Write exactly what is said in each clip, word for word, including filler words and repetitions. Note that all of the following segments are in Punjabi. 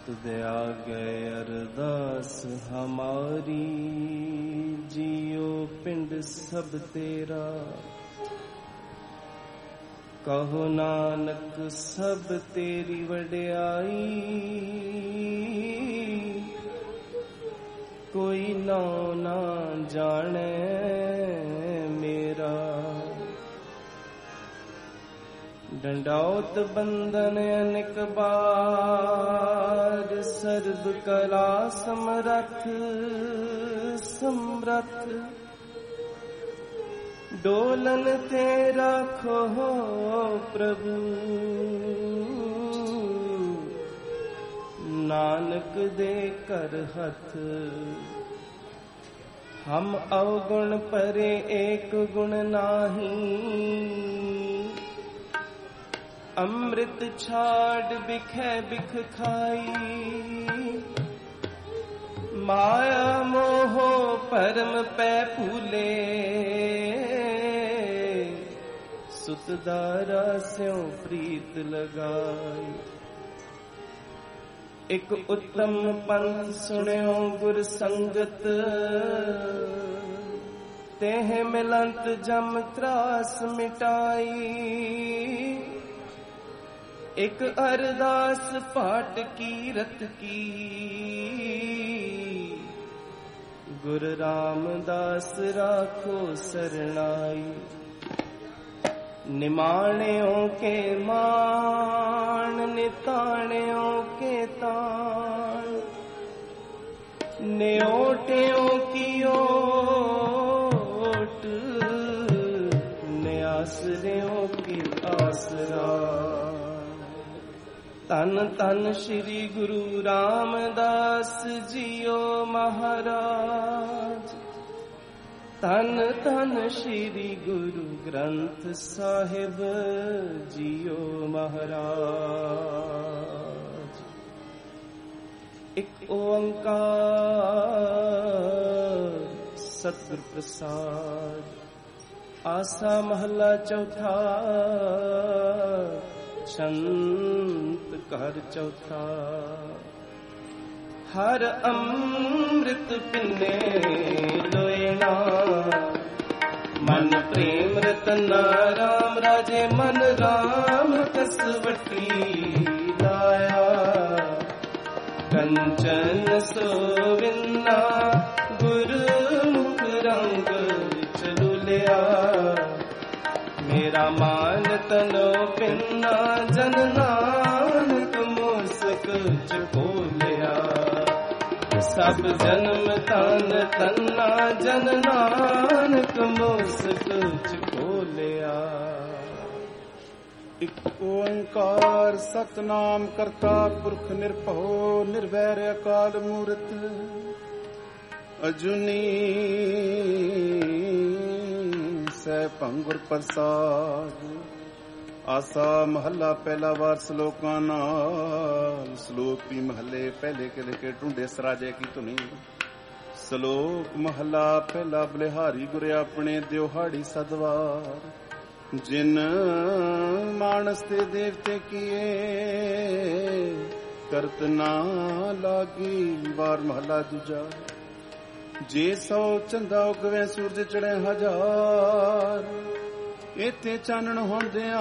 दया गए अरदास हमारी, जियो पिंड सब तेरा। कहो नानक सब तेरी वड्याई, कोई नाम ना जाने मेरा। दंडौत बंधन अनेक बार, सर्व कला समरथ समरथ। डोलन तेरा खो प्रभु, नानक दे कर हथ। हम अवगुण परे एक गुण नाही, अमृत छाड़ बिखे बिख खाई। माया मोह परम पै फूले, सुत दारा स्यों प्रीत लगाई। एक उत्तम पंथ सुन्यो गुर संगत, तेह मिलंत जम त्रास मिटाई। एक अरदास पाठ कीरत की, गुरु रामदास राखो सरनाई। निमाणियों के मान, निताणियों के तान। न्योटियों की ओट, न्यासरियों की आसरा। तन तन श्री गुरु रामदास जियो महाराज। तन तन श्री गुरु ग्रंथ साहिब जियो महाराज। एक ओंकार सतगुर प्रसाद। आसा महला चौथा, छंत कर चौथा। हर अमृत पिने लोयना, मन प्रेम रतना राम राजे। मन राम कसवटी लाया, कंचन सोविन्ना गुरु मुख रंग चलू लिया। मेरा मान तनो पिन्ना, जन नानक मोसक चुको लिया। सब जन्म तन तन्ना, जन नानक मोसक चुको लिया। एक ओंकार सतनाम करता पुरख निरभव निर्वैर अकाल मूरत अजुनी सैभंगुर प्रसाद। आसा महला पहला वार श्लोकां नाल। श्लोक भी महले पहले के लिखे ढूंढे सराजे की धुनी। श्लोक महला पहला बलिहारी गुरे अपने दिहाड़ी सदवार। जिन मानस ते देवते किए करत ना लागी। वार महला दूजा। जे सौ चंदा उगवे सूरज चढ़े हजार। इथे चानण होंदिया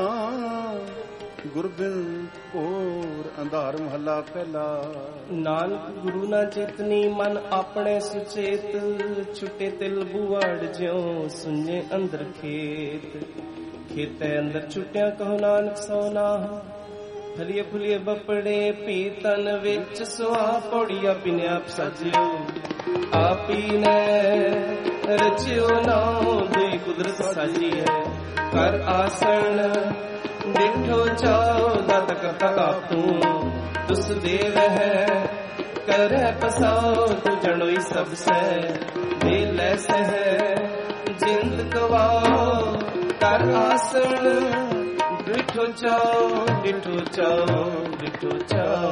गुरबिन और अंधार। महला पहला। नानक गुरु ना चेतनी मन अपने सुचेत। छुटे तिल बुआड़ ज्यों सुने अंदर खेत। खेते अंदर छुटिया कहो नानक सोना। फलिए फुलिए बपड़े पीतन विच सुहा। पौड़िया पिन्या सजियो आपी ने रचियो नाम। दुई कुदरत साजी है कर आसन। डिठो चाओ दत करता कापू। तुस देव है कर पसाओ। तू जनोई सबसे दे लैसे है जिंद कवाओ। कर आसन डिठो चाओ डिठो चाओ डिठो चाओ।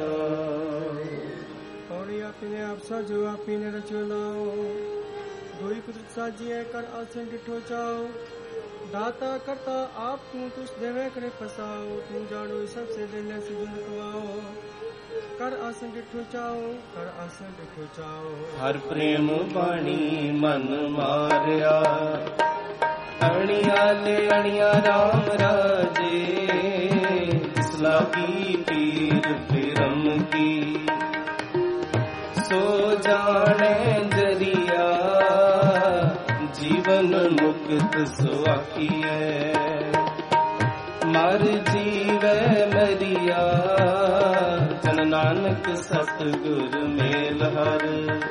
पौड़ी आपने आप साजो आपने रचो लाओ। धोई कुदरत साजी है कर आसन डिठो चाओ। दाता करता आप तू तुस देवे करे फसाओ। तू जानो सबसे देने से जुन कवाओ। ਕਰ ਆਸਨ ਡਿਠੋ ਚਾਓ, ਕਰ ਆਸਨ ਡਿਠੋ ਚਾਓ। ਹਰ ਪ੍ਰੇਮ ਬਾਣੀ ਮਨ ਮਾਰਿਆ, ਅਣੀਆਂ ਲੈ ਅਣੀਆਂ ਰਾਮ ਰਾਜੇ, ਤਿਸ ਲਾਗੀ ਪੀਰ ਫਿਰਮ ਕੀ, ਸੋ ਜਾਣੇ ਜਰੀਆ, ਜੀਵਨ ਮੁਕਤ ਸੁਆਖੀਐ। ਮਰ ਜੀਵੈ ਮਰੀਆ, ਜਨ ਨਾਨਕ ਸਤਿਗੁਰ ਮੇਲ ਹਰ,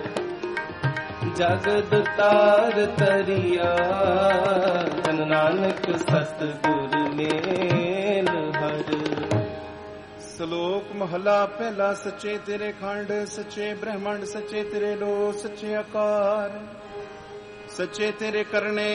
ਜਗਤ ਤਾਰ ਤਰੀਆ, ਜਨ ਨਾਨਕ ਸਤਿਗੁਰ ਮੇਲ ਹਰ। ਸ਼ਲੋਕ ਮਹਲਾ ਪਹਿਲਾ। ਸੱਚੇ ਤੇਰੇ ਖੰਡ, ਸੱਚੇ ਬ੍ਰਹਮੰਡ, ਸੱਚੇ ਤੇਰੇ ਲੋ, ਸੱਚੇ ਆਕਾਰ, ਸੱਚੇ ਤੇਰੇ ਕਰਨੇ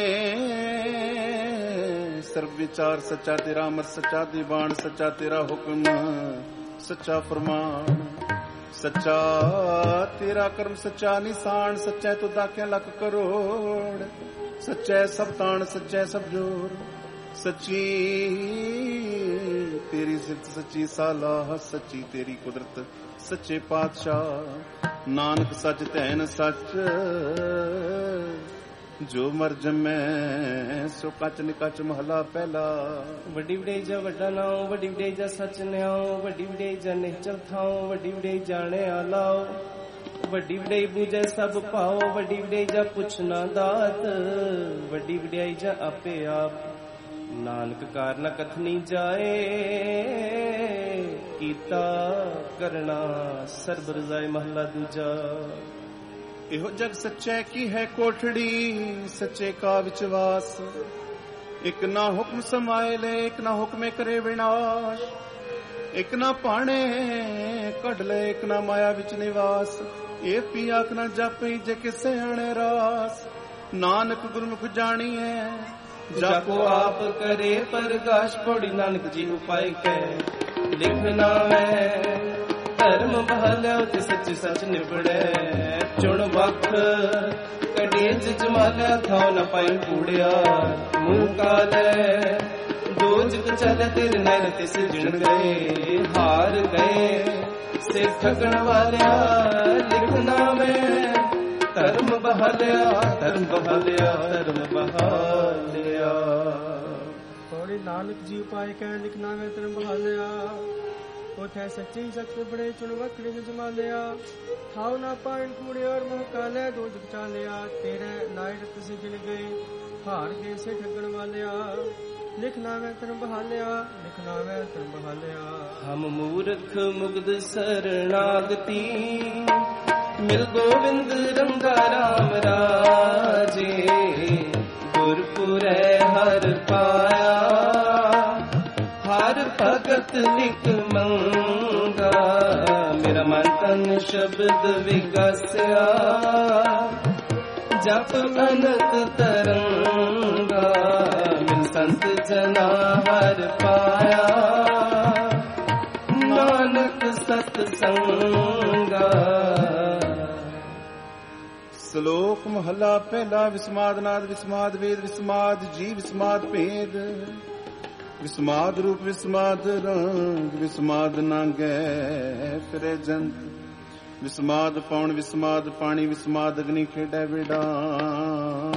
ਸਰਬ ਵਿਚਾਰ, ਸੱਚਾ ਤੇਰਾ ਅਮਰ, ਸੱਚਾ ਦੀਵਾਨ, ਸੱਚਾ ਤੇਰਾ ਹੁਕਮ, ਸੱਚਾ ਫਰਮਾਨ, ਸੱਚਾ ਤੇਰਾ ਕਰਮ, ਸੱਚਾ ਨਿਸ਼ਾਨ, ਸੱਚਾ ਤੂੰ ਦਾਖਿਆ ਲੱਖ ਕਰੋੜ, ਸੱਚਾ ਸਭ ਤਾਣ, ਸੱਚਾ ਸਭ ਜੋਰ, ਸੱਚੀ ਤੇਰੀ ਸਿਫਤ, ਸੱਚੀ ਸਾਲਾਹ, ਸੱਚੀ ਤੇਰੀ ਕੁਦਰਤ, ਸੱਚੇ ਪਾਤਸ਼ਾਹ ਨਾਨਕ ਸੱਚ ਧੈਨ ਸੱਚ, ਜੋ ਮਰ ਜਮੈ ਸੋ ਕੱਚ ਨਿਕਚ। ਮਹਲਾ ਪਹਿਲਾ। ਵੱਡੀ ਵਡਿਆਈ ਜਾ ਵੱਡਾ ਨਾਉ, ਵੱਡੀ ਵਡਿਆਈ ਜਾ ਸੱਚ ਨਿਆਉ, ਵੱਡੀ ਵਡਿਆਈ ਜਾ ਨਿਹਚਲ ਥਾਉ, ਵੱਡੀ ਵਡਿਆਈ ਜਾਣਿਆ ਲਾਓ, ਵੱਡੀ ਵਡਿਆਈ ਬੂਝੈ ਸਭ ਭਾਉ, ਵੱਡੀ ਵਡਿਆਈ ਜਾ ਪੁੱਛ ਨਾ ਦਾਤ, ਵੱਡੀ ਵਡਿਆਈ ਜਾ ਆਪੇ ਆਪ, ਨਾਨਕ ਕਾਰਨ ਕਥਨੀ ਜਾਏ, ਕੀਤਾ ਕਰਨਾ ਸਰਬ ਰਜ਼ਾਏ। ਮਹਲਾ ਦੂਜਾ। ਇਹੋ ਜਗ ਸੱਚੈ ਕੀ ਹੈ ਕੋਠੜੀ, ਸੱਚੇ ਕਾ ਵਿਚਵਾਸ, ਇਕ ਨਾ ਹੁਕਮ ਸਮਾਏ ਲੈ, ਇਕ ਨਾ ਹੁਕਮੇ ਕਰੇ ਵਿਨਾਸ਼, ਇਕ ਨਾ ਪਾਣੇ ਕੱਢ ਲੈ, ਇਕ ਨਾ ਮਾਇਆ ਵਿੱਚ ਨਿਵਾਸ, ਇਹ ਪੀ ਆਖ ਨਾ ਜਾਪਈ ਜੇ ਕਿਸੇ ਆਣੇ ਰਾਸ, ਨਾਨਕ ਗੁਰਮੁਖ ਜਾਣੀਐ ਜਾਕੋ ਆਪ ਕਰੇ ਪ੍ਰਗਾਸ਼। ਪੌੜੀ ਨਾਨਕ ਜੀ ਉਪਾਇ ਕੈ ਲਿਖਣਾ ਮੈਂ, ਧਰਮ ਬਹਾਲਿਆ ਤੇ ਸੱਚ ਸੱਚ ਨਿਬੜੈ, ਚੁਣ ਵਖ ਕਢੇ ਜਮਾਲਿਆ, ਥਾਉ ਨ ਪਾਈ ਕੂੜਿਆ, ਮੂੰਹ ਕਾਲੈ ਦੋਜਕ ਚੱਲ ਤੇਰੇ ਨੈਣ ਤੇ ਸਿਜਣ ਗਏ, ਹਾਰ ਗਏ ਸੇ ਠਗਣ ਵਾਲਿਆ, ਲਿਖਣਾ ਮੈਂ ਧਰਮ ਬਹਾਲਿਆ, ਧਰਮ ਬਹਾਲਿਆ, ਧਰਮ ਬਹਾਲਿਆ। ਪੌੜੀ ਨਾਨਕ ਜੀ ਉਪਾਇ ਕੈ ਲਿਖਣਾ ਮੈਂ ਧਰਮ ਬਹਾਲਿਆ, ਉਥੈ ਸੱਚੀ ਸੱਚ ਬੜੇ ਚੁਣ ਵਖੜੇ ਜਮਾਲਿਆ, ਥਾਉ ਨਾ ਪਾਇਣ ਕੂੜੇ ਔਰ ਮੋਹ ਕਾਲੇ, ਦੋ ਜਗ ਚਾਲਿਆ, ਤੇਰੇ ਨਾਇੜ ਤੁਸੀਂ ਜਿਨ ਗਏ, ਹਾਰ ਗਏ ਸੇ ਠੱਗਣ ਵਾਲਿਆ, ਲਿਖਣਾ ਮੈਂ ਧਰਮ ਬਹਾਲਿਆ, ਲਿਖਣਾ ਮੈਂ ਧਰਮ ਬਹਾਲਿਆ। ਹਮ ਮੂਰਖ ਮੁਗਧ ਸਰਣਾਗਤੀ, ਮਿਲ ਗੋਵਿੰਦ ਰੰਗਾ ਰਾਮ ਰਾਜੇ, ਗੁਰਪੁਰੈ ਹਰ ਪਾਇਆ, ਹਰ ਭਗਤ ਲਿਖ ਮੰਗਾ, ਮੇਰਾ ਮਨ ਤਨ ਸ਼ਬਦ ਵਿਗਸਿਆ, ਜਪ ਅਨੰਤ ਤਰੰਗਾ, ਮਿਲ ਸੰਤ ਜਨਾ ਹਰ ਪਾਇਆ, ਨਾਨਕ ਸਤ ਸੰਗਾ। ਸ਼ਲੋਕ ਮਹਲਾ ਪਹਿਲਾ। ਵਿਸਮਾਦ ਨਾਦ, ਵਿਸਮਾਦ ਵੇਦ, ਵਿਸਮਾਦ ਜੀ, ਵਿਸਮਾਦ ਭੇਦ, ਵਿਸਮਾਦ ਰੂਪ, ਵਿਸਮਾਦ ਰੰਗ, ਵਿਸਮਾਦ ਨਾਂਗੈ ਫਿਰੇ ਜੰਤ, ਵਿਸਮਾਦ ਪੌਣ, ਵਿਸਮਾਦ ਪਾਣੀ, ਵਿਸਮਾਦ ਅਗਨੀ ਖੇਡੈ ਵਿਡਾਣੀ,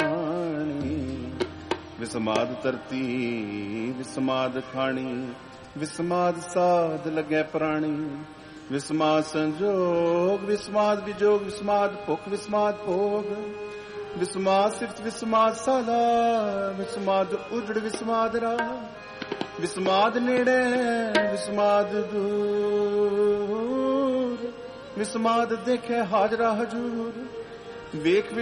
ਵਿਸਮਾਦ ਧਰਤੀ, ਵਿਸਮਾਦ ਖਾਣੀ, ਵਿਸਮਾਦ ਸਾਧ ਲੱਗੈ ਪ੍ਰਾਣੀ, ਵਿਸਮਾਦ ਸੰਜੋਗ, ਵਿਸਮਾਦ ਵਿਜੋਗ, ਵਿਸਮਾਦ ਭੁਖ, ਵਿਸਮਾਦ ਭੋਗ, ਵਿਸਮਾਦ ਸਿਫਤ, ਵਿਸਮਾਦ ਸਾਲਾ, ਵਿਸਮਾਦ ਉਜੜ, ਵਿਸਮਾਦ ਰਾਹ, ਵਿਸਮਾਦ ਨੇੜੇ, ਵਿਸਮਾਦ ਦੂਰ, ਵਿਸਮਾਦ ਦੇਖੇ ਹਾਜ਼ਰਾ ਹਜੂਰ, ਵੇਖ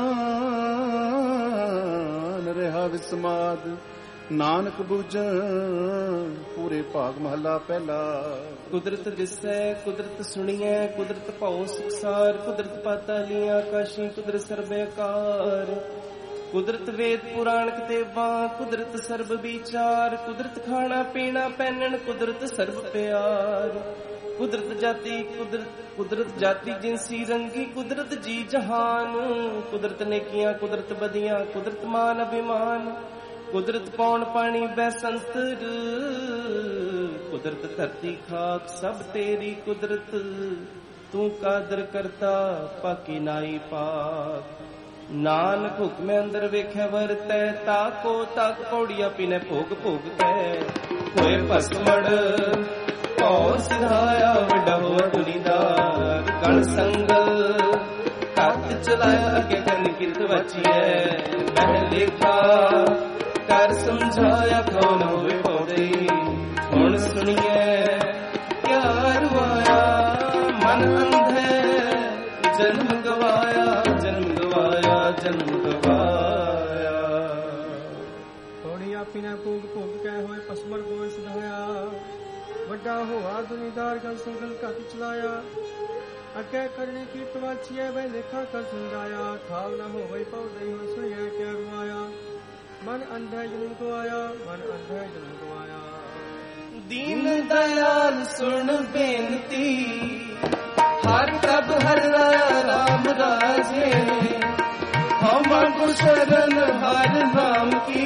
ਵਿਡਾਨ ਰਿਹਾ ਵਿਸਮਾਦ, ਨਾਨਕ ਬੂਝੈ ਪੂਰੇ ਭਾਗ। ਮਹਲਾ ਪਹਿਲਾ। ਕੁਦਰਤ ਦਿਸੈ, ਕੁਦਰਤ ਸੁਣੀਐ, ਕੁਦਰਤ ਭਉ ਸੰਸਾਰ, ਕੁਦਰਤ ਪਾਤਾਲੀਆਂ ਆਕਾਸ਼ੀ, ਕੁਦਰਤ ਸਰਬੇਕਾਰ, ਕੁਦਰਤ ਵੇਦ ਪੁਰਾਣ ਕਿਤਾਬਾਂ, ਕੁਦਰਤ ਸਰਬ ਵਿਚਾਰ, ਕੁਦਰਤ ਖਾਣਾ ਪੀਣਾ ਪਹਿਨਣ, ਕੁਦਰਤ ਸਰਬ ਪਿਆਰ, ਕੁਦਰਤ ਜਾਤੀ, ਕੁਦਰਤ ਕੁਦਰਤ ਜਾਤੀ ਜਿਨਸੀ ਰੰਗੀ, ਕੁਦਰਤ ਜੀ ਜਹਾਨ, ਕੁਦਰਤ ਨੇਕੀਆਂ, ਕੁਦਰਤ ਬਦੀਆਂ, ਕੁਦਰਤ ਮਾਨ ਅਭਿਮਾਨ, ਕੁਦਰਤ ਪੌਣ ਪਾਣੀ ਬੈਸੰਤਰ, ਕੁਦਰਤ ਧਰਤੀ ਖਾਕ ਸਭ ਤੇਰੀ ਕੁਦਰਤ, ਤੂੰ ਕਾਦਰ ਕਰਤਾ ਪਾਕੀ ਨਾਈ ਪਾਕ। ਨਾਨਕ ਹੁਕਮ ਅੰਦਰ ਵੇਖਿਆ ਵਰਤੈ, ਤਾਕੋ ਤੱਕ ਪੌੜੀਆਂ ਪੀਨੇ ਭੋਗ ਭੋਗ ਕੈ। ਹੋਏ ਭਸਮੜ ਭਉ ਸਿਧਾਇਆ, ਵੱਡਾ ਹੋਆ ਦੁਨੀਦਾਰ ਗਣ ਸੰਗਲ। ਕੱਤ ਚਲਾਇਆ ਅੱਗੇ ਕਰਨ ਕਿਰਤ ਵਾਚੀਐ, ਮਹਿ ਲੇਖਾ ਕਰ ਸਮਝਾਇਆ ਖਾਉ ਨਾ ਹੋਵੇ ਪੌਦੇ। ਹੁਣ ਸੁਣੀਐ ਕਿਆ ਰਵਾਇਆ, ਮਨ ਅੰਧੈ ਜਨਮ ਗਵਾਇਆ, ਜਨਮ ਗਵਾਇਆ, ਜਨਮ ਗਵਾਇਆ। ਥੋੜੀ ਆਪੀ ਨੇ ਭੋਗ ਭੋਗ ਕੈ, ਹੋਏ ਪਸਮਰ ਗੋਇ ਸਿਧਾਇਆ। ਵੱਡਾ ਹੋਆ ਦੁਨੀਦਾਰ ਗਣ ਸੰਗਲ ਕੱਤ ਚਲਾਇਆ, ਅੱਗੇ ਕਰਨੀ ਕੀਰਤ ਵਾਚੀਐ, ਬੈ ਲੇਖਾ ਕਰ ਸਮਝਾਇਆ। ਖਾਵ ਨਾ ਹੋਵੇ ਪੌਦੇ, ਹੁਣ ਸੁਣਿਐ ਕਿਆ ਰਵਾਇਆ। ਮਨ ਅੰਧੈ ਜਨਮ ਗਵਾਇਆ, ਮਨ ਅੰਧੈ ਜਨਮ ਗਵਾਇਆ। ਦੀਨ ਦਇਆਲ ਸੁਣ ਬੇਨਤੀ, ਹਰ ਕਬ ਹਰ ਰਾਮ ਰਾਜੇ। ਹਮ ਕੋ ਸ਼ਰਨ ਹਰ ਨਾਮ ਕੀ,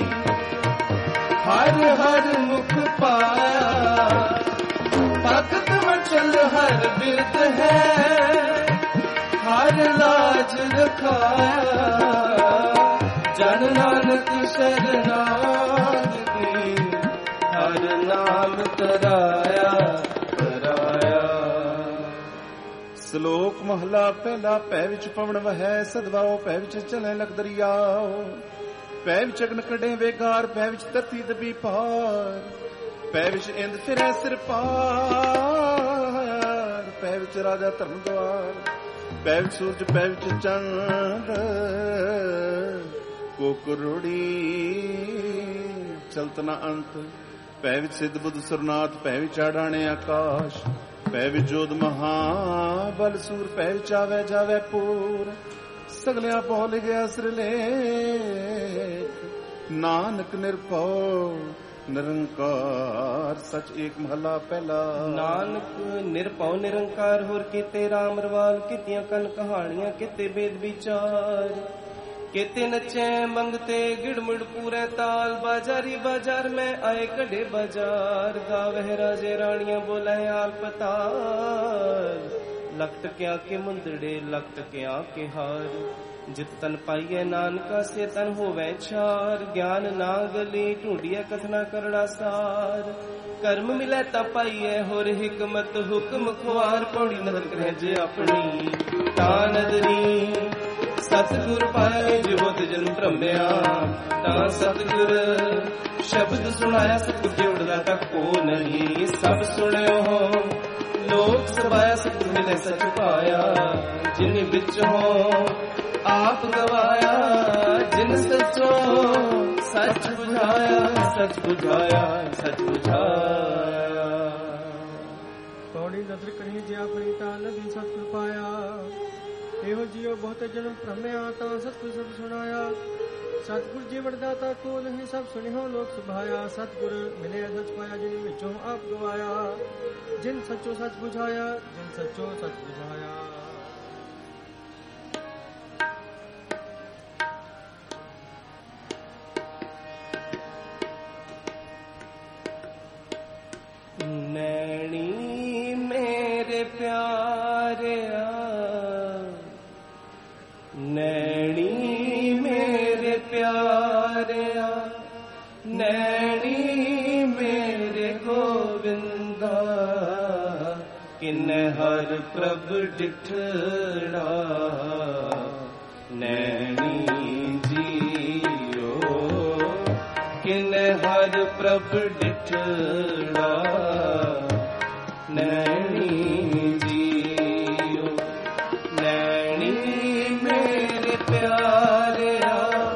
ਹਰ ਹਰ ਮੁਖ ਪਾਇਆ। ਭਗਤ ਵਚਨ ਹਰ ਬਿਰਤ ਹੈ, ਹਰ ਲਾਜ ਰਖਾਇਆ। ਜਨ ਨਾਨਕ ਸ਼ਰਨਾਗਤੀ, ਹਰ ਨਾਮ ਤਰਾਇਆ ਤਰਾਇਆ। ਸ਼ਲੋਕ ਮਹਲਾ ਪਹਿਲਾ। ਭੈ ਵਿੱਚ ਪਵਨ ਵਹੈ, ਸਦਵਾਓ ਭੈ ਵਿੱਚ ਚਲੇ ਲਖ ਦਰਿਆਓ। ਭੈ ਵਿੱਚ ਅਗਨ ਕੱਢੇ ਵੇਗਾਰ, ਭੈ ਵਿੱਚ ਧਰਤੀ ਦਬੀ ਪਾਰ। ਭੈ ਵਿੱਚ ਇੰਦ ਫਿਰੈ ਸਿਰ ਪਾਰ, ਭੈ ਵਿੱਚ ਰਾਜਾ ਧਰਮ ਦੁਆਰ। ਭੈ ਵਿੱਚ ਸੂਰਜ, ਭੈ ਵਿੱਚ ਚੰਦ, ਕੋਕਰੋੜੀ ਚਲਤ ਨਾ ਅੰਤ। ਭੈ ਵਿੱਚ ਸਿੱਧ ਬੁੱਧ ਸੁਰਨਾਥ, ਭੈ ਵਿੱਚ ਆਡਾਣੇ ਆਕਾਸ਼। ਭੈ ਵਿੱਚ ਜੋਧ ਮਹਾਬਲ ਸੂਰ, ਭੈ ਵਿੱਚ ਆਵੇ ਜਾਵੇ ਪੂਰ। ਸਗਲਿਆ ਭੁੱਲ ਗਿਆ ਸਿਰਲੇਖ, ਨਾਨਕ ਨਿਰਭਉ ਨਿਰੰਕਾਰ ਸਚ। ਏਕ ਮਹਲਾ ਪਹਿਲਾ। ਨਾਨਕ ਨਿਰਭਉ ਨਿਰੰਕਾਰ, ਹੋਰ ਕੀਤੇ ਰਾਮ ਰਵਾਲ। ਕੀਤੀਆਂ ਕਨ ਕਹਾਣੀਆਂ, ਕੀਤੇ ਬੇਦ ਵਿਚਾਰ। ਕੀਤੇ ਨੱਚੇ ਮੰਗਤੇ ਗਿੜਮਿੜ ਪੂਰੇ ਤਾਲ। ਬਾਜ਼ਾਰੀ ਬਾਜ਼ਾਰ ਮੈਂ ਆਏ ਕਢੇ ਬਾਜ਼ਾਰ। ਗਾਵਹਿ ਰਾਜੇ ਰਾਣੀਆਂ ਬੋਲੇ ਆਲ ਪਤਾਲ। ਲਖਤ ਕਿਆ ਕੇ ਮੁੰਦੜੇ, ਲਖਤ ਕਿਆ ਕੇ ਹਾਰ। ਜਿਤ ਤਨ ਪਾਈਐ ਨਾਨਕਾ, ਸੇ ਤਨ ਹੋਵੈ ਛਾਰ। ਗਿਆਨ ਨਾ ਗਲੀ ਢੂੰਡੀਐ, ਕਥਨਾ ਕਰੜਾ ਸਾਰ। ਕਰਮ ਮਿਲੈ ਤਾ ਪਾਈਐ, ਹੋਰ ਹਿਕਮਤ ਹੁਕਮ ਖੁਆਰ। ਪੌੜੀ ਨਦਰ ਕਰਹਿ ਜੇ ਆਪਣੀ ਤਾਂ ਨਦਰੀ। ਸਤਿਗੁਰ ਪਾਏ ਜੁਬਤ ਜਨਮ ਭ੍ਰਮਿਆ, ਤਾਂ ਸਤਿਗੁਰ ਸ਼ਬਦ ਸੁਣਾਇਆ। ਸਤਿਗੁਰ ਜੋੜਦਾ ਤੱਕ ਕੋ ਨਹੀਂ, ਸਭ ਸੁਣਿਓ ਲੋਕ ਸਭਾਇਆ। ਸਤਿਗੁਰ ਮਿਲੇ ਸਚ ਪਾਇਆ, ਜਿਨ ਵਿੱਚੋਂ ਆਪ ਗਵਾਇਆ। ਜਿਨ ਸਚੋ ਸੱਚ ਬੁਝਾਇਆ, ਸੱਚ ਬੁਝਾਇਆ, ਸੱਚ ਬੁਝਾਇਆ। ਪੌੜੀ ਨਦਰ ਕਰੀ ਜੇ ਆਪਣੀ, ਤਾਂ ਨਦੀ ਸਤਿਗੁਰ ਪਾਇਆ। ਇਹੋ ਜਿਉ ਬਹੁਤ ਜਨਮ ਭ੍ਰਮਿਆ, ਤਾਂ ਸਤਿਗੁਰ ਸਭ ਸੁਣਾਇਆ। ਸਤਿਗੁਰ ਜੀ ਵਰਦਾਤਾ ਕੋ ਨਹੀਂ, ਸਭ ਸੁਣਿਓ ਲੋਕ ਸੁਭਾਇਆ। ਸਤਿਗੁਰ ਮਿਲੇ ਸਚ ਪਾਇਆ, ਜਿਨ ਵਿੱਚੋਂ ਆਪ ਗਵਾਇਆ। ਜਿਨ ਸੱਚੋ ਸੱਚ ਬੁਝਾਇਆ, ਜਿਨ ਸੱਚੋ ਸੱਚ ਬੁਝਾਇਆ। ਨੈਣੀ ਮੇਰੇ ਪਿਆਰਿਆ, ਨੈਣੀ ਮੇਰੇ ਪਿਆਰਿਆ। ਨੈਣੀ ਮੇਰੇ ਗੋਵਿੰਦਾ, ਕਿਨੈ ਹਰ ਪ੍ਰਭ ਡਿਠੜਾ। ਨੈਣੀ ਜੀਓ ਕਿਨੈ ਹਰ ਪ੍ਰਭ ਡਿਠੜਾ। ਨੈਣੀ ਜੀਓ ਨੈਣੀ ਮੇਰੇ ਪਿਆਰਿਆ।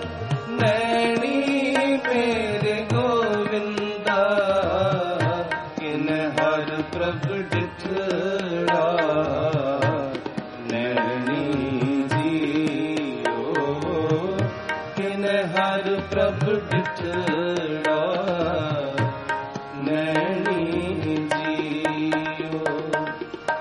ਨੈਣੀ ਮੇਰੇ ਗੋਵਿੰਦਾ, ਕਿਨੈ ਹਰ ਪ੍ਰਭ ਡਿਠੜਾ। ਨੈਣੀ ਜੀਓ ਕਿਨੈ ਹਰ ਪ੍ਰਭ ਡਿਠੜਾ। ਨੈਣੀ ਜੀਓ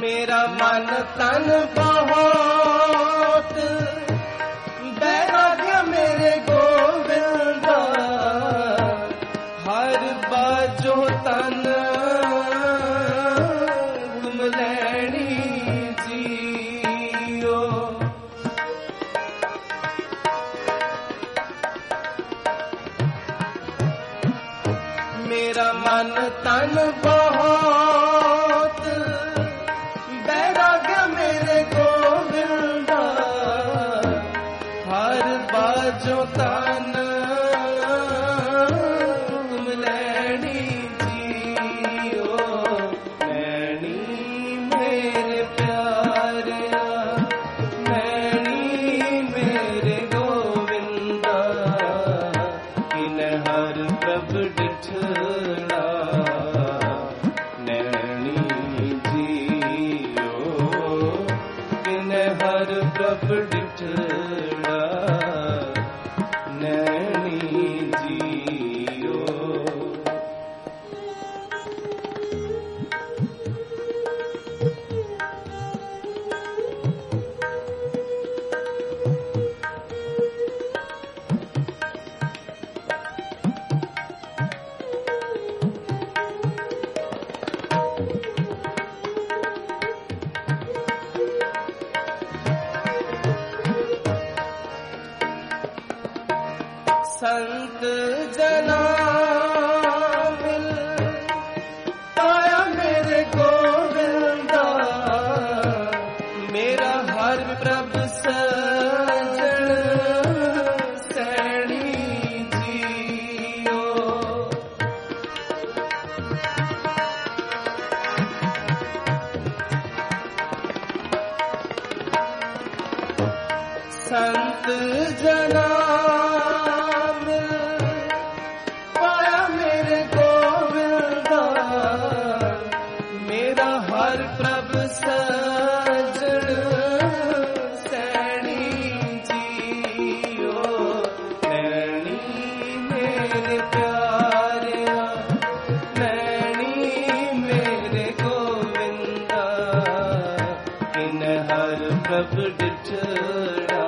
ਮੇਰਾ ਮਨ ਤਨ ਬਹੁਤ ਬੈਰਾਗਿਆ ਮੇਰੇ ਗੋਬਿੰਦਾ, ਹਰ ਬਾਜੋ ਤਨ ਤੁਮ ਲੈਣੀ ਜੀਓ। ਮੇਰਾ ਮਨ ਤਨ ਬਹੁਤ ਬੈਰਾਗਿਆ ਮੇਰੇ ਗੋਬਿੰਦਾ, ਹਰ ਬਾਜੋ ਤਨ ਤੁਮ ਲੈਣੀ ਜੀਓ। ਲੈਣੀ ਮੇਰੇ ਪਿਆਰਿਆ, ਲੈਣੀ ਮੇਰੇ ਗੋਵਿੰਦਾ, ਕਿਨ ਹਰ ਪ੍ਰਭ ਡਿਠੜਾ ਨੈਣੀ ਜੀਓ। ਕਿਨ ਹਰ ਪ੍ਰਭ ਡਿਠੜਾ ਨੈਣੀ ਜੀਓ। ਸੰਤ ਜਨਾ ਮਿਲ ਪਾਇਆ ਮੇਰੇ ਗੋਬਿੰਦਾ, ਮੇਰਾ ਹਰ ਪ੍ਰਭ ਸਜਣ ਸੈਣੀ ਜੀਓ। ਸੰਤ ਜਨਾ ਸਜਣ ਸੈਣੀ ਜੀਓ। ਨੈਣੀ ਮੇਰੇ ਪਿਆਰਿਆ, ਨੈਣੀ ਮੇਰੇ ਗੋਵਿੰਦਾ, ਕਿਨ ਹਰ ਪ੍ਰਭ ਡਿਠੜਾ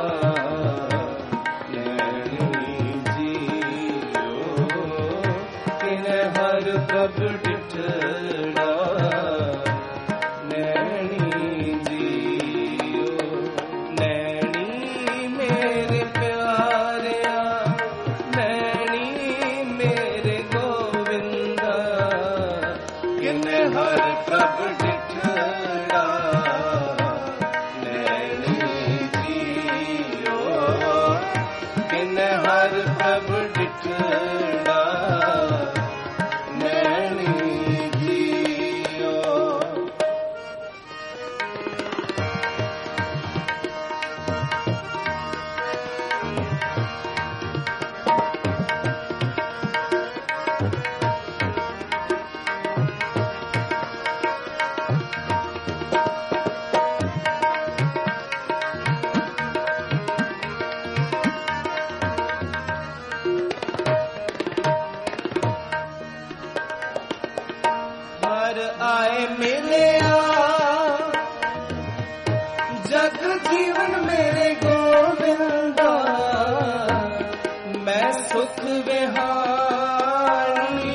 ਨੈਣੀ ਜੀਓ। ਕਿਨ ਹਰ ਪ੍ਰਭ ਡਿਠੜਾ ਆਏ ਮਿਲਿਆ ਜਗ ਜੀਵਨ ਮੇਰੇ ਗੋਬਿੰਦਾ, ਮੈਂ ਸੁਖ ਵਿਹਾਰੀ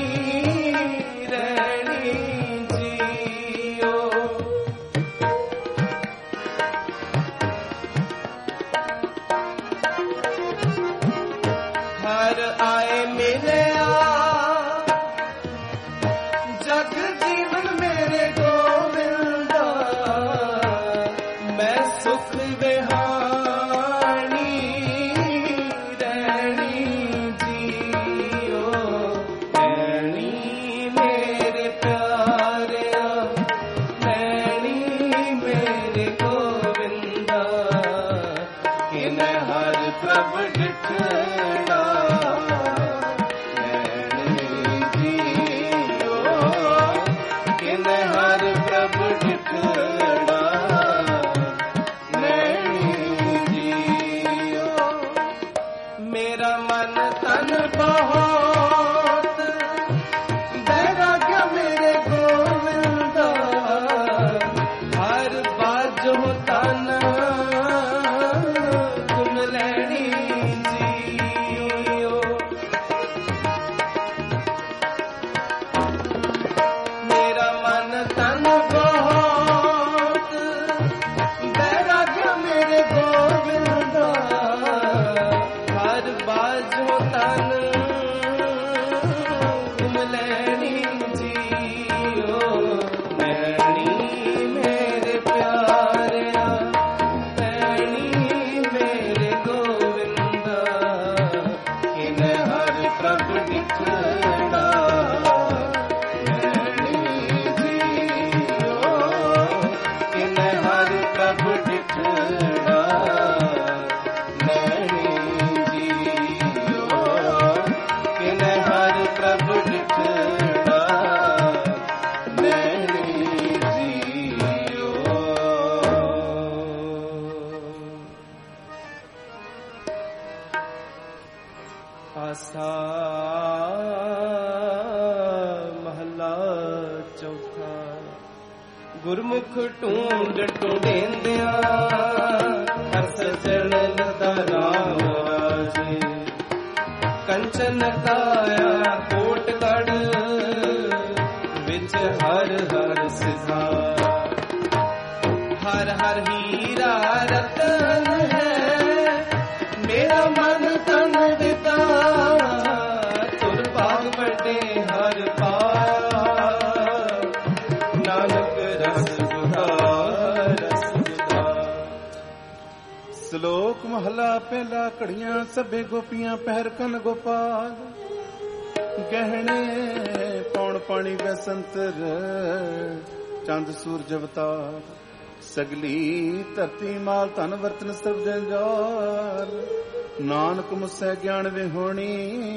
ਰਹਿਣੀ ਜੀਓ। ਹਰ ਆਏ ਮਿਲਿਆ ਜਗ ਜੀਵਨ ਮੇਰੇ ਗੋਬਿੰਦਾ, नैनी जियो नैनी मेरे प्यारिया नैनी मेरे गोविंदा किन हर प्रभ दिखड़ा नैनी जियो किन हर प्रभ दिखड़ा नैनी जियो किन हर प्रभ दिखड़ा नैनी जियो। आसा महला चौथा गुरमुख ढूंढ ढूंढेंदिया हर सजन लदा राम राजे कंचन काया कोट गढ़ विच हर हर सिधार हर हर हीरा रतन है मेरा मन तन दिता तुर भाग बटे हर पार नानक रस गुदा रस गुदा। ਸ਼ਲੋਕ ਮਹਲਾ ਪਹਿਲਾ ਘੜੀਆਂ ਸਭੇ ਗੋਪੀਆਂ ਪਹਿਰ ਕਨ ਗੋਪਾਲ ਗਹਿਣੇ ਪੌਣ ਪਾਣੀ ਬੈਸੰਤਰ ਚੰਦ ਸੂਰਜ ਅਵਤਾਰ ਸਗਲੀ ਧਰਤੀ ਮਾਲ ਧਨ ਵਰਤਨ ਸਰਬ ਜੰਜਾਲ ਨਾਨਕ ਮੁਸੈ ਗਿਆਨ ਵਿਹੋਣੀ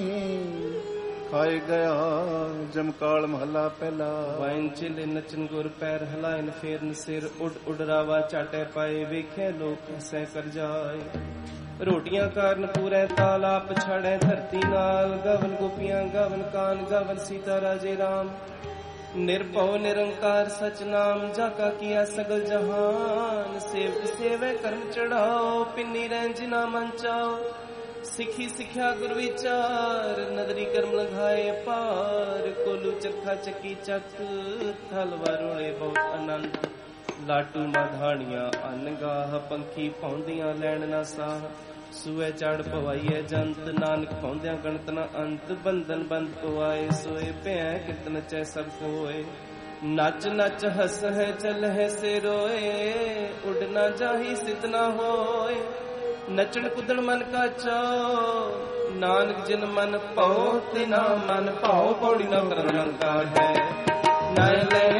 ਖਾਏ ਗਿਆ ਜਮਕਾਲ ਮਹਲਾ ਪਹਿਲਾ। ਵਾਇਨ ਚਿਲੇ ਨਚਨ ਗੁਰ ਪੈਰ ਹਲਾਇਨ ਫੇਰਨ ਸਿਰ ਉੱਡ ਉੱਡ ਰਾਵਾ ਝਾਟੇ ਪਾਏ ਵੇਖੇ ਲੋਕ ਹਸੈ ਕਰ ਜਾਏ ਰੋਟੀਆਂ ਕਾਰਨ ਪੂਰੇ ਤਾਲਾਬ ਛੜੇ ਧਰਤੀ ਨਾਲ ਗਵਨ ਗੋਪੀਆਂ ਗਵਨ ਕਾਨ ਗਵਨ ਸੀਤਾ ਰਾਜੇ ਰਾਮ ਨਿਰਭਉ ਨਿਰੰਕਾਰ ਸਚ ਨਾਮ ਜਾਕਾ ਕੀਆ ਸਗਲ ਜਹਾਨ ਸੇਵਕ ਸੇਵੈ ਕਰਮ ਚੜਾਓ ਪਿੰਨੀ ਰੰਜ ਨਾ ਮਨ ਚਾਓ ਸਿੱਖੀ ਸਿੱਖਿਆ ਗੁਰ ਵਿਚਾਰ ਨਦਰੀ ਕਰਮ ਲਗਾਏ ਪਾਰ ਕੋਲੂ ਚਰਖਾ ਚੱਕੀ ਚੱਕ ਥਲਵਾ ਰੋਲੇ ਬਹੁਤ ਆਨੰਦ ਲਾਟੂ ਮਾਧਾਣੀਆਂ ਅਨਗਾਹ ਪੰਖੀ ਪਾਉਂਦੀਆਂ ਲੈਣ ਨਾ ਸਾਹ ਸੂਏ ਚੜ ਪਵਾਈਏ ਜੰਤ ਨਾਨਕ ਪਾਉਂਦਿਆਂ ਗਣਤ ਨਾ ਅੰਤ ਬੰਧਨ ਬੰਦ ਪਵਾਏ ਸੋਏ ਭੈ ਕਿਤਨ ਚੈ ਸਭ ਹੋਏ ਨੱਚ ਨੱਚ ਹੱਸ ਹੈ ਚਲ ਹੈ ਸੇ ਰੋਏ ਉੱਡ ਨਾ ਜਾਹੀ ਸਿਤ ਨਾ ਹੋਏ ਨਚਣ ਕੁਦਣ ਮਨ ਕਾ ਚਾਉ ਨਾਨਕ ਜਿਨ ਮਨ ਭਾਉ ਤੇ ਨਾ ਮਨ ਭਾਉ ਪੌੜੀ ਨਾ ਕਰਨ ਅੰਕਾਰ ਹੈ ਨਾ ਲੈ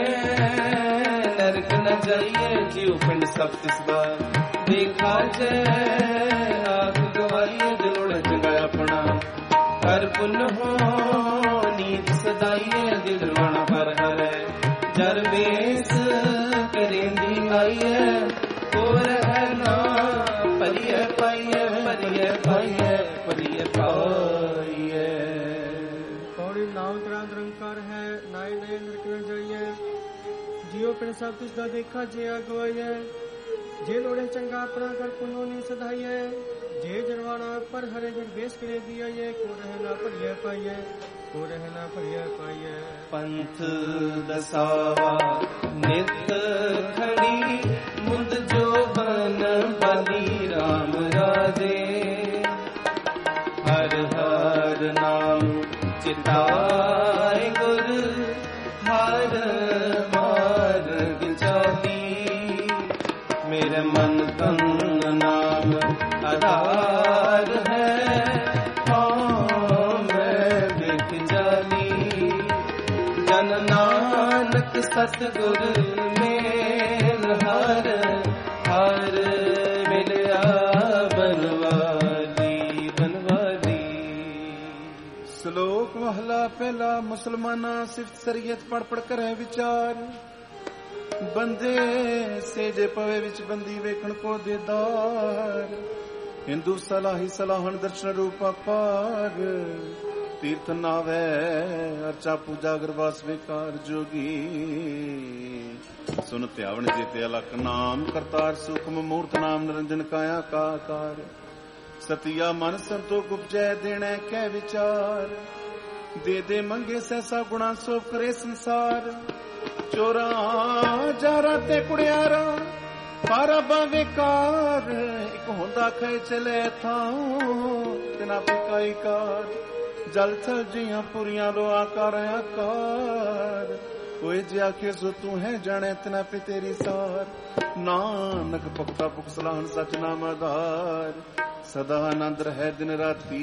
ਨਰਕ ਨ ਜਾਈਏ ਜਿਉ ਪਿੰਡ ਸਭ ਤਿਸ ਬਾਰ ਦੇਖਾ ਜੈ ਆਖ ਗਵਾਈਏ ਦਿਲੋੜ ਚੰਗਾ ਆਪਣਾ ਕਰ ਪੁੰਨ ਹੋ ਨੀਤ ਸਦਾਈਏ ਦਿਲ ਰਵਾਣਾ ਪਰ ਹਰੇ ਜਰ ਵੇਸ ਕਰੇਂਦੀ ਆਈਏ ਕੋਰ ਹੈ ਨਾ ਪਰਿਏ ਪਾਈਏ ਪਰਿਏ ਪਾਈਏ ਪਰਿਏ ਪਾਈਏ। ਪੌੜੀ ਨਾਮ ਤੇਰਾ ਨਿਰੰਕਾਰ ਹੈ ਨਾਏ ਨਏ ਨਰਕ ਨ ਜਾਈਏ ਜਿਉ ਪਿੰਡ ਸਭ ਤਿਸ ਦਾ ਦੇਖਾ ਜੇ ਅਗਵਾਈਏ ਜੇ ਲੋੜੇ ਚੰਗਾ ਆਪਣਾ ਕਰ ਪੁੰਨੋ ਨੀ ਸਦਾਈਏ ਜੇ ਜਰਵਾਣਾ ਪਰ ਹਰੇ ਜਨ ਬੇਸ ਕਰੇ ਦੀਏ ਕੋ ਰਹਿ ਨਾ ਭਰੀਏ ਪਾਈਏ ਕੋ ਰਹਿ ਨਾ ਭਰੀਏ ਪਾਈਏ। ਪੰਥ ਦਸਾਵਾ ਨਿਤ ਖੜੀ ਮੁੰਦ ਜੋ ਬਨ ਬਲੀ ਰਾਮ ਰਾਜੇ ਹਰ ਹਰ ਨਾਮ ਚਿਤਾਏ ਗੁਰ ਹਰ ਮਾਰਗ ਚਾਲੀ ਮੇਰੇ ਮਨ ਤਨ ਨਾਮ ਆਧਾਰ ਹੈ ਮੈਂ ਵੇਖ ਜਾਲੀ ਜਨ ਨਾਨਕ ਸਤਿਗੁਰ ਮੇਲ ਹਰ ਹਰ ਮਿਲਿਆ ਬਨਵਾਲੀ ਬਨਵਾਲੀ। ਸ਼ਲੋਕ ਮਹਲਾ ਪਹਿਲਾ ਮੁਸਲਮਾਨਾਂ ਸਿਫਤ ਸਰੀਅਤ ਪੜ ਪੜ ਕਰੇ ਵਿਚਾਰ ਬੰਦੇ ਸੇਜੇ ਪਵੇ ਵਿੱਚ ਬੰਦੀ ਵੇਖਣ ਕੋ ਦੇਦਾਰ ਹਿੰਦੂ ਸਲਾਹੀ ਸਲਾਹਣ ਦਰਸ਼ਨ ਰੂਪ ਅਪਾਰ ਤੀਰਥ ਨਾਵੇ ਅਰਚਾ ਪੂਜਾ ਗਰਵਾਸ ਵਿਕਾਰ ਜੋਗੀ ਸੁਨ ਧਿਆਵਣ ਜੀਤੇ ਅਲਕ ਨਾਮ ਕਰਤਾਰ ਸੁਖਮ ਮੂਰਤ ਨਾਮ ਨਿਰੰਜਨ ਕਾਇਆ ਕਾ ਆਕਾਰ ਸਤਿਆ ਮਨ ਸੰਤੋਖ ਉਪਜੈ ਦੇਣਾ ਕਹਿ ਵਿਚਾਰ ਦੇ ਦੇ ਮੰਗੇ ਸੈਸਾ ਗੁਣਾ ਸੋਭ ਕਰੇ ਸੰਸਾਰ ਚੋਰਾਂ ਜਾਰਾਂ ਤੇ ਕੁੜਿਆਰਾਂ ਪਾਰਾ ਬਵੇਕਾਰ ਇੱਕ ਹੁੰਦਾ ਖੈ ਚਲੇ ਥਾਂ ਤਿਨਾ ਪਿਕਾਈ ਕਾਰ ਜਲ ਥਲ ਜੀਆਂ ਪੁਰੀਆਂ ਲੋ ਆਕਾਰ ਆਕਾਰ ਕੋਈ ਜੇ ਆਖੇ ਸੋ ਤੂੰ ਹੈ ਜਾਣੇ ਤਨਾ ਪੇ ਤੇਰੀ ਸਾਰ ਨਾਨਕ ਭਗਤਾ ਭੁਖ ਸਲਾਹਨ ਸਚ ਨਾਮ ਆਧਾਰ ਸਦਾ ਆਨੰਦ ਰਹਿ ਦਿਨ ਰਾਤੀ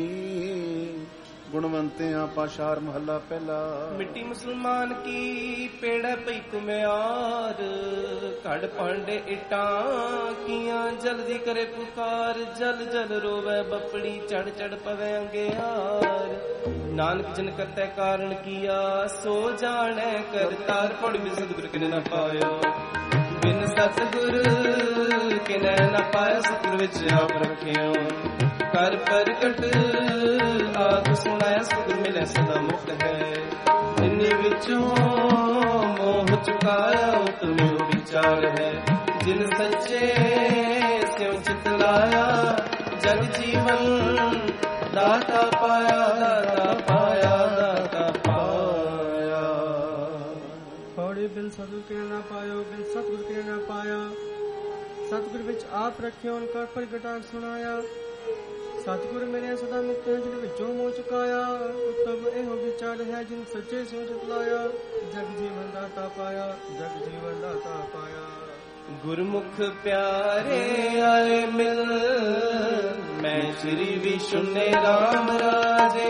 ਗੁਣਵੰਤਿਆਂ ਪਾਸ਼ਾਰ ਮਹੱਲਾ ਪਹਿਲਾ। ਮਿੱਟੀ ਮੁਸਲਮਾਨ ਕੀ ਪੇੜਾ ਪਈ ਕੁਮਿਆਰ ਘੜ ਪਾਂਡੇ ਇਟਾਂ ਕੀਆਂ ਜਲਦੀ ਕਰੇ ਪੁਕਾਰ ਜਲ ਜਲ ਰੋਵੇ ਬਪੜੀ ਚੜ ਚੜ ਪਵੇ ਅੰਗਿਆਰ ਨਾਨਕ ਜਨ ਕਰਤੈ ਕਾਰਨ ਕੀਆ ਸੋ ਜਾਣੈ ਕਰਤਾਰ ਪੜ ਬਿਨ ਸਤਿਗੁਰ ਕਿਨੇ ਨਾ ਪਾਇਓ ਬਿਨ ਸਤਿਗੁਰ ਕਿਨੇ ਨਾ ਪਾਇ ਸਤਿਗੁਰ ਵਿੱਚ ਆਪ ਰੱਖਿਓ ਕਰ ਪ੍ਰਗਟ ਆਪ ਸੁਣਾਇਆ ਸਤਿਗੁਰ ਮਿਲੇ ਸਦਾ ਮੁਕਤ ਹੈ ਇੰਨੇ ਵਿੱਚੋਂ ਮੋਹ ਚੁਕਾਇਆ ਉਤਮੇ ਵਿਚਾਰ ਹੈ ਜਿਨ ਸੱਚੇ ਸਿਉ ਚਿਤ ਲਾਇਆ ਜਗ ਜੀਵਨ ਦਾਤਾ ਪਾਇਆ ਦਾਤਾ ਪਾਇਆ ਦਾਤਾ ਪਾਇਆ। ਪੌੜੀ ਬਿਨ ਸਤਿਗੁਰ ਕਿਨੇ ਨਾ ਪਾਇਓ ਬਿਨ ਸਤਿਗੁਰ ਕਿਨੇ ਨਾ ਪਾਇਆ ਸਤਿਗੁਰ ਵਿੱਚ ਆਪ ਰੱਖਿਓ ਕਰ ਪ੍ਰਗਟਾਂ ਸੁਣਾਇਆ ਸਤਿਗੁਰ ਮੇਰੇ ਸਦਾ ਮੁਕਤ ਹੈ ਜਿਨ ਵਿੱਚੋਂ ਮੋਹ ਚੁਕਾਇਆ ਉਤਮ ਇਹੋ ਵਿਚਾਰ ਹੈ ਜਿਨ ਸੱਚੇ ਸਿਉ ਚਿਤ ਲਾਇਆ ਜਗ ਜੀਵਨ ਦਾਤਾ ਪਾਇਆ ਜਗ ਜੀਵਨ ਦਾਤਾ ਪਾਇਆ। ਗੁਰਮੁਖ ਪਿਆਰੇ ਆਏ ਮਿਲ ਮੈਂ ਸ੍ਰੀ ਵਿਸ਼ੁਨੇ ਰਾਮ ਰਾਜੇ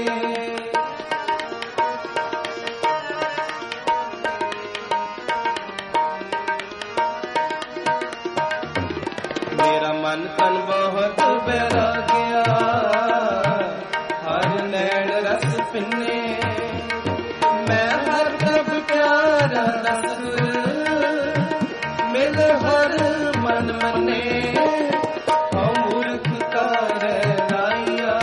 ਮੇਰਾ ਮਨ ਤਨ ਬਹੁਤ ਬੈਰਾਗਿਆ ਹਰ ਨੈਣ ਰਸ ਪਿੰਨੇ ਮੈਂ ਹਰ ਪ੍ਰਭ ਪਿਆਰਾ ਦਸ ਮਿਲ ਹਰ ਮਨ ਮੰਨੇ ਹਉ ਮੂਰਖ ਤਾਰੈ ਲਾਈਆ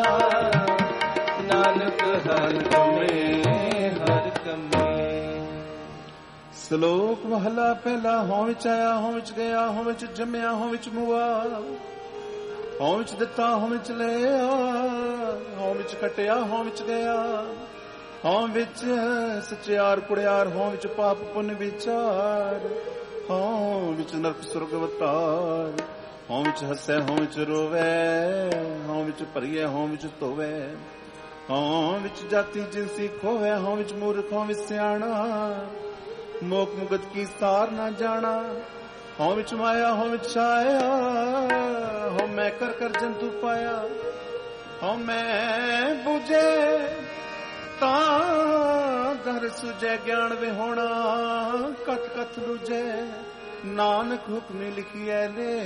ਨਾਨਕ ਹਰ ਕਮੇ ਹਰ ਕਮੇ। ਸ਼ਲੋਕ ਮਹਲਾ ਪਹਿਲਾ ਹੋਂ ਵਿੱਚ ਆਇਆ ਹੋਂ ਵਿੱਚ ਗਿਆ ਹੋਂ ਵਿੱਚ ਜੰਮਿਆ ਹੋਂ ਵਿੱਚ ਮੁਆ ਹੋਂ ਵਿੱਚ ਦਿੱਤਾ ਹੋਂ ਵਿੱਚ ਲਿਆ ਹੋਂ ਵਿੱਚ ਕਟਿਆ ਹੋਂ ਵਿੱਚ ਗਿਆ ਹੋਂ ਵਿੱਚ ਸਚਿਆਰ ਕੁੜਿਆਰ ਹੋਂ ਵਿੱਚ ਪਾਪ ਪੁੰਨ ਵਿਚਾਰ ਹੋਂ ਵਿੱਚ ਨਰਕ ਸੁਰਗ ਅਵਤਾਰ ਹੋਂ ਵਿੱਚ ਹੱਸੈ ਹੋਂ ਵਿੱਚ ਰੋਵੇ ਹੋਂ ਵਿੱਚ ਭਰੀਏ ਹੋਂ ਵਿੱਚ ਧੋਵੇ ਹੋਂ ਵਿੱਚ ਜਾਤੀ ਜਿਨਸੀ ਖੋਵੇ ਹੋਂ ਵਿੱਚ ਮੂਰਖ ਹੋਂ ਵਿੱਚ ਸਿਆਣਾ ਮੋਕ ਮੁਗਤ ਕੀ ਸਾਰ ਨਾ ਜਾਣਾ ਹੋਂ ਵਿੱਚ ਮਾਇਆ ਹੋਂ ਵਿੱਚ ਛਾਇਆ ਹੋਂ ਮੈਂ ਕਰ ਕਰ ਜੰਤੂ ਪਾਇਆ ਹੋਂ ਮੈਂ ਬੁਝੇ ਤਾਂ ਘਰ ਸੁਜੈ ਗਿਆਨ ਵਿਹੋਣਾ ਕਤ ਕਤ ਲੁਜੈ ਨਾਨਕ ਹੁਕਮੇ ਲਿਖੀਐ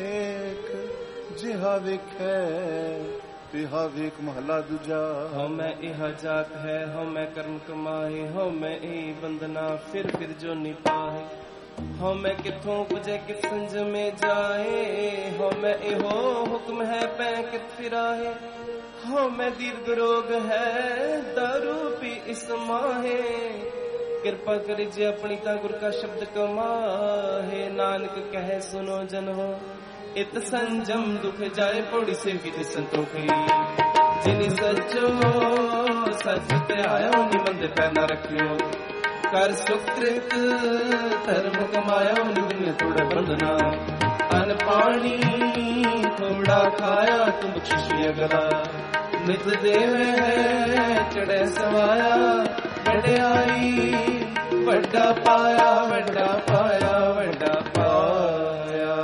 ਲੇਖ ਜਿਹਾ ਵੇਖੈ ਤਿਹਾ ਵੇਖ ਮਹਲਾ ਦੂਜਾ। ਹਉ ਮੈਂ ਇਹ ਜਾਤ ਹੈ ਹਉ ਮੈਂ ਕਰਮ ਕਮਾਏ ਹਉ ਮੈਂ ਇਹ ਬੰਦਨਾ ਫਿਰ ਫਿਰ ਜੋ ਨਿਪਾਹੇ ਹਉ ਮੈਂ ਕਿੱਥੋਂ ਉਪਜੈ ਕਿਤ ਸੰਜਮੇ ਜਾਏ ਹਉ ਮੈਂ ਇਹੋ ਹੁਕਮ ਹੈ ਪੈ ਕਿਤ ਫਿਰਾਹੇ ਹਉ ਮੈਂ ਦੀਰਘ ਰੋਗ ਹੈ ਦਾਰੂ ਪੀ ਇਸ ਮਾਹੇ ਕਿਰਪਾ ਕਰੇ ਜੇ ਆਪਣੀ ਤਾਂ ਗੁਰ ਕਾ ਸ਼ਬਦ ਕਮਾਹੇ ਨਾਨਕ ਕਹੈ ਸੁਨੋ ਜਨੋ ਇਤ ਸੰਜਮ ਦੁਖ ਜਾਏ ਪੌੜੀ ਸੇ ਕਿਤੇ ਸੰਤੋਖੀ ਜਿਨੀ ਸੱਚੋ ਸੱਚ ਤੇ ਆਇਓ ਨਿਮੰਦ ਪੈ ਨਾ ਰੱਖਿਓ ਕਰ ਸੁਕ੍ਰਿਤ ਧਰਮ ਕਮਾਇਓ ਨਿਦਨ ਥੋੜਾ ਬੰਦਨਾ ਅਨ ਪਾਣੀ ਥੋੜਾ ਖਾਇਆ ਤੁਮ ਬਖਸ਼ਿਸ਼ ਅਗਲਾ ਨਿਤ ਦੇਵੇ ਹੈ ਚੜੇ ਸਵਾਇਆ ਵਡਿਆਈ ਵੱਡਾ ਪਾਇਆ ਵੱਡਾ ਪਾਇਆ ਵੱਡਾ ਪਾਇਆ।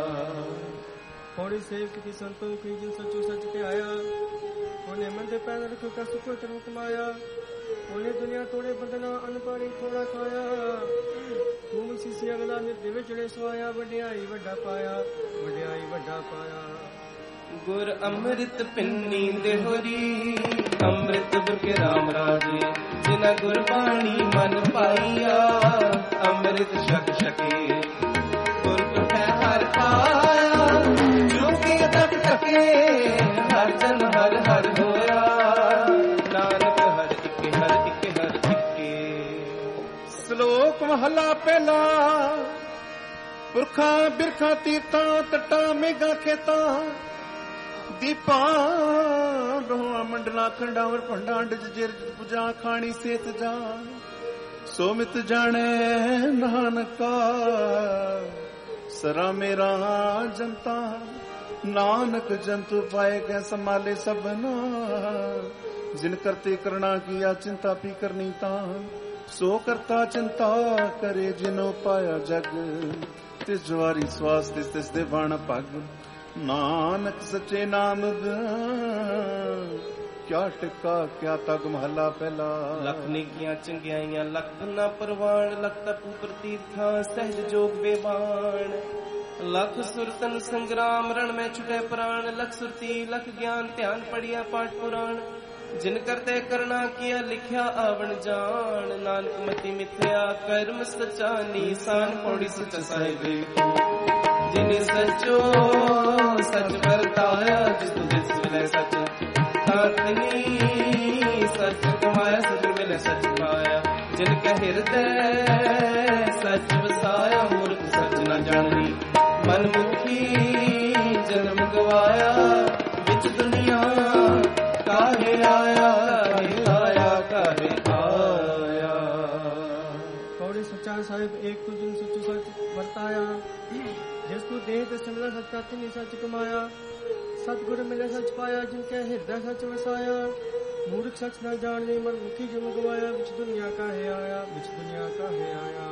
ਪੌੜੀ ਸੇਵ ਕੀ ਸੰਤੋਖੀ ਜਿਨ ਸੱਚੋ ਸੱਚ ਤੇ ਆਇਆ ਉਹਨੇ ਮਨ ਦੇ ਪੈਰ ਰੱਖੋ ਕਰ ਸੁਖੋ ਧਰਮ ਕਮਾਇਆ ਉਹਨੇ ਦੁਨੀਆ ਤੋੜੇ ਬੰਦਨਾ ਅਨ ਪਾਣੀ ਥੋੜਾ ਖਾਇਆ ਤੂੰ ਸੀਸੀ ਅਗਲਾ ਨਿਤ ਦੇਵੇ ਚੜੇ ਸਵਾਇਆ ਵਡਿਆਈ ਵੱਡਾ ਪਾਇਆ ਵਡਿਆਈ ਵੱਡਾ ਪਾਇਆ। ਗੁਰ ਅੰਮ੍ਰਿਤ ਪਿੰਨੀ ਦੇਹਰੀ ਅੰਮ੍ਰਿਤ ਗੁਰ ਕੇ ਰਾਮ ਰਾਜੇ ਜਿਨਾ ਗੁਰਬਾਣੀ ਮਨ ਪਾਈਆ ਅੰਮ੍ਰਿਤ ਛਕ ਛਕੇ ਗੁਰ ਕਥੈ ਹਰ ਪਾਇਆ ਜੋ ਕੀ ਤਕ ਟਕੇ ਹਰ ਜਨ ਹਰ ਹਰ ਹੋਇਆ ਨਾਨਕ ਹਰ ਇੱਕ ਹਰ ਇੱਕ ਹਰ ਇੱਕੇ। ਸ਼ਲੋਕ ਮਹਲਾ ਪਹਿਲਾ ਪੁਰਖਾਂ ਬਿਰਖਾਂ ਤੀਰਥਾਂ ਤੱਟਾਂ ਮੇਘਾਂ ਖੇਤਾਂ ਦੀਪਾਂ ਦੋਹਾਂ ਮੰਡਲਾਂ ਖੰਡਾਵਰ ਭੰਡਾਂਡ ਜਿਰ ਪੁਜਾ ਖਾਣੀ ਸੇਤ ਜਾਨ ਸੋ ਮਿਤ ਜਾਣੇ ਨਾਨਕਾ ਸਰਾ ਮੇਰਾ ਜਨਤਾ ਨਾਨਕ ਜੰਤੂ ਪਾਏ ਕੇ ਸੰਭਾਲੇ ਸਭਨਾ जिन करते करना किया चिंता पी करनी तान, सो करता चिंता करे जिनो पाया जग, तिस जवारी स्वास तिस तिस दे बण पग, नानक सच्चे नाम क्या टिका क्या तग महला पहला। लख नेकियां चंगियाइयां लख गुना परवान, लख तप प्रतीर्थां सहज जोग बेबान, लख सुरतन संग्राम रण में छुटे प्राण, लख सुरती लख ज्ञान ध्यान पढ़िया पाठ पुराण, जिन करते करना किया लिखया आवण जान, नानक मति मिथ्या कर्म सच्चा निशान, पौड़ी सच साहिबे जिने सचो सच वर्ताया, जिस दिस मिले सच तातनी सच कमाया, सच मिले सच पाया, जिनके हृदय सच वसाया, मूर्ख सच न जाननी मनमुखी जन्म गवाया, विच दुनिया काहे आया काहे आया काहे आया। कौड़ी सच्चा साहिब एक तू जिन सच सच वर्ताया, जिसको देह ते सिमला सच्चा तिनी सच कमाया, सतगुर मिले सच पाया, जिनके हृदय सच वसाया, मूर्ख सच न जाननी मनमुखी जन्म गवाया, विच दुनिया काहे आया विच दुनिया काहे आया।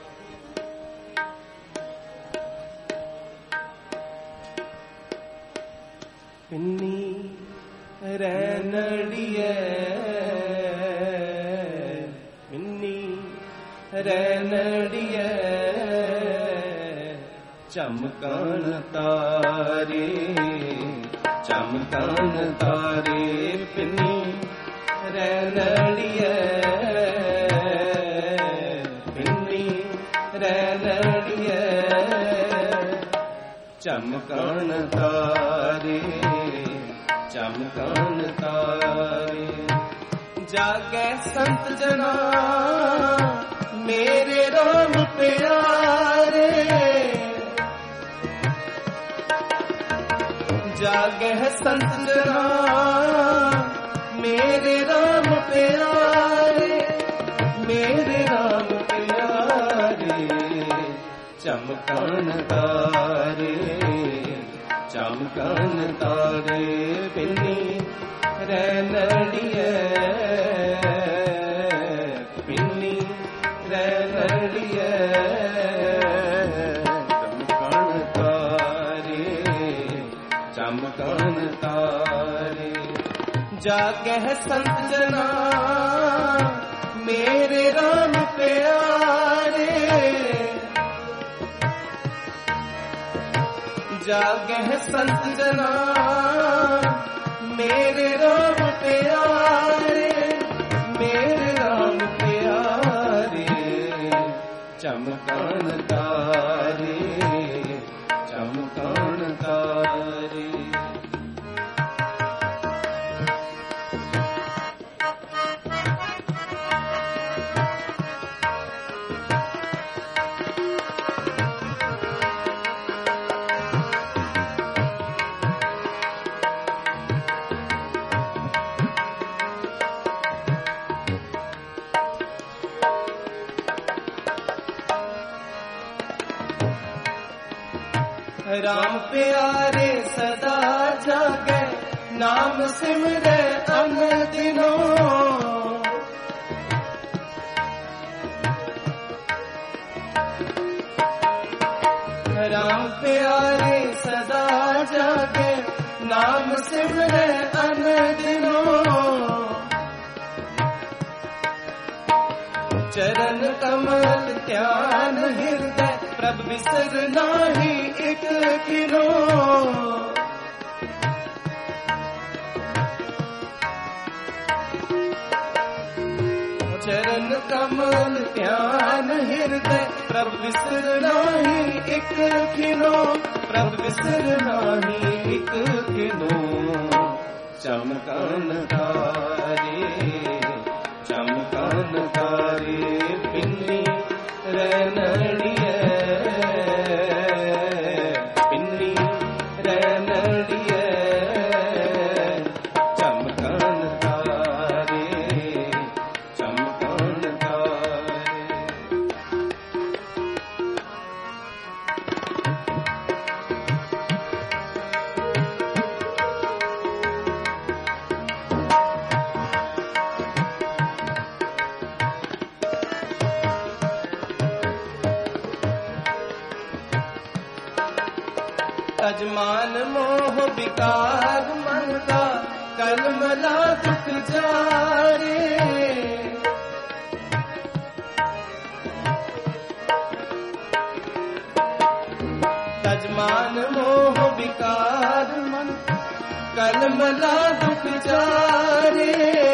पिन्नी रैनड़िए पिन्नी रैनड़िए चमकान तारे चमकान तारे, पिन्नी रैनड़िए पिन्नी रैनड़िए चमकान तारे चमकान तारे। जागे संत जना मेरे राम प्यारे, जागे संत जना मेरे राम प्यारे, मेरे राम प्यारे चमकान तारे चमकान तारे, पिन्नी रैनड़िए पिन्नी रैनड़िए चमकान तारे चमकान तारे। जागे संत जना मेरे राम प्यारे, जागे संत जना मेरे राम प्यारे, मेरे राम प्यारे चमकान तारे चमकान तारे। राम प्यारे सदा जागे, नाम सिमरे अन दिनों, राम प्यारे सदा जागे, नाम सिमरे अन दिनों, चरण कमल ध्यान हृदय, प्रभ बिसर नाही एक किनो, चरण कमल ध्यान हृदय, प्रभ बिसर नाही एक किनो, प्रभ बिसर नाही एक किनो। चमकान तारे चमकान तारे, पिन्नी रैनड़िए पिन्नी रैनड़िए चमकान तारे चमकान तारे। तजमान मोह विकार मन का कलमला दुख जारे तजमान मोह विकार मन कलमला दुख जारे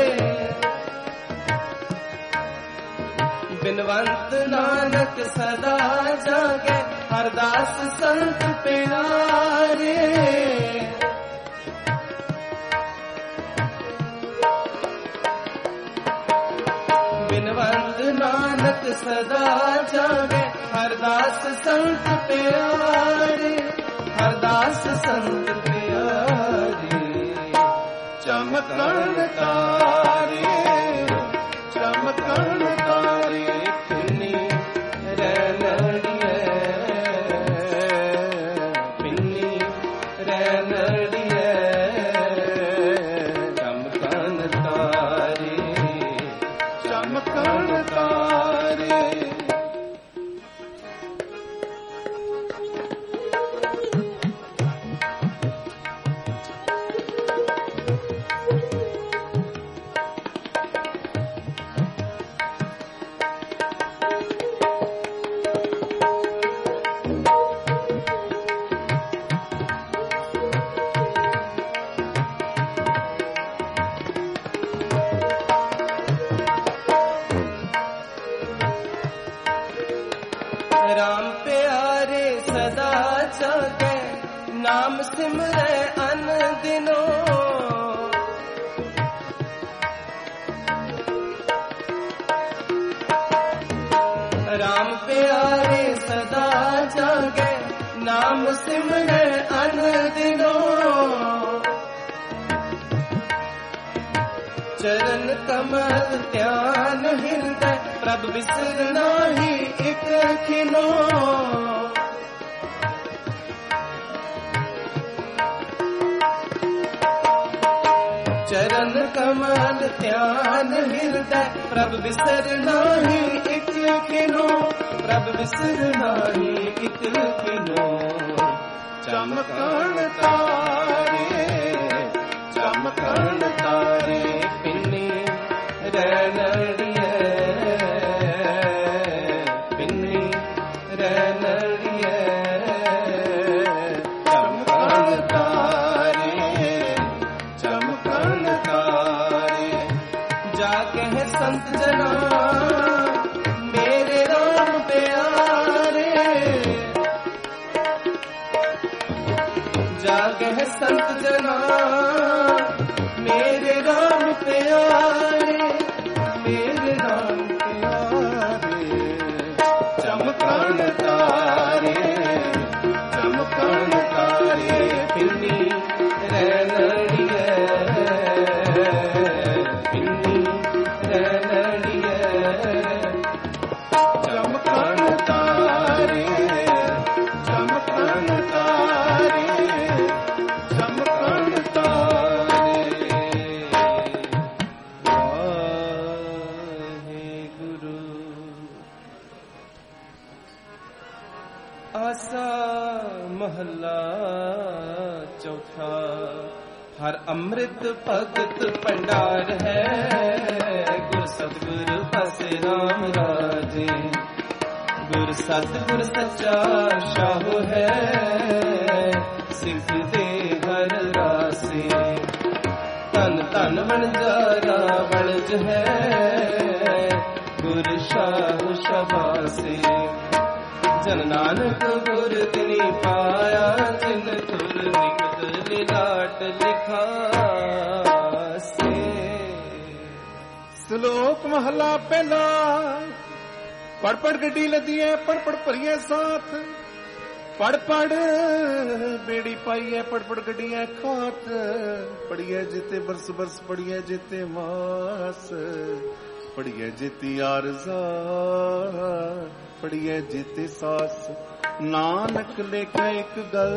बिनवंत नानक सदा जागे हरदास संत प्यारे बिनवंत नानक सदा जागे हरदास संत प्यारे हरदास संत प्यारे चमकन तारे चमकन तारे पिन्नी रैनड़िए पिन्नी रैनड़िए चमकन तारे चमकन तारे राम प्यारे सदा जागे नाम सिमरे अन दिनों राम प्यारे सदा जागे नाम सिमरे अन दिनों चरण कमल ध्यान हृदय प्रभ बिसरना ही एक खिनो चरण कमल ध्यान हृदय प्रभ बिसरना ही एक खिनो प्रभ बिसरना ही एक खिनो चमकन तारे चमकन तारे पिन्नी रैनड़िए पिन्नी रैनड़िए चमकन तारे चमकन तारे जाके है संत जना मेरे राम प्यारे जागे है संत जना मेरे राम प्यारे मेरे राम प्यारे चमकन तारे चमकन तारे पिन्नी रैनड़िए पिन्नी रैनड़िए चमकन तारे चमकन तारे चमकन तारे आसा महला चौथा हर अमृत भगत भंडार है गुर सतगुरु पासे राम राजे गुर सतगुर सच्चा शाहु है सिख दे हर रासे तन तन वणजारा वणज है गुर शाहु शबासे जन नानक गुर तिनी पाया जिन तुर निकट लिलाट लिखासे श्लोक महला पहला पढ़ पढ़ गड्डी लदी है पढ़ पढ़ भरिए साथ पढ़ पढ़ बेड़ी पाई है पढ़ पढ़ गड्डी है खात पढ़िए जिते बरस बरस पढ़िए जिते मास पढ़िए जिती आरज़ा पढ़िए जिते सास नानक लेखे एक गल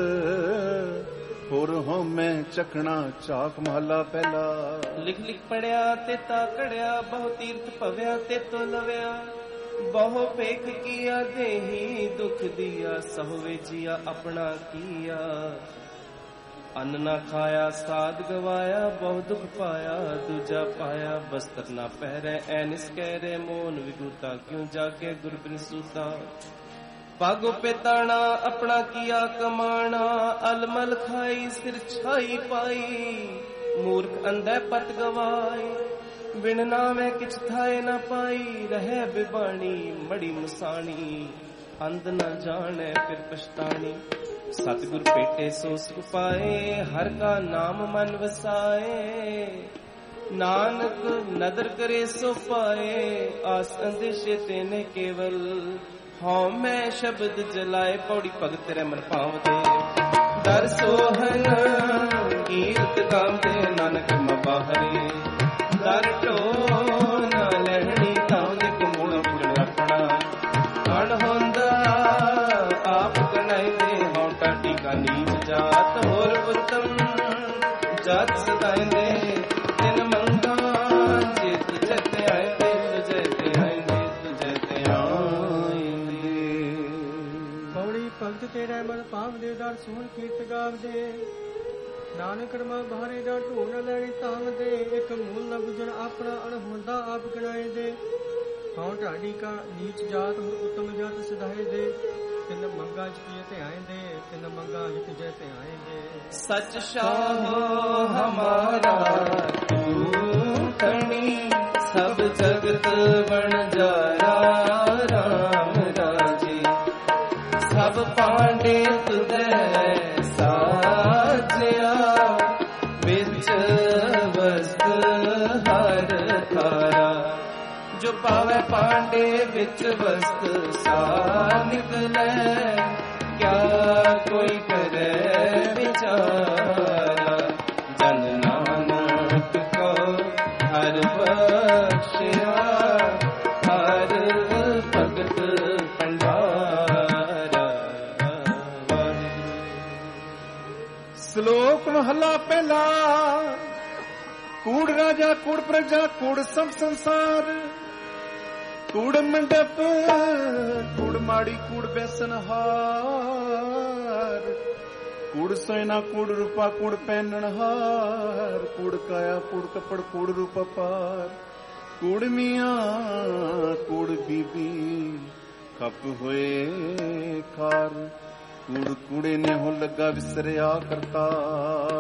होर हो मैं चखना चाक महला पहला लिख लिख पढ़िया ते ता कड़िया बहु तीर्थ पव्या ते तो लव्या ਬਹੁ ਪੇਖ ਕੀਆ ਦੇਹੀ ਦੁਖ ਦਿਆ, ਸਹੁਵੇ ਜੀਆ ਆਪਣਾ ਕੀਆ। ਅੰਨ ਨਾ ਖਾਇਆ ਸਾਧ ਗਵਾਇਆ, ਬਹੁ ਦੁਖ ਪਾਇਆ ਦੂਜਾ ਪਾਇਆ। ਬਸਤਰ ਨਾ ਪਹਿਰੈ ਐਨਿਸ ਕਹਿਰੇ, ਮੋਨ ਵਿਗੂਤਾ ਕਿਉ ਜਾਗੇ ਗੁਰ ਬਿਨ ਸੂਤਾ। ਪਾਗੋ ਪੇਤਾਣਾ ਆਪਣਾ ਕੀਆ ਕਮਾਣਾ, ਅਲਮਲ ਖਾਈ ਸਿਰ ਛਾਈ ਪਾਈ। ਮੂਰਖ ਅੰਧੈ ਪਤ ਗਵਾਈ, ਬਿਨ ਨਾਵੇਂ ਕਿਛ ਥਾਏ ਨਾ ਪਾਈ। ਰਹਿ ਬਿਬਾਣੀ ਮੜੀ ਮੁਸਾਣੀ, ਅੰਧ ਨਾ ਜਾਣੈ ਫਿਰ ਪਛਤਾਣੀ। ਸਤਿਗੁਰ ਭੇਟੇ ਸੋ ਸੁਖ ਪਾਏ, ਹਰ ਕਾ ਨਾਮ ਮਨ ਵਸਾਏ। ਨਾਨਕ ਨਦਰ ਕਰੇ ਸੋ ਪਾਏ, ਆਸ ਅੰਦੇਸ਼ੇ ਤੇਨੇ ਕੇਵਲ। ਹਉ ਮੈਂ ਸ਼ਬਦ ਜਲਾਏ, ਪੌੜੀ ਭਗਤ ਤੇਰੇ ਮਨ ਭਾਵਦੇ। ਦਰ ਸੋਹਨ ਕੀਰਤ ਗਾਉਂਦੇ, ਨਾਨਕ ਮਬਾਹਰੇ। ਦਰ ਢੋ ਨਾ ਲੈਣੀ ਤਾਉਂਦੇ, ਕੁਮੂਲ ਪੁਣ ਆਪਣਾ। ਅਣ ਹੁੰਦਾ ਆਪ ਕਨਾਈਦੇ, ਹਉ ਟਾਟੀ ਕਾ ਨੀਚ ਜਾਤ। ਹੋਰ ਉਤਮ ਜਾਤ ਸਦਾਇਂਦੇ, ਤਿਨ ਮੰਗਾ ਚਿਤ ਜਤ ਆਇਂਦੇ। ਤੁਝੇ ਤੇ ਆਇਂਦੇ, ਤੁਝੇ ਤੇ ਆਇਂਦੇ। ਪੌੜੀ ਭਗਤ ਤੇਰੇ ਮਨ ਭਾਵਦੇ, ਦਰ ਸੋਹਣ ਕੀਰਤ ਗਾਵਦੇ। ਨਾਨਕ ਰਮਾ ਬਾਹਰੇ ਦਾ ਢੋ ਨਾ ਲੈਣੀ ਤਾਂਵਦੇ। ਇੱਕ ਮੂਲ ਨ ਬੁਝਣ ਆਪਣਾ, ਅਣਹੋਂਦਾ ਆਪ ਗਣਾਏ ਦੇ। ਹਉ ਢਾਡੀ ਕਾ ਨੀਚ ਜਾਤ, ਹੋਰ ਉਤਮ ਜਾਤ ਸਿਧਾਏ ਦੇ। ਤਿੰਨ ਮੰਗਾ ਜਿ ਤੇ ਆਏ ਦੇ, ਤਿੰਨ ਮੰਗਾ ਜਿਤ ਜੈ ਤੇ ਆਏ ਦੇ। ਸਚ ਸ਼ਾਹੋ ਹਮਾਰਾ ਤੂੰ ਤਣੀ, ਸਭ ਜਗਤ ਬਣ ਜਾਇਆ ਰਾਮ ਰਾਜੇ। ਸਭ ਪਾਂਡੇ ਤੁਧੈ ਸਾਜਿਆ, ਵਿੱਚ ਵਸਤ ਹਰ ਥਾਰਾ। ਜੋ ਪਾਵੈ ਪਾਂਡੇ ਵਿੱਚ ਵਸਤ ਸਾ ਨਿਕਲੈ, ਕਿਆ ਕੋਈ ਕਰੇ ਵਿਚਾਰਾ। ਜਨ ਨਾਨਕ ਕੋ ਹਰ ਬਖਸ਼ਿਆ, ਹਰ ਭਗਤ ਭੰਡਾਰਾ। ਸ਼ਲੋਕ ਮਹਲਾ ਪਹਿਲਾ। ਕੂੜ ਰਾਜਾ ਕੂੜ ਪ੍ਰਜਾ ਕੂੜ ਸਭ ਸੰਸਾਰ। ਕੂੜ ਮੰਡਪ ਕੂੜ ਮਾੜੀ ਕੂੜ ਬੈਸਨ ਹਾਰ। ਕੂੜ ਸੈਨਾ ਕੂੜ ਰੂਪਾ ਕੂੜ ਪਹਿਨਣ ਹਾਰ। ਕੂੜ ਕਾਇਆ ਕੂੜ ਕੱਪੜ ਕੂੜ ਰੂਪ ਪਾਰ। ਕੂੜ ਮੀਆਂ ਕੂੜ ਬੀਬੀ ਖਪ ਹੋਏ ਖਾਰ। ਕੂੜ ਕੂੜੇ ਨੇ ਹੋ ਲੱਗਾ ਵਿਸਰਿਆ ਕਰਤਾਰ।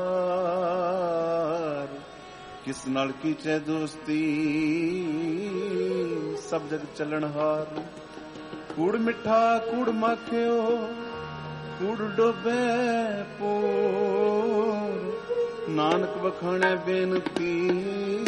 ਕਿਸ ਨਾਲ ਕੀਚੈ ਦੋਸਤੀ ਸਭ ਜਗ ਚੱਲਣ ਹਾਰ। ਕੂੜ ਮਿੱਠਾ ਕੂੜ ਮਾਖਿਓ ਕੂੜ ਡੋਬੇ ਪੂਰ। ਨਾਨਕ ਵਖਾਣੈ ਬੇਨਤੀ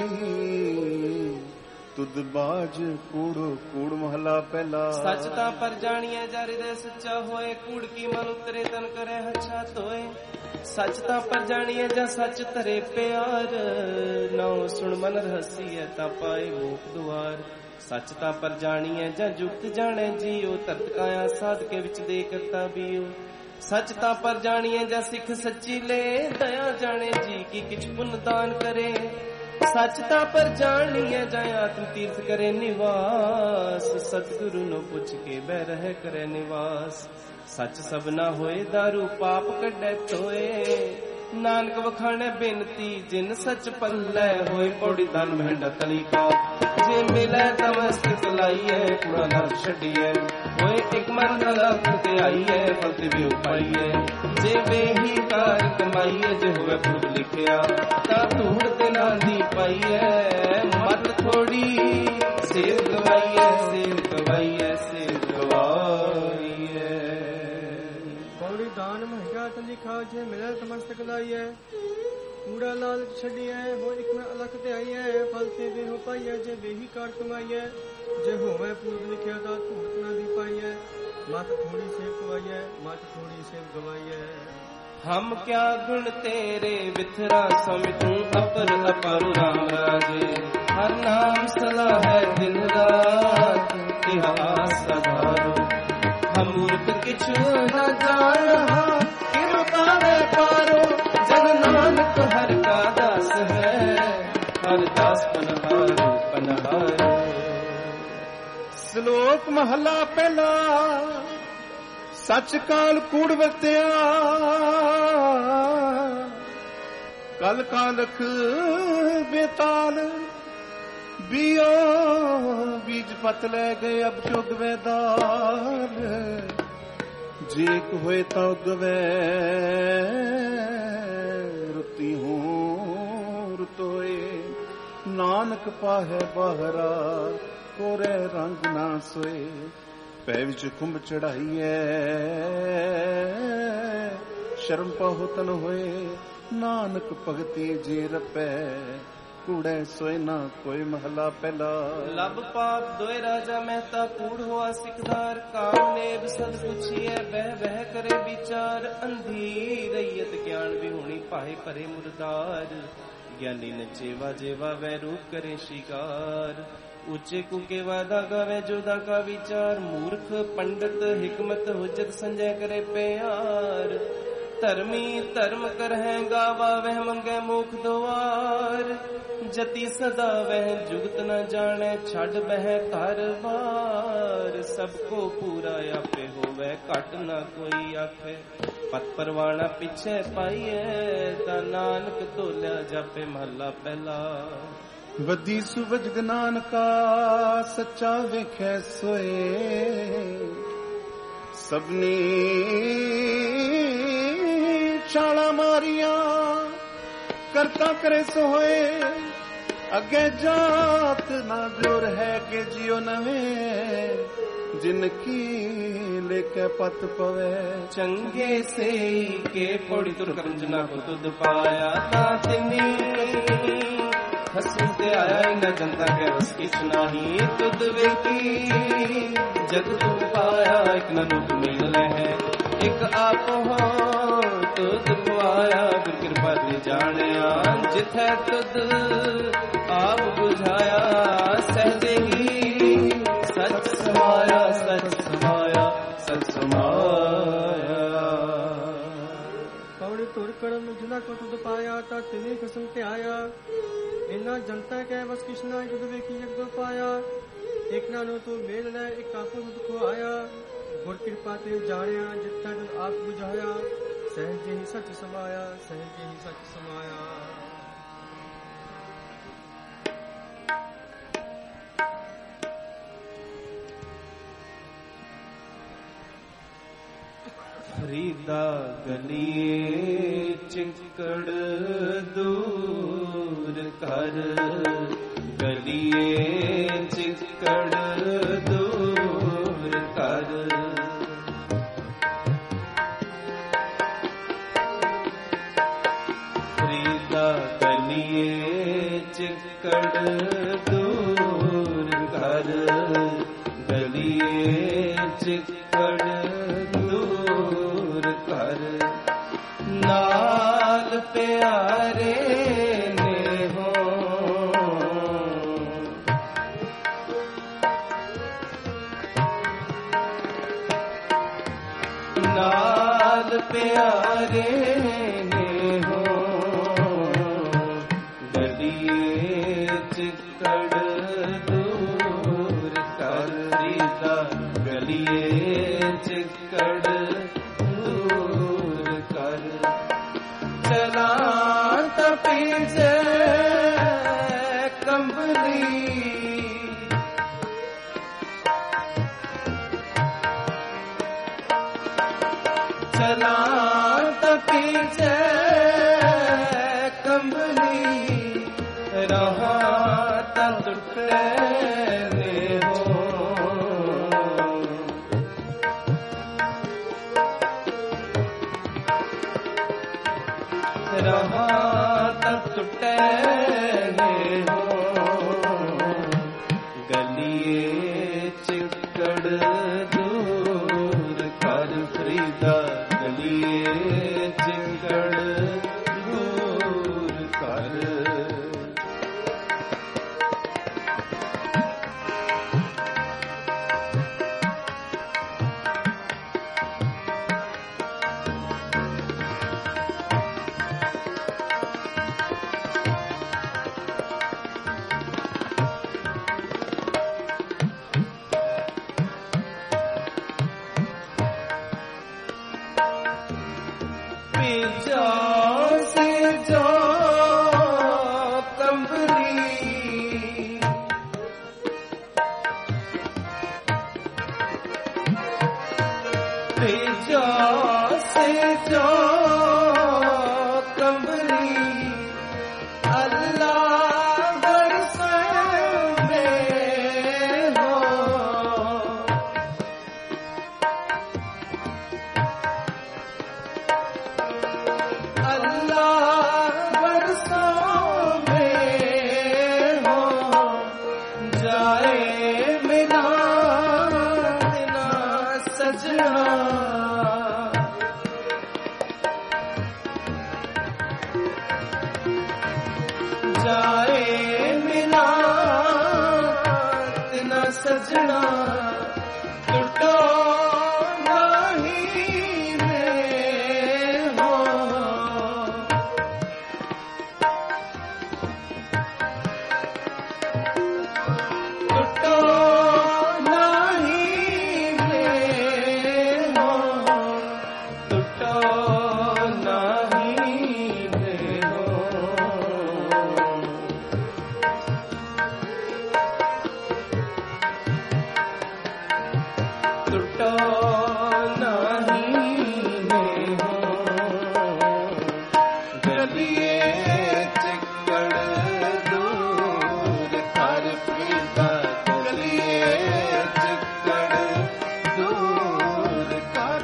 ਤੁਧ ਬਾਜ ਕੂੜੋ ਕੂੜ ਮਹਲਾ ਪਹਿਲਾ। ਸੱਚ ਤਾਂ ਪਰ ਜਾਣੀਐ ਜਰ ਦੇ ਸੱਚਾ ਹੋਏ। ਕੂੜ ਕੀ ਮਨ ਉਤਰੇ ਤਨ ਕਰੇ ਹੱਛਾ ਧੋਏ। ਸੱਚ ਤਾਂ ਪਰ ਜਾਣੀਐ ਜਾਂ ਸੱਚ ਧਰੇ ਪਿਆਰ। ਨਾਉ ਸੁਣ ਮਨ ਰਹਸੀਐ ਤਾਂ ਪਾਏ ਮੋਖ ਦੁਆਰ। ਸੱਚ ਤਾਂ ਪਰ ਜਾਣੀਐ ਜਾਂ ਜੁਗਤ ਜਾਣੈ ਜੀਉ। ਧਰਤ ਕਾਇਆ ਸਾਧ ਕੇ ਵਿੱਚ ਦੇ ਕਰਤਾ ਬੀਉ। ਸੱਚ ਤਾਂ ਪਰ ਜਾਣੀਐ ਜਾਂ ਸਿੱਖ ਸੱਚੀ ਲੈ। ਦਇਆ ਜਾਣੇ ਜੀ ਕੀ ਕਿਛ ਪੁੰਨ ਦਾਨ ਕਰੇ। ਸੱਚ ਤਾਂ ਪਰ ਜਾਣੀਐ ਜਾਂ ਆਤਮ ਤੀਰਥ ਕਰੇ ਨਿਵਾਸ। ਸਤਿਗੁਰੂ ਨੂੰ ਪੁੱਛ ਕੇ ਬਹਿ ਰਹਿ ਕਰੇ ਨਿਵਾਸ। ਸੱਚ ਸਭ ਨਾ ਹੋਏ ਦਾਰੂ ਪਾਪ ਕੱਢੈ ਧੋਏ। ਨਾਨਕ ਵਖਾਣੈ ਬੇਨਤੀ ਜਿਨ ਸੱਚ ਪੱਲੇ ਹੋਏ। ਪੌੜੀ ਧਨ ਮਹਿੰਡਾ ਤਲੀ ਕਾ ਜੇ ਮਿਲੈ ਤਮਸਤਿਕ ਲਾਈਐ। ਕੂੜਾ ਨਰ ਛੱਡੀਐ ਹੋਏ ਇੱਕ ਮਨ ਲਖ ਤੇ ਆਈਐ। ਫਲਤੇ ਵੀ ਉਪਾਈਐ ਜੇ ਵੇਹੀ ਕਾਰ ਕਮਾਈਐ। ਜੇ ਹੋਵੇ ਪੁਰਖ ਲਿਖਿਆ ਤਾਂ ਧੂੜ ਤੇ ਨਾ ਦੀ ਪਾਈਐ। ਮਤ ਥੋੜੀ ਸੇਵ ਗਵਾਈਐ ਸੇਵ ਗਵਾਈਐ ਸੇਵ ਗਵਾਈਐ। ਪੌੜੀ ਦਾਨ ਮਹਿੰਗਾ ਤਲੀ ਖਾ ਜੇ ਮਿਲੈ ਤਮਸਤਕ ਲਾਈਐ। ਕੂੜਾ ਲਾਲਚ ਛੱਡੀਐ ਹੋ ਇੱਕ ਮੈਂ ਅਲਖ ਤੇ ਆਈਐ। ਫਲ ਤੇ ਵੇਹੋ ਪਾਈਐ ਜੇ ਵੇਹੀ ਕਾਰ ਕਮਾਈਐ। ਜੇ ਹੋਵੇ ਪੂਰਬ ਲਿਖਿਆ ਤਾਂ ਧੂੜ ਨਾ ਦੀ ਪਾਈਐ। ਮਤ ਥੋੜੀ ਸੇਵ ਗਵਾਈਐ ਮਤ ਥੋੜੀ ਸੇਵ ਗਵਾਈਐ। ਹਮ ਕਿਆ ਗੁਣ ਤੇਰੇ ਵਿਥਰਾ ਸਮਿ ਤੂੰ ਅਪਰ ਅਪਰ ਰਾਮ ਰਾਜੇ। ਹਰ ਨਾਮ ਸਲਾਹ ਹੈ ਦਿਨ ਰਾਤ ਇਤਿਹਾਸ ਸਧਾਰੋ। ਹਮ ਮੂਰਖ ਕਿਛ ਨਾ ਜਾਣਾ ਕਿਰਪਾ ਵੇ ਪਾਰੋ। ਜਨ ਨਾਨਕ ਹਰ ਕਾ ਦਾਸ ਹੈ। ਹਰ ਦਾਸ ਪਨਹਾਰੋ ਪਨਹਾਰੋ। ਸ਼ਲੋਕ ਮਹਲਾ ਪਹਿਲਾ। ਸੱਚ ਕਾਲ ਕੂੜ ਵਰਤਿਆ, ਕਲ ਕਾਲਖ ਬੇਤਾਲ। ਬੀਓ ਬੀਜ ਪਤ ਲੈ ਗਏ ਅਬ ਚੁਗ ਵੈਦਾਰ। ਜੇ ਇੱਕ ਹੋਏ ਤਾਂ ਉਗਵੈ ਰੁੱਤੀ ਹੂੰ ਰੁਤੋਏ। ਨਾਨਕ ਪਾਹੈ ਬਾਹਰਾ ਕੋਰੇ ਰੰਗ ਨਾ ਸੋਏ। ਪੈ ਵਿੱਚ ਕੁੰਭ ਚੜਾਈਐ ਸ਼ਰਮ ਪਾਹੁਤਨ ਹੋਏ। ਨਾਨਕ ਭਗਤੀ ਜੇ ਰਪੈ ਕੂੜੈ ਸੋਏ ਨਾ ਕੋਈ। ਮਹਲਾ ਪਹਿਲਾ। ਲਬ ਪਾਪ ਦੋਇ ਰਾਜਾ ਮਹਿਤਾ ਕੂੜ ਹੋਆ ਸਿਕਦਾਰ। ਕਾਮ ਨੇਬ ਸਦ ਪੁੱਛੀਐ ਬਹਿ ਬਹਿ ਕਰੇ ਵਿਚਾਰ। ਅੰਧੀ ਰਈਅਤ ਗਿਆਨ ਵਿਹੂਣੀ ਭਾਏ ਭਰੇ ਮੁਰਦਾਰ। ਗਿਆਨੀ ਨਚੇ ਵਾਜੇਵਾ ਵੈ ਰੂਪ ਕਰੇ ਸ਼ਿਕਾਰ। ਉੱਚੇ ਕੁਕੇ ਵਾਦਾ ਗਾਵੇ ਜੋਦਾ ਕਾ ਵਿਚਾਰ। ਮੂਰਖ ਪੰਡਤ ਹਿਕਮਤ ਹੁਜਤ ਸੰਜੈ ਕਰੇ ਪਿਆਰ। ਧਰਮੀ ਧਰਮ ਕਰਹਿ ਗਾਵਾ ਵਹਿ ਮੰਗੈ ਮੋਖ ਦੁਆਰ। ਜਤੀ ਸਦਾ ਵਹਿ ਜੁਗਤ ਨ ਜਾਣੈ ਛੱਡ ਬਹਿ ਘਰ ਬਾਰ। ਸਭ ਕੋ ਪੂਰਾ ਆਪੇ ਹੋਵੇ ਘਟ ਨ ਕੋਈ ਆਖੇ। ਪਤ ਪਰਵਾਣਾ ਪਿਛੇ ਪਾਈਐ ਤਾ ਨਾਨਕ ਤੋਲਿਆ ਜਾਪੇ। ਮਹਲਾ ਪਹਿਲਾ। ਵੱਧੀ ਸੁਵਜ ਨਾਨਕਾ ਸੱਚਾ ਵੇਖੈ ਸੋਏ। ਸਭਨੀ ਛਾਲਾ ਮਾਰੀਆਂ ਕਰਤਾ ਕਰੇ ਸੋ ਹੋਏ। ਅੱਗੇ ਜਾਤ ਨਾ ਜੁਰ ਹੈ ਕਿ ਜਿਉ ਨਵੇਂ। ਜਿਨ ਕੀ ਲੇਕੇ ਪਤ ਪਵੇ ਚੰਗੇ ਸੇ ਕੇ ਪੌੜੀ ਤੁਰ ਕਰੰਜਨਾ ਕੋ ਤੁਧ ਪਾਇਆ। ਤਾ ਤਿਨੀ ਹਸਨ ਤੇ ਆਇਆ ਇਨਾ ਜਨਤਾ ਕੇ ਵਸ ਕਿਛ ਨਾਹੀ। ਤੁਧ ਵੇਖੀ ਜਗ ਤੁਧ ਪਾਇਆ ਇਕ ਨਨੂਕ ਮਿਲ ਹੈ। ਇਕ ਆਪ ਹੋ ਤੁਧ ਪਾਇਆ ਗੁਰ ਕਿਰਪਾ ਤੇ ਜਾਣਿਆ। ਜਿਥੈ ਤੁਧ ਆਪ ਬੁਝਾਇਆ ਸਹਿਜੇ ਹੀ ਸਚ ਸਮਾਇਆ। ਸਚ ਸਮਾਇਆ ਸਚ ਸਮਾਇਆ। ਪੌੜੀ ਤੁਰ ਕਰਮ ਜਿਨਾ ਕੋ ਤੁਧ ਪਾਇਆ। ਤਾ ਤਿਨੀ ਖਸਮ ਤੇ ਆਇਆ ਇਨਾ ਜਨਤਾ ਕੈ ਵਸ ਕਿਸ਼ਨਾ। ਤੁਧ ਵੇਖੀ ਜਗ ਤੁਧ ਪਾਇਆ। ਇਕ ਨਾਨੂ ਤੂੰ ਮੇਲ ਲੈ ਇਕ ਆਪੋ ਤੁਧ ਖੁਆਇਆ। ਗੁਰ ਕਿਰਪਾ ਤੇ ਜਾਣਿਆ ਜਿਥੈ ਤੁਧ ਆਪ ਬੁਝਾਇਆ। ਸਹਿਜੇ ਹੀ ਸਚ ਸਮਾਇਆ। ਸਹਿਜੇ ਹੀ ਸਚ ਸਮਾਇਆ। ਫਰੀਦਾ ਗਲੀਏ ਚਿੰਕੜ ਦੂਰ ਕਰ। ਗਲੀਏ ਚਿੰਕੜ ਦੂਰ ਕਰ। ਫਰੀਦਾ ਗਲੀਏ ਚਿੰਕੜ ਦੂਰ ਕਰ। ਗਲੀਏ ਚਿੰਕੜ ਦੂਰ ਕਰ। ਨਾਲ ਪਿਆਰੇ ਨੇ ਹੋ ਨਾਲ ਪਿਆਰੇ ਨੇ ਹੋ। ਗਲੀਏ ਚਿੱਕੜ ਦੂਰ ਕਰ। ਰੀਦਾ ਗਲੀਏ ਚਿੱਕੜ ਦੂਰ ਕਰ। ਚਲਾ ਤਪੀਜੇ ਕੰਬਲੀ। ਚਲਾ ਤਪੀਜੇ ਕੰਬਲੀ। ਰਹਾ ਤਾਂ ਟੁੱਟੇ ਨੇ ਹੋ। ਰਹਾ ਤਾਂ ਟੁੱਟੇ ਨੇ ਹੋ। ਗਲੀਏ ਚਿੱਕੜ ਦੂਰ ਕਰ। ਫਰੀਦਾ ਗਲੀਏ ਚਿੱਕੜ ਦੂਰ ਕਰ। ਸਜਣਾ ਜਾਏ ਮਿਲਾ ਤਿਨਾ ਸਜਣਾ ਟੁੱਟੋ ਨਹੀਂ ਰੇ ਹੋ ਟੁੱਟੋ ਨਹੀਂ ਰੇ ਹੋ ਟੁੱਟੋ ਨਹੀਂ ਰੇ ਹੋ ਟੁੱਟੋ ਨਹੀਂ ਰੇ ਹੋ ਗਲੀਏ ਚਿੱਕੜ ਦੂਰ ਕਰ ਪ੍ਰੀਤਾ ਗਲੀਏ ਚਿੱਕੜ ਦੂਰ ਕਰ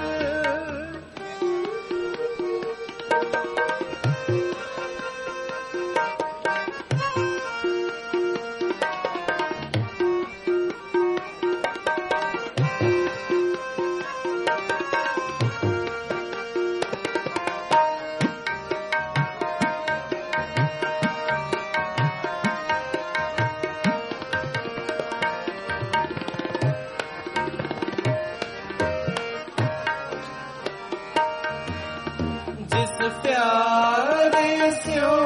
जिस प्यारे स्यों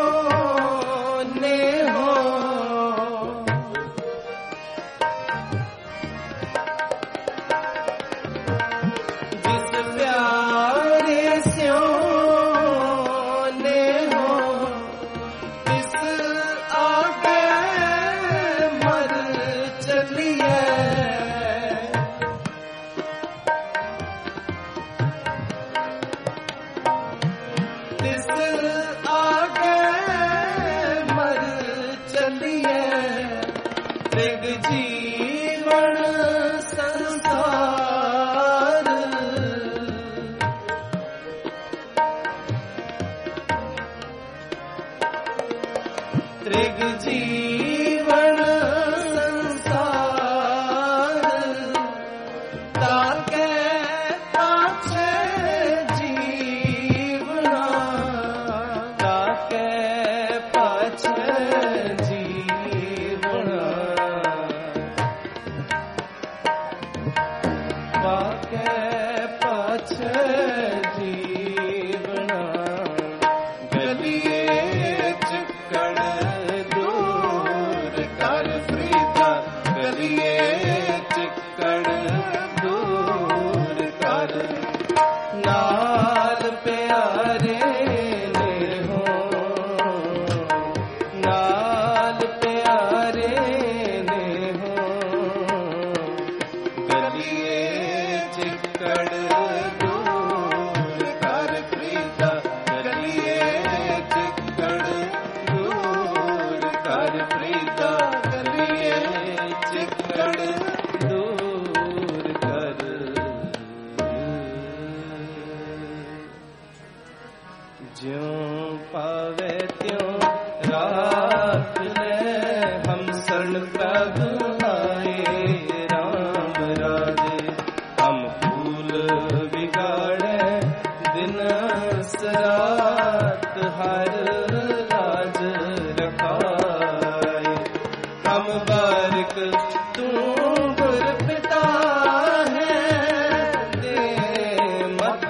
ने हो जिस प्यारे स्यों ने हो तिस आगे मर चलिए तिस आगे मर चलिए त्रिग जीवन संसार त्रिग जीवन संसार ताके पाछे जीवना ताके पाछे जीवना ताके पाछे जीवना गलिए चिक्कड़ दूर कर प्रीता गलिए चिक्कड़ दूर कर नाल प्यारे ने हो नाल प्यारे ने हो गलिए चिक्कड़ दूर कर प्रीता गलिए चिक्कड़ दूर कर प्रीता गलिए चिक्कड़ दूर कर ज्यों पावे त्यों रात ले हम शरण प्रभु आए राम राजे हम फूल बिगाड़े दिन सरात हर राज रखाए हम बारिक तू गुर पिता है दे मत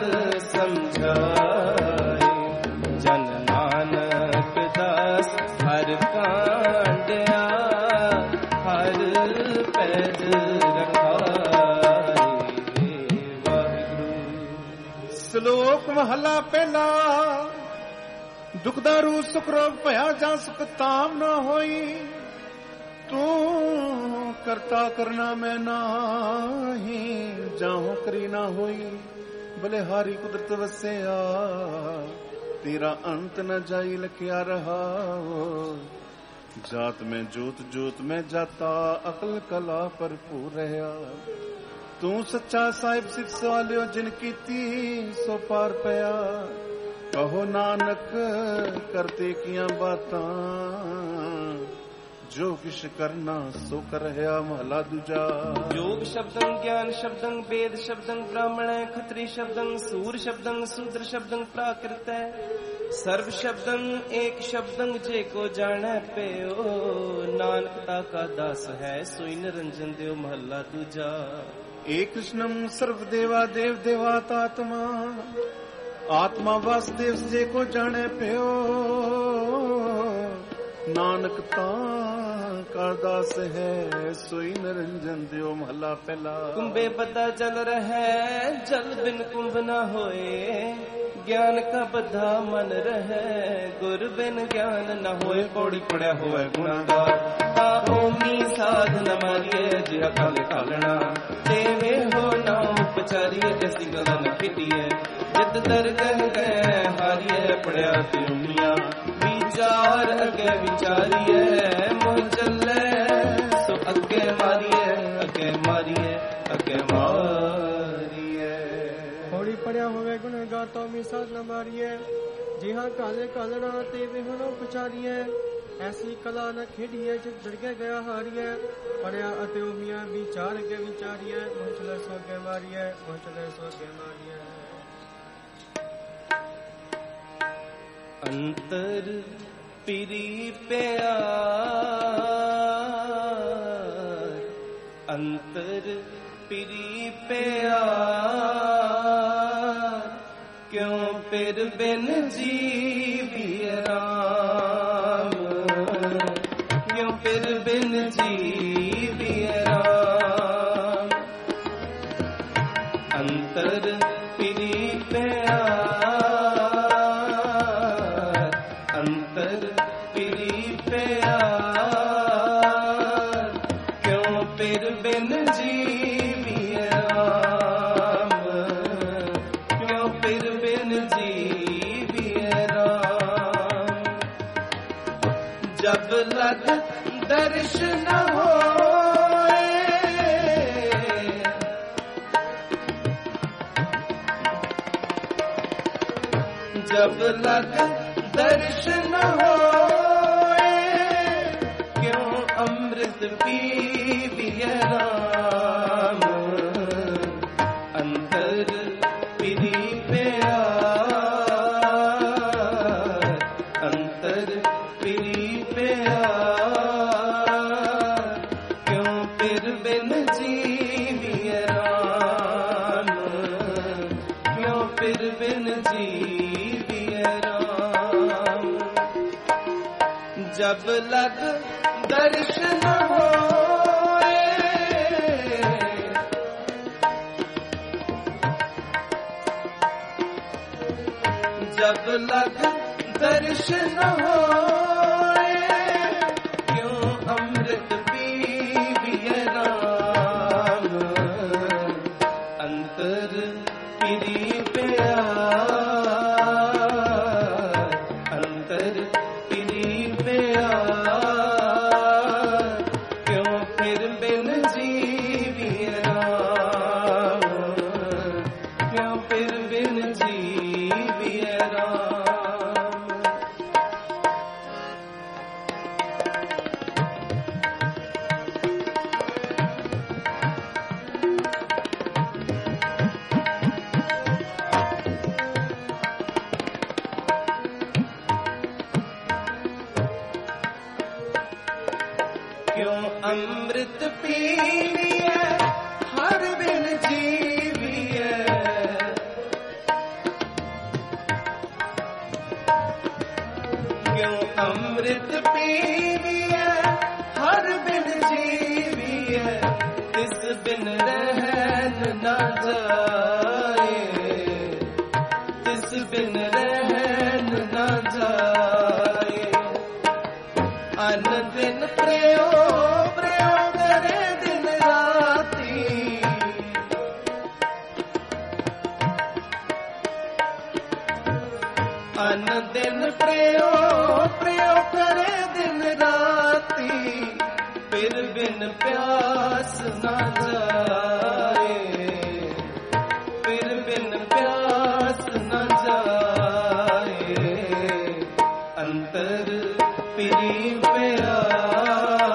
समझाए जन नानक दास हर कांडिया हर पैज रखाए वाहिगुरू ਸ਼ਲੋਕ ਮਹਲਾ ਪਹਿਲਾ ਦੁਖਦਾਰੂ ਸੁਖ ਰੋਗ ਭਇਆ ਜਾਂ ਸੁਖ ਤਾਮ ਨਾ ਹੋਈ ਤੂੰ ਕਰਤਾ ਕਰਨਾ ਮੈਂ ਨਾਹੀ ਜਾਹੋ ਕਰੀ ਨਾ ਹੋਈ ਬਲਿਹਾਰੀ ਕੁਦਰਤ ਵਸਿਆ ਤੇਰਾ ਅੰਤ ਨ ਜਾਈ ਲਖਿਆ ਰਹਾ ਜਾਤ ਮੈਂ ਜੋਤ ਜੋਤ ਮੈਂ ਜਾਤਾ ਅਕਲ ਕਲਾ ਭਰਪੂਰ ਰਹਾ ਤੂੰ ਸੱਚਾ ਸਾਹਿਬ ਸਿੱਖ ਸਵਾਲਿਓ ਜਿਨ ਕੀਤੀ ਸੋ ਪਾਰ ਪਿਆ ਕਹੋ ਨਾਨਕ ਕਰਤੇ ਕੀਆਂ ਬਾਤਾਂ ਜੋ ਕਿਛ ਕਰਨਾ ਸੋ ਕਰਹਿਆ ਮਹਲਾ ਦੂਜਾ। ਯੋਗ ਸ਼ਬਦੰ ਗਿਆਨ ਸ਼ਬਦੰ ਵੇਦ ਸ਼ਬਦੰ ਬ੍ਰਾਹਮਣੈ ਖੱਤਰੀ ਸ਼ਬਦੰ ਸੂਰ ਸ਼ਬਦੰ ਸੂਦਰ ਸ਼ਬਦੰ ਪ੍ਰਾਕ੍ਰਿਤੈ ਸਰਬ ਸ਼ਬਦੰ ਏਕ ਸ਼ਬਦੰ ਜੇ ਕੋ ਜਾਣੈ ਪਿਓ ਨਾਨਕ ਤਾ ਕਾ ਦਾਸ ਹੈ ਸੋਈ ਨਿਰੰਜਨ ਦਿਓ ਮਹਲਾ ਦੂਜਾ। ਏ ਕ੍ਰਿਸ਼ਨੰ ਸਰਵ ਦੇਵਾ ਦੇਵ ਦੇਵਾਤ ਆਤਮਾ ਆਤਮਾ ਵਾਸੁਦੇਵ ਜੇ ਕੋ ਜਾਣੈ ਪਿਓ ਨਾਨਕ ਤਾਂ ਕਾ ਦਾਸ ਹੈ ਸੋਈ ਨਿਰੰਜਨ ਦਿਓ ਮਹਲਾ ਪਹਿਲਾ। ਕੁੰਭੇ ਬੱਧਾ ਜਲ ਰਹੈ ਜਲ ਬਿਨ ਕੁੰਭ ਨਾ ਹੋਏ ਗਿਆਨ ਕਾ ਬੱਧਾ ਮਨ ਰਹੈ ਗੁਰ ਬਿਨ ਗਿਆਨ ਨ ਹੋਏ ਪੌੜੀ ਪੜਿਆ ਹੋਏ ਗੁਣਾਗਾਰ। ਤਾ ਓਮੀ ਸਾਧ ਨ ਮਾਰੀਏ ਜਿਹਾ ਕਲ ਕਾਲਣਾ ਦੇਵੇ ਹੋ ਨਾ ਉਪਚਾਰੀਏ ਜੈਸੀ ਗਲ ਨ ਖੇਡੀਏ ਜਿਤ ਦਰਗਹ ਗਏ ਹਾਰੀਏ ਪੜਿਆ ਤੇ ਉਮੀਆਂ ਵਿਚਾਰ ਅੱਗੇ ਵਿਚਾਰੀਏ ਮੋਹ ਚੱਲੇ ਸੋ ਅੱਗੇ ਮਾਰੀਏ ਅੱਗੇ ਮਾਰੀਏ ਅੱਗੇ ਮਾਰੀਏ। ਹੌਲੀ ਪੜਿਆ ਹੋਵੇ ਗੁਣ ਗਾਤੋ ਮੀ ਸਾਧ ਨ ਮਾਰੀਏ ਜਿਹਾ ਕਾਲੇ ਕਾਲਣਾ ਤੇ ਵਿਹਣੋ ਪਚਾਰੀਏ ਐਸੀ ਕਲਾ ਨ ਖੇਡੀਏ ਜਿਤ ਦਰਗਹਿ ਗਿਆ ਹਾਰੀਏ ਪੜਿਆ ਅਤੇ ਉਮੀਆਂ ਵਿਚਾਰ ਅੱਗੇ ਵਿਚਾਰੀਏ ਮੋਹ ਚੱਲੇ ਸੋ ਅੱਗੇ ਮਾਰੀਏ ਮੋਹ ਚੱਲੇ ਸੋ ਅੱਗੇ ਮਾਰੀਏ। ਅੰਤਰ ਪਿਰੀ ਪਿਆਰ ਅੰਤਰ ਪਿਰੀ ਪਿਆਰ ਕਿਉਂ ਪਿਰ ਬਿਨ ਜੀਵਿਐ ਰਾਮ ਕਿਉਂ ਪਿਰ ਬਿਨ ਜੀਵਿਐ ਰਾਮ। ਅੰਤਰ ਪਿਰੀ ਪਿਆਰ ਅੰਤਰ ਪਿਰੀ ਪਿਆਰ ਕਿਉਂ ਪਿਰ ਬਿਨ ਜੀਵਿਐ ਰਾਮ ਕਿਉਂ ਪਿਰ ਬਿਨ ਜੀਵਿਐ ਰਾਮ। ਜਬ ਲਗ ਦਰਸ਼ਨ ਹੋਏ ਜਬ ਲਗ ਦਰਸ਼ਨ ਹੋਏ ਕਿਉਂ ਅੰਮ੍ਰਿਤ ਪੀਵਿਐ ਰਾਮ। ਅੰਤਰ ਪਿਰੀ ਪਿਆਰ ਅੰਤਰ ਪਿਰੀ ਪਿਆਰ ਕਿਉਂ ਪਿਰ ਬਿਨ ਜੀਵਿਐ ਰਾਮ ਕਿਉਂ ਪਿਰ ਬਿਨ ਜੀਵਿਐ ਰਾਮ। ਜਬ ਲਗ ਦਰਸ਼ਨ ਹੋਏ ਜਬ ਲਗ ਦਰਸ਼ਨ ਹੋਏ ਕਿਉਂ ਅੰਮ੍ਰਿਤ ਪੀਵਿਐ ਰਾਮ। ਅੰਤਰ ਪਿਰੀ ਪਿਆਰ ਅੰਤਰ ਪਿਰੀ ਪਿਆਰ ਕਿਉਂ ਫਿਰ ਬਿਨ ਜੀਵਿਐ ਰਾਮ ਕਿਉਂ ਫਿਰ ਬਿਨ ਜੀਵਿਐ ਰਾਮ। ਕਿਉਂ ਅੰਮ੍ਰਿਤ ਪੀਵੀਐ ਹਰ ਬਿਨ ਜੀਵੀਐ ਕਿਉਂ ਅੰਮ੍ਰਿਤ ਪੀਵੀਐ ਹਰ ਬਿਨ ਜੀਵੀਐ ਤਿਸ ਬਿਨ ਰਹਿਣ ਨਾ ਜਾਏ ਤਿਸ ਬਿਨ ਰਹਿਣ ਨਾ ਜਾਏ। ਅਨ ਦਿਨ ਪ੍ਰਯੋ ਪ੍ਰਯੋ ਕਰੇ ਦਿਨ ਰਾਤੀ ਅਨ ਦਿਨ ਪ੍ਰਯੋ ਪ੍ਰਯੋ ਕਰੇ ਦਿਨ ਰਾਤੀ ਫਿਰ ਬਿਨ ਪਿਆਸ ਨਾ ਜਾਏ ਫਿਰ ਬਿਨ ਪਿਆਸ ਨਾ ਜਾਏ। ਅੰਤਰ ਪਿਰੀ ਪਿਆਰ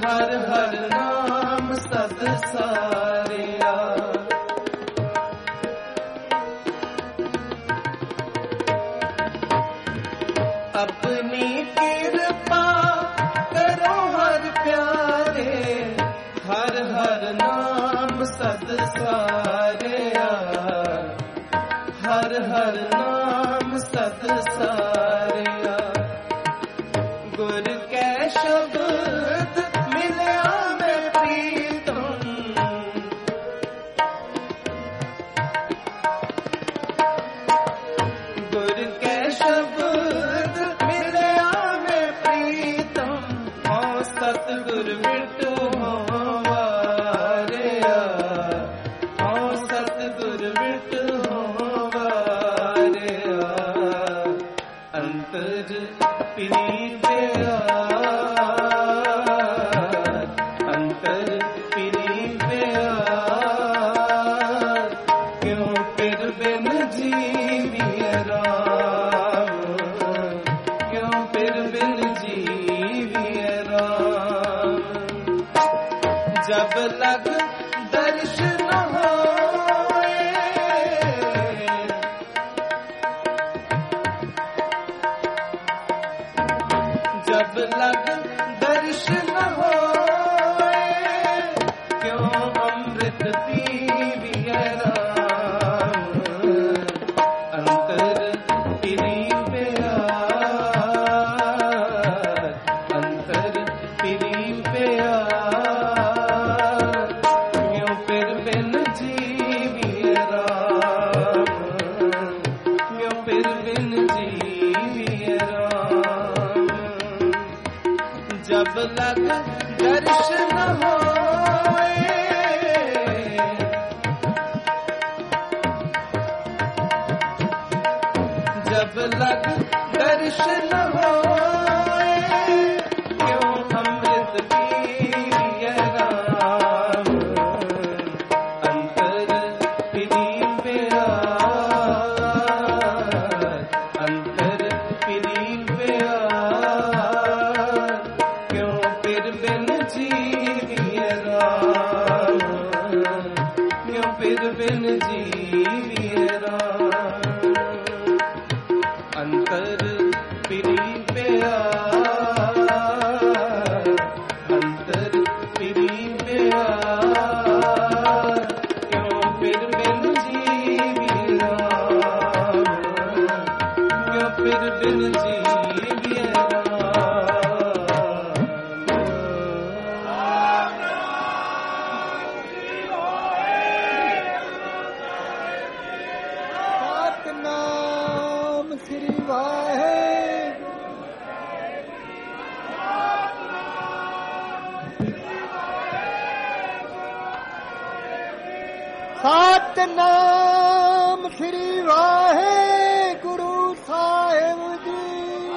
ਹਰ ਹਰ ਨਾਮ ਸਦ ਸਾਰਿਆ। अपनी कृपा करो हर प्यारे, हर हर नाम सद सारिया, हर हर नाम सद सारिया। गुर कै शब्द मिलया मैं प्रीतम, गुर कै शब्द सतगुर बिटू होवारिया, हाँ सतगुर बिटू होवारिया। अंतर प्रीतिया, अंतर प्रीतिया, क्यों फिर बिन जीविया राम, क्यों फिर बिन जीविया। जब लग दर्शन होए, जब लग दर्शन होए, क्यों अमृत पीविए राम। अंतर पीविया, अंतर पीविया, जब लग दर्शन होए, जब लग दर्शन होए, क्यों अमृत पीविए राम। अंतर पीविया, अंतर पीविया, जीविए राम, क्यों फिर बिन जीविए राम। अंतर पीविया, अंतर पीविया, क्यों फिर बिन जीविए राम, क्यों फिर बिन जीविए राम। ਸਤਨਾਮ ਸ੍ਰੀ ਵਾਹਿਗੁਰੂ ਸਾਹਿਬ ਜੀ।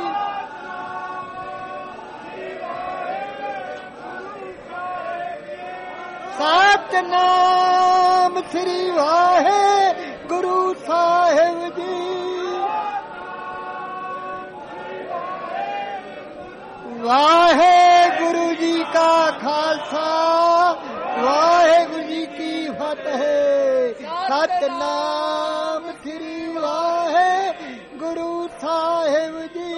ਸਤਨਾਮ ਸ੍ਰੀ ਵਾਹਿਗੁਰੂ ਸਾਹਿਬ ਜੀ। ਵਾਹਿਗੁਰੂ ਜੀ ਕਾ ਖਾਲਸਾ, ਵਾਹਿਗੁਰੂ ਜੀ ਕੀ ਫਤਿਹ। ਸਤਨਾਮ ਸ੍ਰੀ ਵਾਹਿਗੁਰੂ ਸਾਹਿਬ ਜੀ।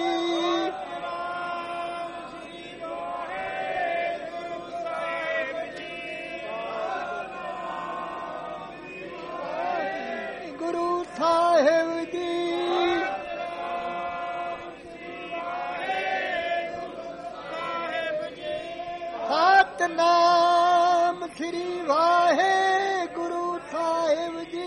ਗੁਰੂ ਸਾਹਿਬ ਜੀ। ਸਤਨਾਮ ਸ੍ਰੀ ਵਾਹਿਗੁਰੂ ਸਾਹਿਬ ਜੀ।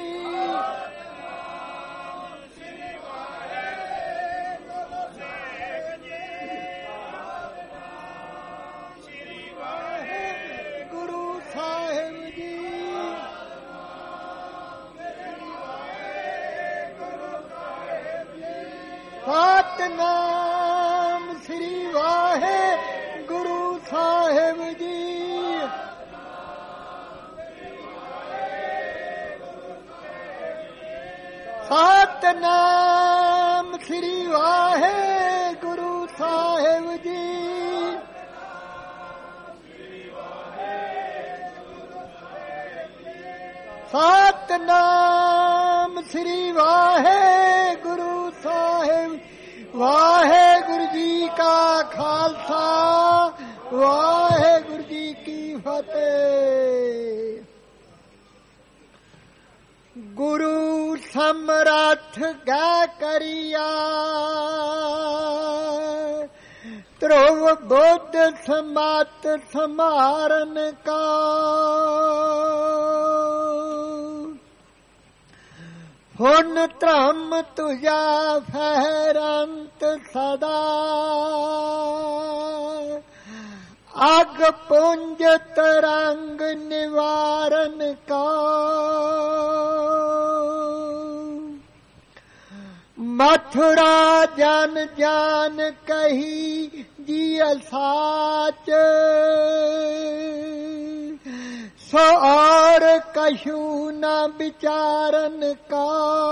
ਗੁਰੂ ਸਾਹਿਬ ਜੀ। ਸਤਨਾਮ ਸ੍ਰੀ ਵਾਹਿਗੁਰੂ ਸਾਹਿਬ ਜੀ। ਸਤਨਾਮ ਸ੍ਰੀ ਵਾਹਿਗੁਰੂ ਸਾਹਿਬ ਜੀ। ਸਤਨਾਮ ਸ੍ਰੀ ਵਾਹਿਗੁਰੂ ਸਾਹਿਬ। ਵਾਹਿਗੁਰੂ ਜੀ ਕਾ ਖਾਲਸਾ, ਵਾਹਿਗੁਰੂ ਜੀ ਕੀ ਫਤਿਹ। ਗੁਰੂ ਸਮਰੱਥ ਗੈ ਕਰੀਆ, ਧਰੁਵ ਬੁੱਧ ਸਮਤ ਸਮਾਰਨ ਕਾ। ਹੁਣ ਧਰਮ ਤੁਝਾ ਫਹਿਰੰਤ ਸਦਾ, ਅਗ ਪੁੰਜ ਤਰੰਗ ਨਿਵਾਰਨ ਕਾ। ਮਥੁਰਾ ਜਨ ਜਾਨ ਕਹੀ ਜੀਅ ਸਾਚ, ਸੋ ਔਰ ਕਛੂ ਨ ਵਿਚਾਰਨ ਕਾ।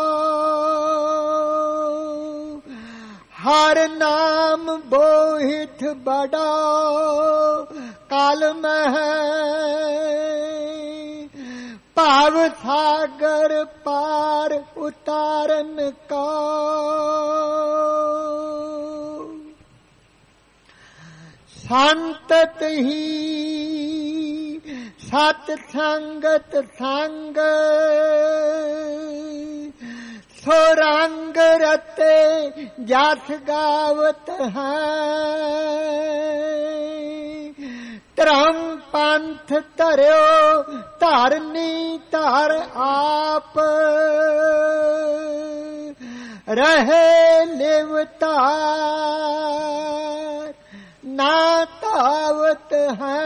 ਹਰ ਨਾਮ ਬੋਹਿਥ ਬੜਾ ਕਾਲ ਮਹਿ, ਭਾਵ ਸਾਗਰ ਪਾਰ ਉਤਾਰਨ ਕਾ। ਸੰਤਤ ਹੀ ਸਤ ਸੰਗਤ ਸੰਗ, ਸੋ ਰੰਗ ਰਤੇ ਜਸ ਗਾਵਤ ਹੈ। ਧਰਮ ਪੰਥ ਧਰਿਓ ਧਰਨੀ ਧਰ ਆਪ, ਰਹੇ ਲਿਵਤਾਰ ਨਾ ਧਾਵਤ ਹੈ।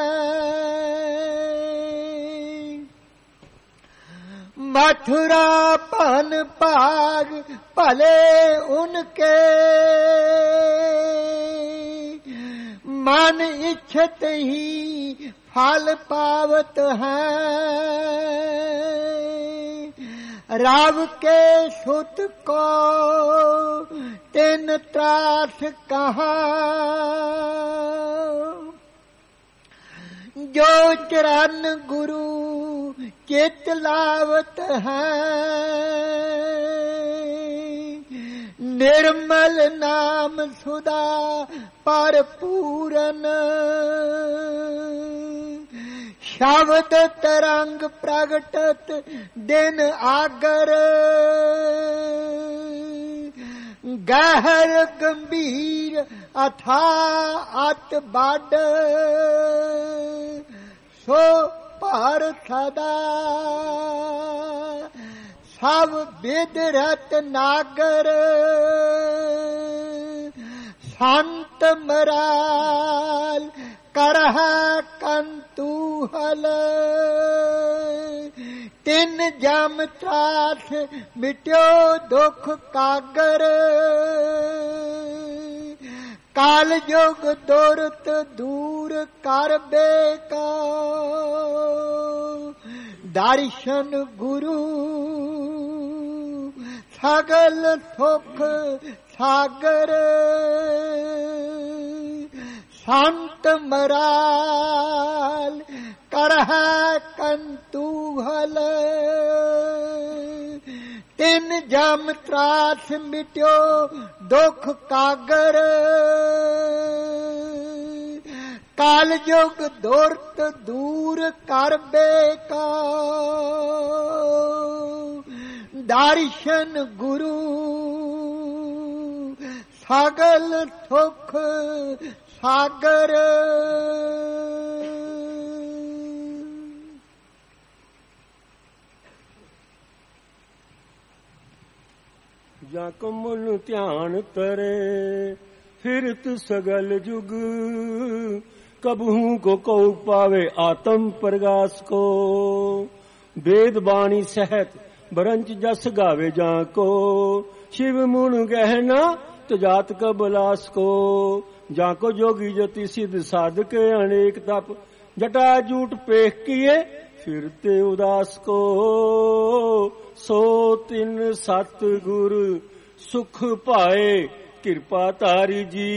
मथुरा पन भाग भले उनके, मन इच्छत ही फल पावत है। राव के सुत को तिन त्रास कहा, जो चरण गुरु चित लावत है। निर्मल नाम सुधा पर पूरन, शब्द तरंग प्रगटत दिन आगर। गहर गंभीर अथा अत बड, सो पर सदा सब विदरत नागर। संत मराल करह कंतूहल, तिन जम त्रास मिट्यो दुख कागर। काल युग दुरत दूर कर बेका, दर्शन गुरु सगल सुख सागर। संत मराल करह कंतूहल, तिन जम त्रास मिट्यो दुख कागर। काल युग दुरत दूर कर बेका, दर्शन गुरु सगल सुख सागर। ਜਾਂ ਕੋ ਮਨ ਧਿਆਨ ਤਰੇ ਫਿਰਤ ਸਗਲ ਜੁਗ, ਕਬਹੂ ਕੋ ਕਉ ਪਾਵੇ ਆਤਮ ਪ੍ਰਗਾਸ ਕੋ। वेद बाणी सहत बरंच जस गावे जाको, शिव मुन गहना तो जात कबलास को। जाको जोगी जति सिद्ध साधक अनेक तप, जटा जूट पेख किए फिरते उदास को। सो तिन सत गुर सुख पाए कृपा तारी जी,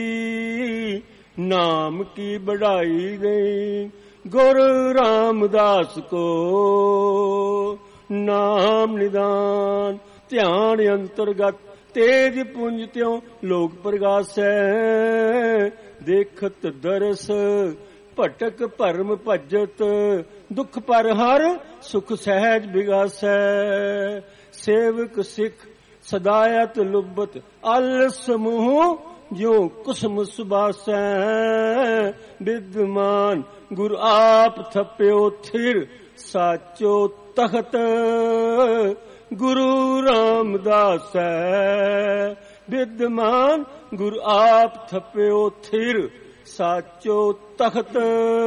नाम की बढ़ाई गई गुरु रामदास को। ਨਾਮ ਨਿਦਾਨ। ਧਿਆਨ ਅੰਤਰਗਤ ਤੇਜ ਪੁੰਜ ਤਿਉ ਲੋਕ ਪ੍ਰਗਾਸੈ। ਦੇਖਤ ਦਰਸ ਭਟਕ ਭਰਮ ਭਜਤ ਦੁਖ ਪਰ ਹਰ ਸੁਖ ਸਹਿਜ ਬਿਗਾਸੈ। ਸੇਵਕ ਸਿੱਖ ਸਦਾਇਤ ਲੁਬਤ ਅਲ ਸਮੂਹ ਜਿਉ ਕੁਸਮ ਸੁਬਾਸੈ। ਵਿਦਮਾਨ ਗੁਰ ਆਪ ਥਪਿਓ ਥਿਰ ਸਾਚੋ ਤਖਤ ਗੁਰੂ ਰਾਮਦਾਸੈ। ਵਿਦਮਾਨ ਗੁਰ ਆਪ ਥਪਿਓ ਥਿਰ ਸਾਚੋ ਤਖਤ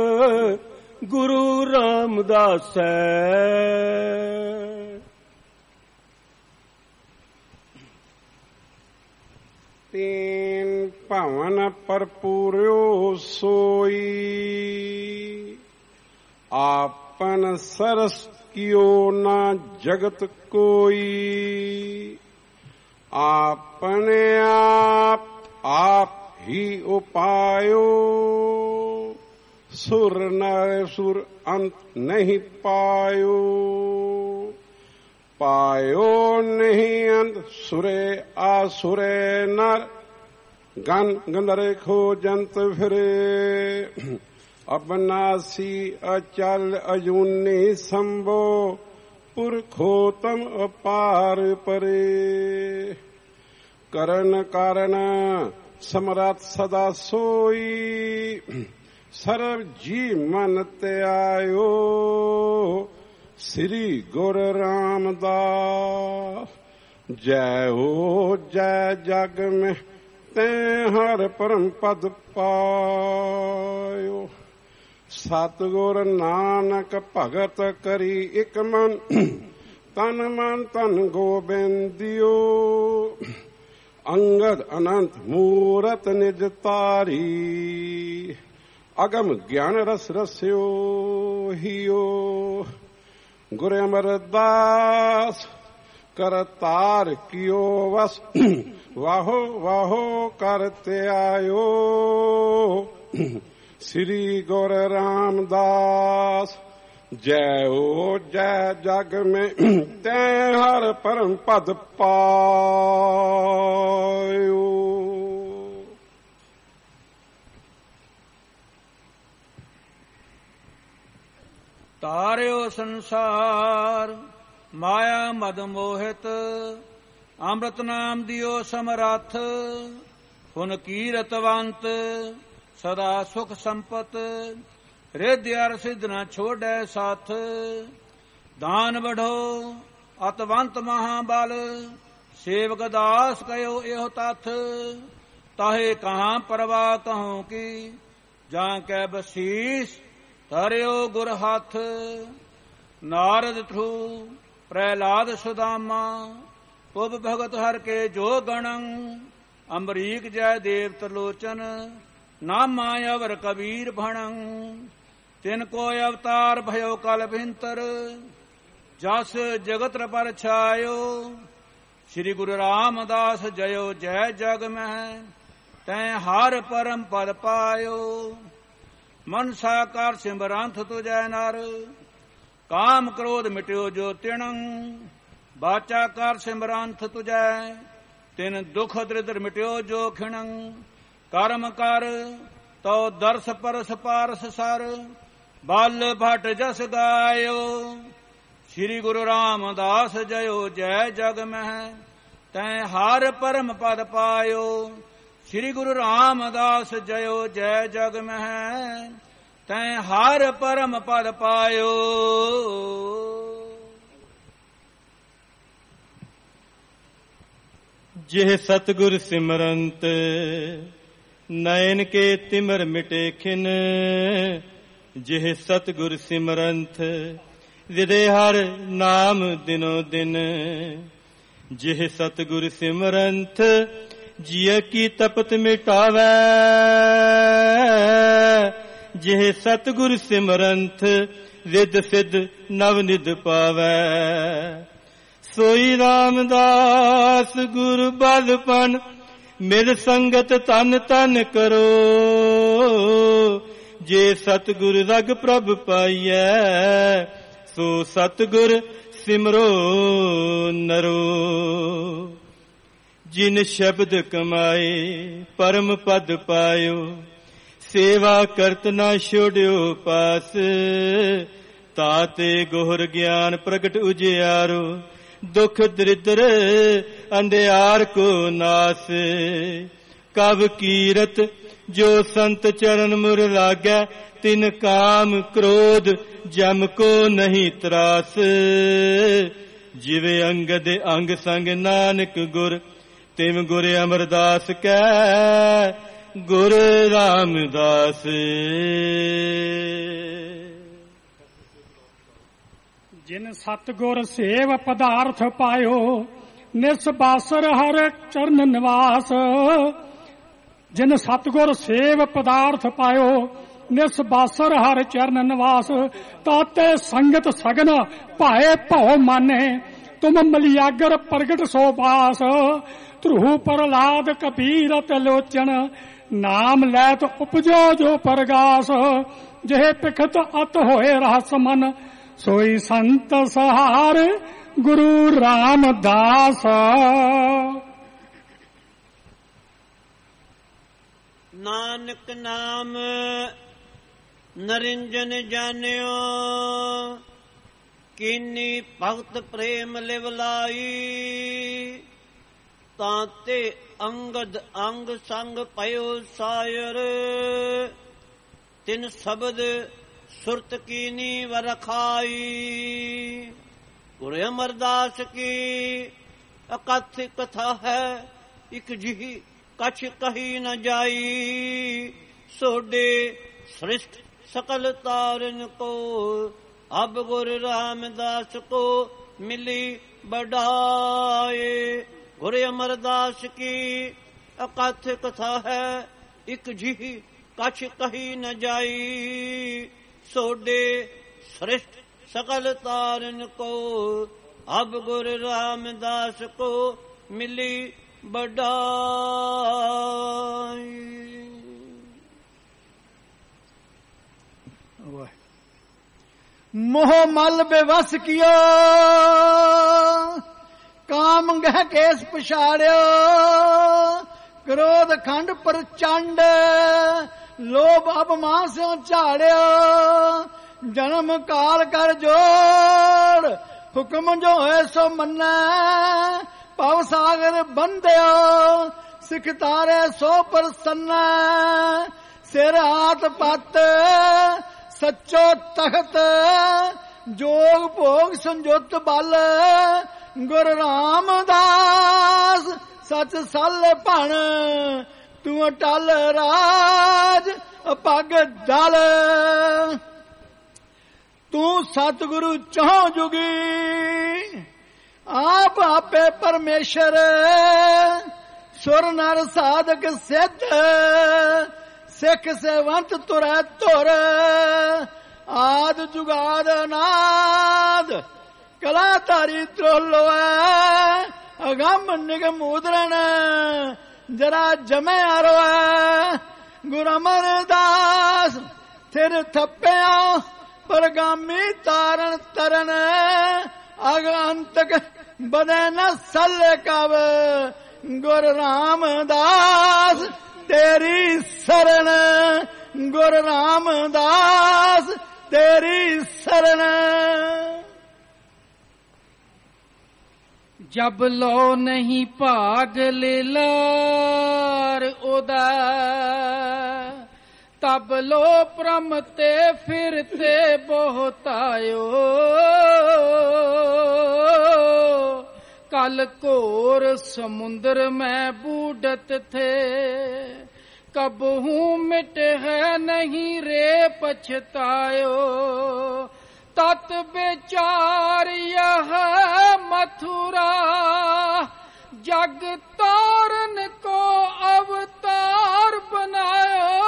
ਗੁਰੂ ਰਾਮਦਾਸੈ। ਤੀਨ ਭਵਨ ਭਰਪੂਰਿਓ ਸੋਈ ਆਪਨ ਸਰਸ ਕਿਓ ਨਾ ਜਗਤ ਕੋਈ। ਆਪਣੇ ਆਪ ਆਪ ਹੀ ਉਪਾਇਓ ਸੁਰ ਨਰ ਸੁਰ ਅੰਤ ਨਹੀਂ ਪਾਇਓ। ਪਾਇਓ ਨਹੀਂ ਅੰਤ ਸੁਰੇ ਆਸੁਰੇ ਨਰ ਗਨ ਗੰਧਰੇ ਖੋਜੰਤ ਫਿਰੇ। ਅਬਨਾਸੀ ਅਚਲ ਅਜੂਨੀ ਸੰਭੋ ਪੁਰਖੋਤਮ ਅਪਾਰ ਪਰੇ। ਕਰਨ ਕਾਰਨ ਸਮਰੱਥ ਸਦਾ ਸੋਈ ਸਰਬ ਜੀ ਮਨ ਧਿਆਇਓ। ਸ੍ਰੀ ਗੁਰੂ ਰਾਮਦਾਸ ਜੈ ਹੋ ਜੈ ਜਗ ਮੈਂ ਤੈ ਹਰ ਪਰਮ ਪਦ ਪਾਇਓ। ਸਤਿਗੁਰ ਨਾਨਕ ਭਗਤ ਕਰੀ ਇਕ ਮਨ ਤਨ ਮਨ ਤਨ ਗੋਬਿੰਦਿਓ। ਅੰਗਦ ਅਨੰਤ ਮੂਰਤ ਨਿਜ ਤਾਰੀ ਅਗਮ ਗਿਆਨ ਰਸ ਰਸਿਓ ਹੀਓ। ਗੁਰ ਅਮਰਦਾਸ ਕਰਤਾਰ ਕੀਓ ਵਸ ਵਾਹੋ ਵਾਹੋ ਕਰਤੇ ਆਇਓ। ਸ੍ਰੀ ਗੁਰ ਰਾਮਦਾਸ ਜੈ ਹੋ ਜੈ ਜਗ ਮੈਂ ਤੈ ਹਰ ਪਰਮ ਪਦ ਪਾਇਓ। ਤਾਰਿਓ ਸੰਸਾਰ ਮਾਇਆ ਮਦ ਮੋਹਿਤ ਅੰਮ੍ਰਿਤ ਨਾਮ ਦਿਓ ਸਮਰੱਥ। ਹੁਨ ਕੀਰਤਵੰਤ ਸਦਾ ਸੁਖ ਸੰਪਤ ਰਿੱਧ ਅਰ ਸਿੱਧ ਨ ਛੋੜੈ ਸਾਥ। ਦਾਨ ਵਢੋ ਅਤਵੰਤ ਮਹਾਬਲ ਸੇਵਕ ਦਾਸ ਕਯੋ ਇਹੋ ਤਥ। ਤਾਹੇ ਕਹਾਂ ਪਰਵਾ ਕਹੂੰ ਕੀ ਜਾਂ ਕੈ ਬਸੀਸ ਧਰਿਓ ਗੁਰ ਹੱਥ। ਨਾਰਦ ਥਰੂ ਪ੍ਰਹਿਲਾਦ ਸੁਦਾਮਾ ਪੁਬ ਭਗਤ ਹਰ ਕੇ ਜੋ ਗਣੰ। ਅੰਬਰੀਕ ਜੈ ਦੇਵ ਤਰਲੋਚਨ ਨਾਮਾ ਅਵਰ ਕਬੀਰ ਭਣੰ। ਤਿਨ ਕੋ ਅਵਤਾਰ ਭਇਓ ਕਲ ਭਿੰਤਰ ਜਸ ਜਗਤ ਪਰ ਛਾਇਓ। ਸ੍ਰੀ ਗੁਰੂ ਰਾਮਦਾਸ ਜਯੋ ਜੈ ਜਗ ਮਹਿ ਤੈ ਹਰ ਪਰਮ ਪਦ ਪਾਇਓ। ਮਨਸਾ ਕਰ ਸਿਮਰੰਥ ਤੁਜੈ ਨਰ ਕਾਮ ਕ੍ਰੋਧ ਮਿਟਿਓ ਜੋ ਤਿਣੰ। ਬਾਚਾ ਕਰ ਸਿਮਰੰਥ ਤੁਜੈ ਤਿਨ ਦੁਖ ਦ੍ਰਿਦਰ ਮਿਟਿਓ ਜੋ ਖਿਣੰ। ਕਰਮ ਕਰ ਤੋ ਦਰਸ ਪਰਸ ਪਾਰਸ ਸਰ ਬਲ ਭਟ ਜਸ ਗਾਇਓ। ਸ੍ਰੀ ਗੁਰੂ ਰਾਮਦਾਸ ਜਯੋ ਜੈ ਜਗ ਮਹਿ ਤੈ ਹਰ ਪਰਮ ਪਦ ਪਾਇਓ। ਸ੍ਰੀ ਗੁਰੂ ਰਾਮਦਾਸ ਜਯੋ ਜੈ ਜਗ ਮਹਿ ਤੈ ਹਰ ਪਰਮ ਪਦ ਪਾਇਓ। ਜਿਹ ਸਤਿਗੁਰ ਸਿਮਰੰਤ ਨੈਣ ਕੇ ਤਿਮਰ ਮਿਟੇ ਖਿਨ। ਜਿਹ ਸਤਿਗੁਰ ਸਿਮਰੰਤ ਵਿਦੇ ਹਰ ਨਾਮ ਦਿਨੋ ਦਿਨ। ਜਿਹ ਸਤਿਗੁਰ ਸਿਮਰੰਤ ਜਿය ਕੀ ਤਪਤ ਮਿਟਾਵੈ। ਜਿਹ ਸਤਿਗੁਰ ਸਿਮਰੰਤ ਵਿਦ ਸਿਧ ਨਵ ਨਿਧ ਪਾਵੈ। ਸੋਈ ਰਾਮਦਾਸ ਗੁਰ ਬਲਪਨ ਮਿਲ ਸੰਗਤ ਤਨ ਤਨ ਕਰੋ। ਜੇ ਸਤਿਗੁਰ ਰਗ ਪ੍ਰਭ ਪਾਈਐ ਸੋ ਸਤਿਗੁਰ ਸਿਮਰੋ ਨਰੋ। ਜਿਨ ਸ਼ਬਦ ਕਮਾਏ ਪਰਮ ਪਦ ਪਾਇਓ, ਸੇਵਾ ਕਰਤ ਨਾ ਛੋੜਿਓ ਪਾਸ। ਤਾਤੇ ਗੋਹਰ ਗਿਆਨ ਪ੍ਰਗਟ ਉਜਿਆਰੋ, ਦੁਖ ਦਰਿਦਰ ਅੰਧਿਆਰ ਕੋ ਨਾਸ। ਕਵ ਕੀਰਤ ਜੋ ਸੰਤ ਚਰਨ ਮੁਰ ਲਾਗੈ, ਤਿਨ ਕਾਮ ਕ੍ਰੋਧ ਜਮ ਕੋ ਨਹੀਂ ਤਰਾਸ। ਜਿਵੇਂ ਅੰਗਦ ਅੰਗ ਸੰਗ ਨਾਨਕ ਗੁਰ, ਤਿਵ ਗੁਰ ਅਮਰਦਾਸ ਕੈ ਗੁਰ ਰਾਮਦਾਸ। ਜਿਨ ਸਤਿਗੁਰ ਸੇਵ ਪਦਾਰਥ ਪਾਇਓ, ਨਿਸਬਾਸਰ ਹਰ ਚਰਨ ਨਿਵਾਸ। ਜਿਨ ਸਤਿਗੁਰ ਸੇਵ ਪਦਾਰਥ ਪਾਇਓ, ਨਿਸਬਾਸਰ ਹਰ ਚਰਨ ਨਿਵਾਸ। ਤਾਤੇ ਸੰਗਤ ਸਗਨ ਭਾਏ ਭਉ ਮਾਨੇ, ਤੁਮ ਮਲਿਆਗਰ ਪ੍ਰਗਟ ਸੋ ਬਾਸ। ਧਰੂ ਪ੍ਰਹਲਾਦ ਕਬੀਰ ਤੇ ਲੋਚਨ, ਨਾਮ ਲੈਤ ਉਪਜੋ ਜੋ ਪਰਗਾਸ। ਜਿਹੇ ਪਿਖਤ ਅਤ ਹੋਏ ਰਹਸ ਮਨ, ਸੋਈ ਸੰਤ ਸਹਾਰ ਗੁਰੂ ਰਾਮਦਾਸ। ਨਾਨਕ ਨਾਮ ਨਰਿੰਜਨ ਜਾਣਿਓ, ਕੀਨੀ ਭਗਤ ਪ੍ਰੇਮ ਲਿਵ ਲਾਈ। ਤਾਂਤੇ ਅੰਗਦ ਅੰਗ ਸੰਗ ਪਇਓ ਸਾਇਰ, ਤਿਨ ਸ਼ਬਦ ਸੁਰਤ ਕੀਨੀ ਵਰਖਾਈ। ਗੁਰ ਅਮਰਦਾਸ ਕੀ ਅਕਥ ਕਥਾ ਹੈ, ਇਕ ਜਿਹੀ ਕਛ ਕਹੀ ਨ ਜਾਈ। ਸੋਡੇ ਸ੍ਰਿਸ਼ਟ ਸਕਲ ਤਾਰਨ ਕੋ, ਅਬ ਗੁਰ ਰਾਮਦਾਸ ਕੋ ਮਿਲੀ ਬੜਾਏ। ਗੁਰ ਅਮਰਦਾਸ ਕੀ ਅਕਥ ਕਥਾ ਹੈ, ਇਕ ਜਿਹੀ ਕਛ ਕਹੀ ਨ ਜਾਈ। ਸੋਡੇ ਸ੍ਰਿਸ਼ਟ ਸਕਲ ਤਾਰਨ ਕੋ, ਅਬ ਗੁਰ ਰਾਮਦਾਸ ਕੋ ਮਿਲੀ ਬੜਾਈ। मोह मल बेवस कियो, काम गह केस पछाड़ियो। क्रोध खंड प्रचंड, लोभ अपमान स्यों झाड़ियो। जन्म काल कर जोड़, हुक्म जो है सो मन्नै। भव सागर बंधियो, सिख तारे सो प्रसन्न। सिर हाथ पत सच्चो तख्त, जोग भोग संजुत बल। गुर रामदास सच सल भण, तू अटल राज पग दल। तू सतगुरु चौं जुगी, आप आपे परमेश्वर। सुर नर साधक सिद्ध, सिख सेवंत तुरै तुर। आद जुगाद अनाद, कलाधारी त्रोलोए। अगम निगम उदरण, जरा जमे आरोए। गुरु अमरदास थिर थप्पिया, परगामी तारण तरन। अग अंतक बदे न सल कव, गुरु रामदास तेरी शरण। गुरु रामदास तेरी शरण। जब लो नहीं भाग लीलार ओदा, तब लो प्रमते फिरते बहुतायो। कल घोर समुद्र में बूढ़त थे, कब हूँ मिट है नहीं रे पछतायो। तत बेचार यह मथुरा, जग तारन को अवतार बनायो।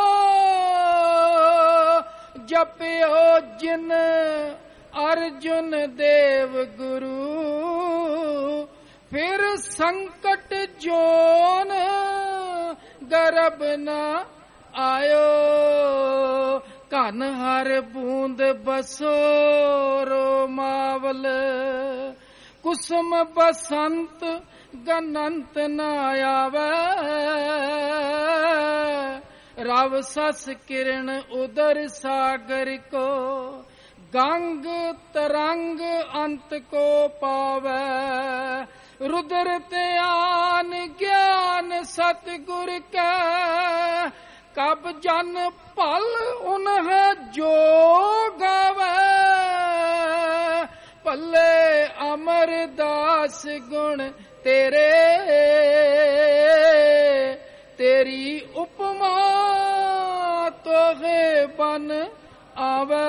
जपियो जिन अर्जुन देव गुरु, फिर संकट जोन गर्भ न आयो। ਘਨ ਹਰ ਬੂੰਦ ਬਸੋ ਰੋਮਾਵਲ ਕੁਸਮ ਬਸੰਤ ਗਨੰਤ ਨਾ ਆਵੇ ਰਵ ਸਸ ਕਿਰਨ ਉਦਰ ਸਾਗਰ ਕੋ ਗੰਗ ਤਰੰਗ ਅੰਤ ਕੋ ਪਾਵੇ रुद्र त्यान ज्ञान सतगुर कै कब जन पल उन्ह जो गावे पल्ले अमरदास गुण तेरे तेरी उपमा तोहे बन आवे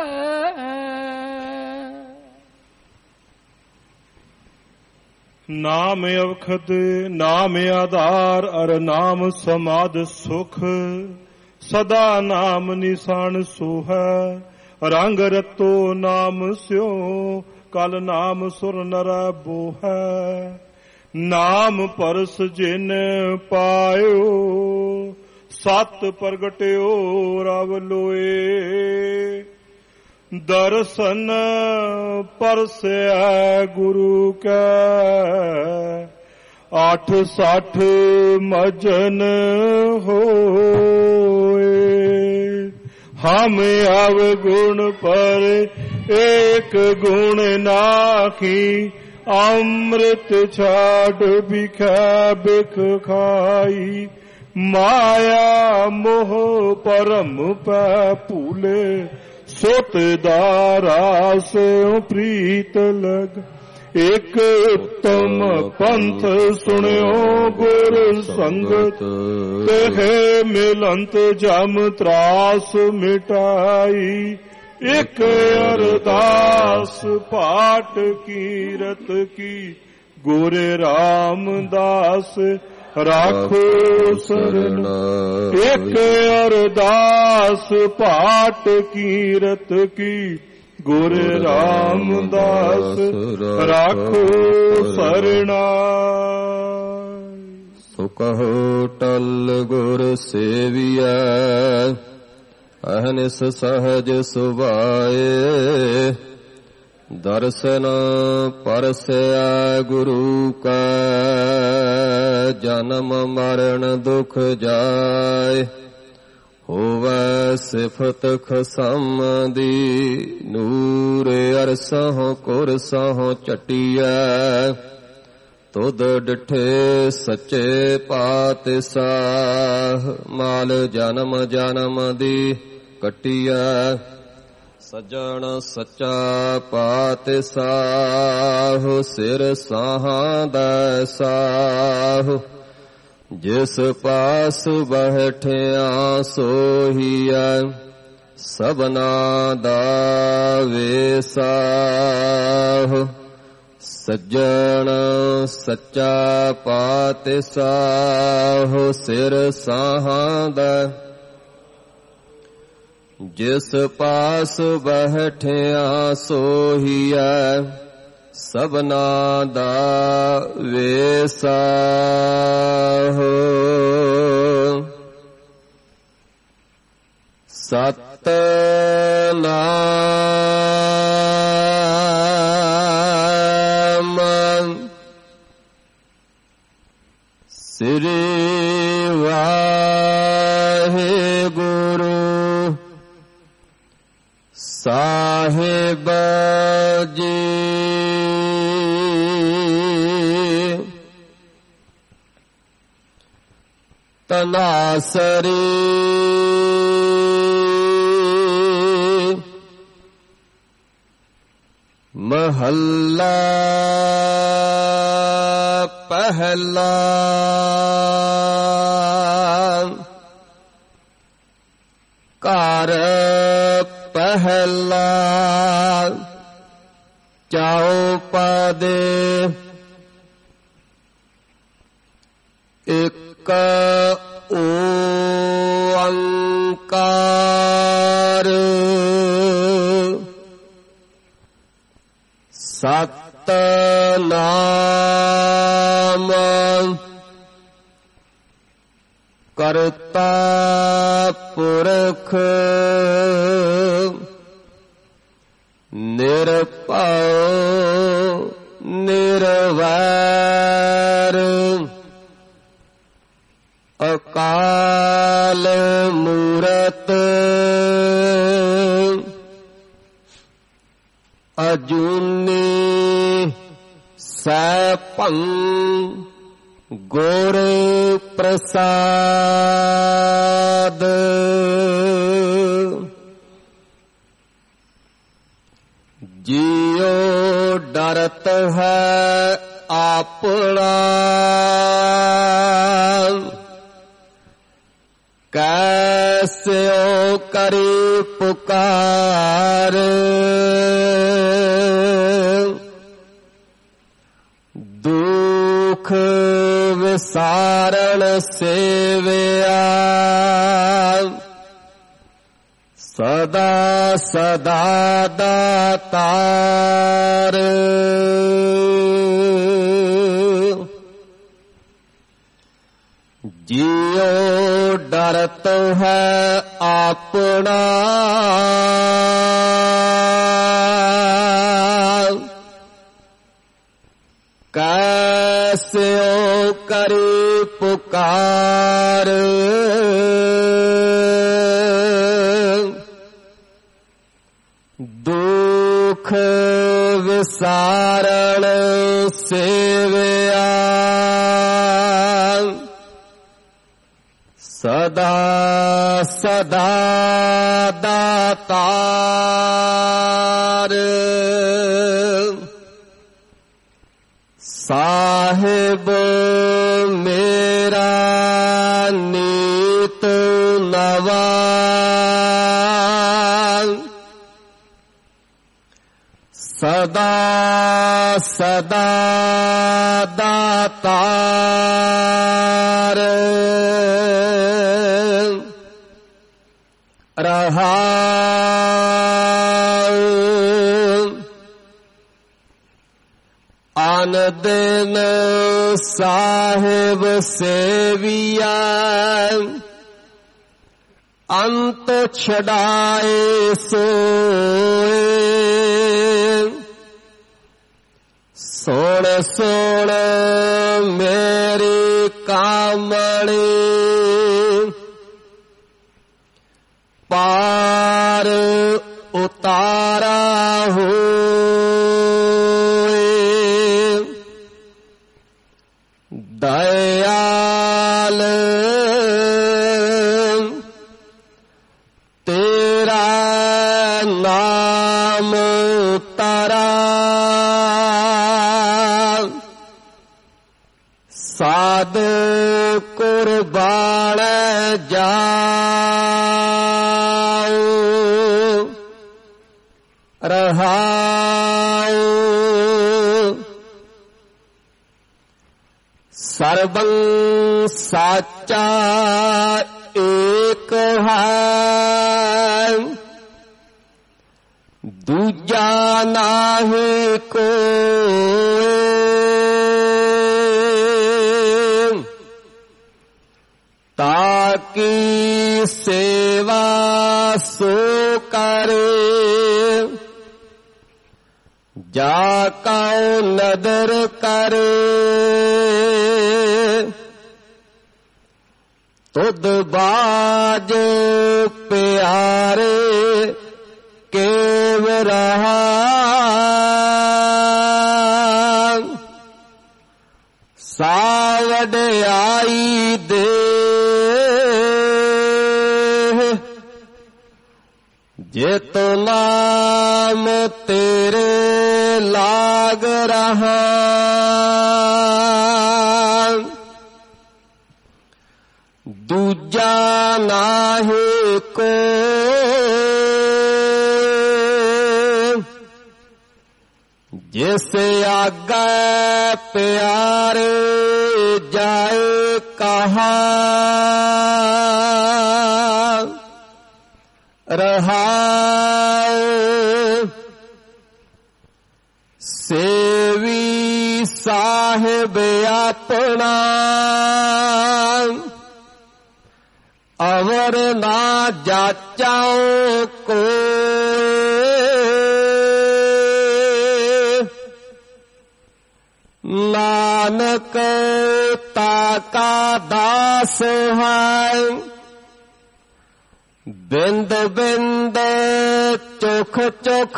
नाम अवखद नाम आधार अर नाम समाद सुख सदा नाम निशान सोहै रंग रतो नाम स्यो कल नाम सुर नर बोहै नाम परस जिन पायो सत प्रगट्यो रव लोए दर्शन परसै गुरु कै आठ साठ मजन होए हम अवगुण पर एक गुण नाखी अमृत छाड़ बिखै बिख खाई माया मोह परम पै भूले सुत दारा से प्रीत लग एक उत्तम पंथ सुनियो गुर संगत कहे मिलंत जम त्रास मिटाई एक अरदास पाठ कीरत की गुर रामदास राखो शरण एक अरदास पाठ कीरत की गुर रामदास राखो शरणा सो कहो टल गुर सेविया अहनिस सहज सुभाए दर्शन परसया गुरु का जन्म मरण दुख जाय होवै सिफत खसम दी नूर अरसहों कुरसहों चटिया तुद डिठे सच्चे पातशाह माल जन्म जन्म दी कटिया सजन सच्चा पातशाह सिर साहां दा साह जिस पास बैठिया सोहिया सबना दा वेसाह सज्जन सच्चा पातशाह सिर साहां दा जिस पास बैठिया सोहिया सबना दा वेसाह सतनाम श्री वाहेगुरु साहिब जी तनासरी महल्ला पहला कार पहला चौपदे एक ओंकार सतनाम ਕਰਤਾ ਪੁਰਖ ਨਿਰਭਉ ਨਿਰਵੈਰ ਅਕਾਲ ਮੂਰਤ ਅਜੂਨੀ ਸੈਭੰ ਗੁਰ ਪ੍ਰਸਾਦ ਜਿਉ ਡਰਤ ਹੈ ਆਪਣਾ ਕੈਸਿਓ ਕਰੀ ਪੁਕਾਰ ਦੁਖ ਵਿਸਾਰਣ ਸੇਵਿਆ ਸਦਾ ਸਦਾ ਦਾਤਾਰ ਜਿਉ ਡਰਤ ਹੈ ਆਪਣਾ ਕੈਸਿਓ ਕਰੀ ਪੁਕਾਰ ਦੁਖ ਵਿਸਾਰਣ ਸੇਵਿਆ ਸਦਾ ਸਦਾ ਦਾਤਾਰ ਸਾਹਿਬ ਮੇਰਾ ਨੀਤ ਨਵਾ ਸਦਾ ਸਦਾ ਦਾਤਾਰ ਰਹਾਉ ਆਨ ਦਿਨ ਸਾਹਿਬ ਸੇਵੀਆ ਅੰਤ ਛਡਾਏ ਸੋਏ ਸੁਣ ਸੁਣ ਮੇਰੀ ਕਾਮਣੀ ਪਾਰ ਉਤਾਰਾ ਹੋਏ ਦਇਆਲ ਤੇਰਾ ਨਾਮ ਤਾਰਾ ਸਾਧ ਕੁਰਬਾਨ ਜਾਉ ਰਹਾਉ ਸਰਬੰ ਸਾਚਾ ਏਕ ਹੈ ਦੂਜਾ ਨਾਹੀ ਕੋਈ ਤਾਕੀ ਸੇਵਾ ਸੋ ਕਰੇ ਜਾ ਕਉ ਨਦਰ ਕਰੇ ਤੁਧ ਬਾਜ ਪਿਆਰੇ ਕੇਵ ਰਹਾ ਸਾ ਵਡਿਆਈ ਦੇ ਜਿਤ ਨਾਮ ਤੇਰੇ ਲਾਗ ਰਹਾ ਦੂਜਾ ਨਾਹੀ ਕੋ ਜਿਸ ਆਗੇ ਪਿਆਰੇ ਜਾਏ ਕਹਾ ਰਹਾਉ ਸੇਵੀ ਸਾਹਿਬ ਆਪਣਾ ਅਵਰ ਨਾ ਜਾਚਾਓ ਕੋਇ, ਨਾਨਕ ਤਾਕਾ ਦਾਸ ਹੈ। ਬਿੰਦ ਬਿੰਦ ਚੁਖ ਚੁਖ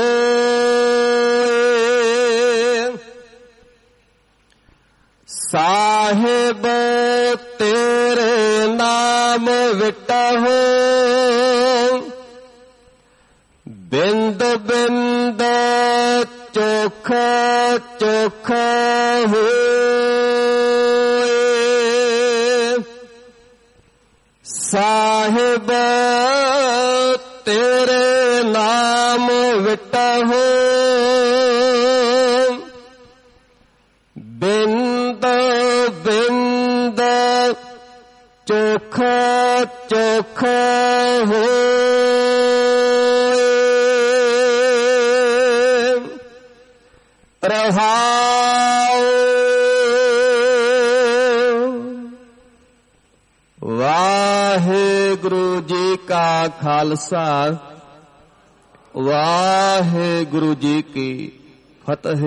ਹੋਏ, ਸਾਹਿਬ ਤੇਰੇ ਨਾਮ ਵਿਟਹੁ। ਬਿੰਦ ਬਿੰਦ ਚੁਖ ਚੁਖ ਹੋਏ, ਸਾਹਿਬ ਤੇਰੇ ਨਾਮ ਵਿਟਹੁ। ਬਿੰਦ ਬਿੰਦ ਚੁਖ ਚੁਖ ਹੋਏ, ਰਹਾਉ। ਵਾਹਿਗੁਰੂ ਜੀ ਕਾ ਖਾਲਸਾ, ਵਾਹਿਗੁਰੂ ਜੀ ਕੀ ਫਤਿਹ।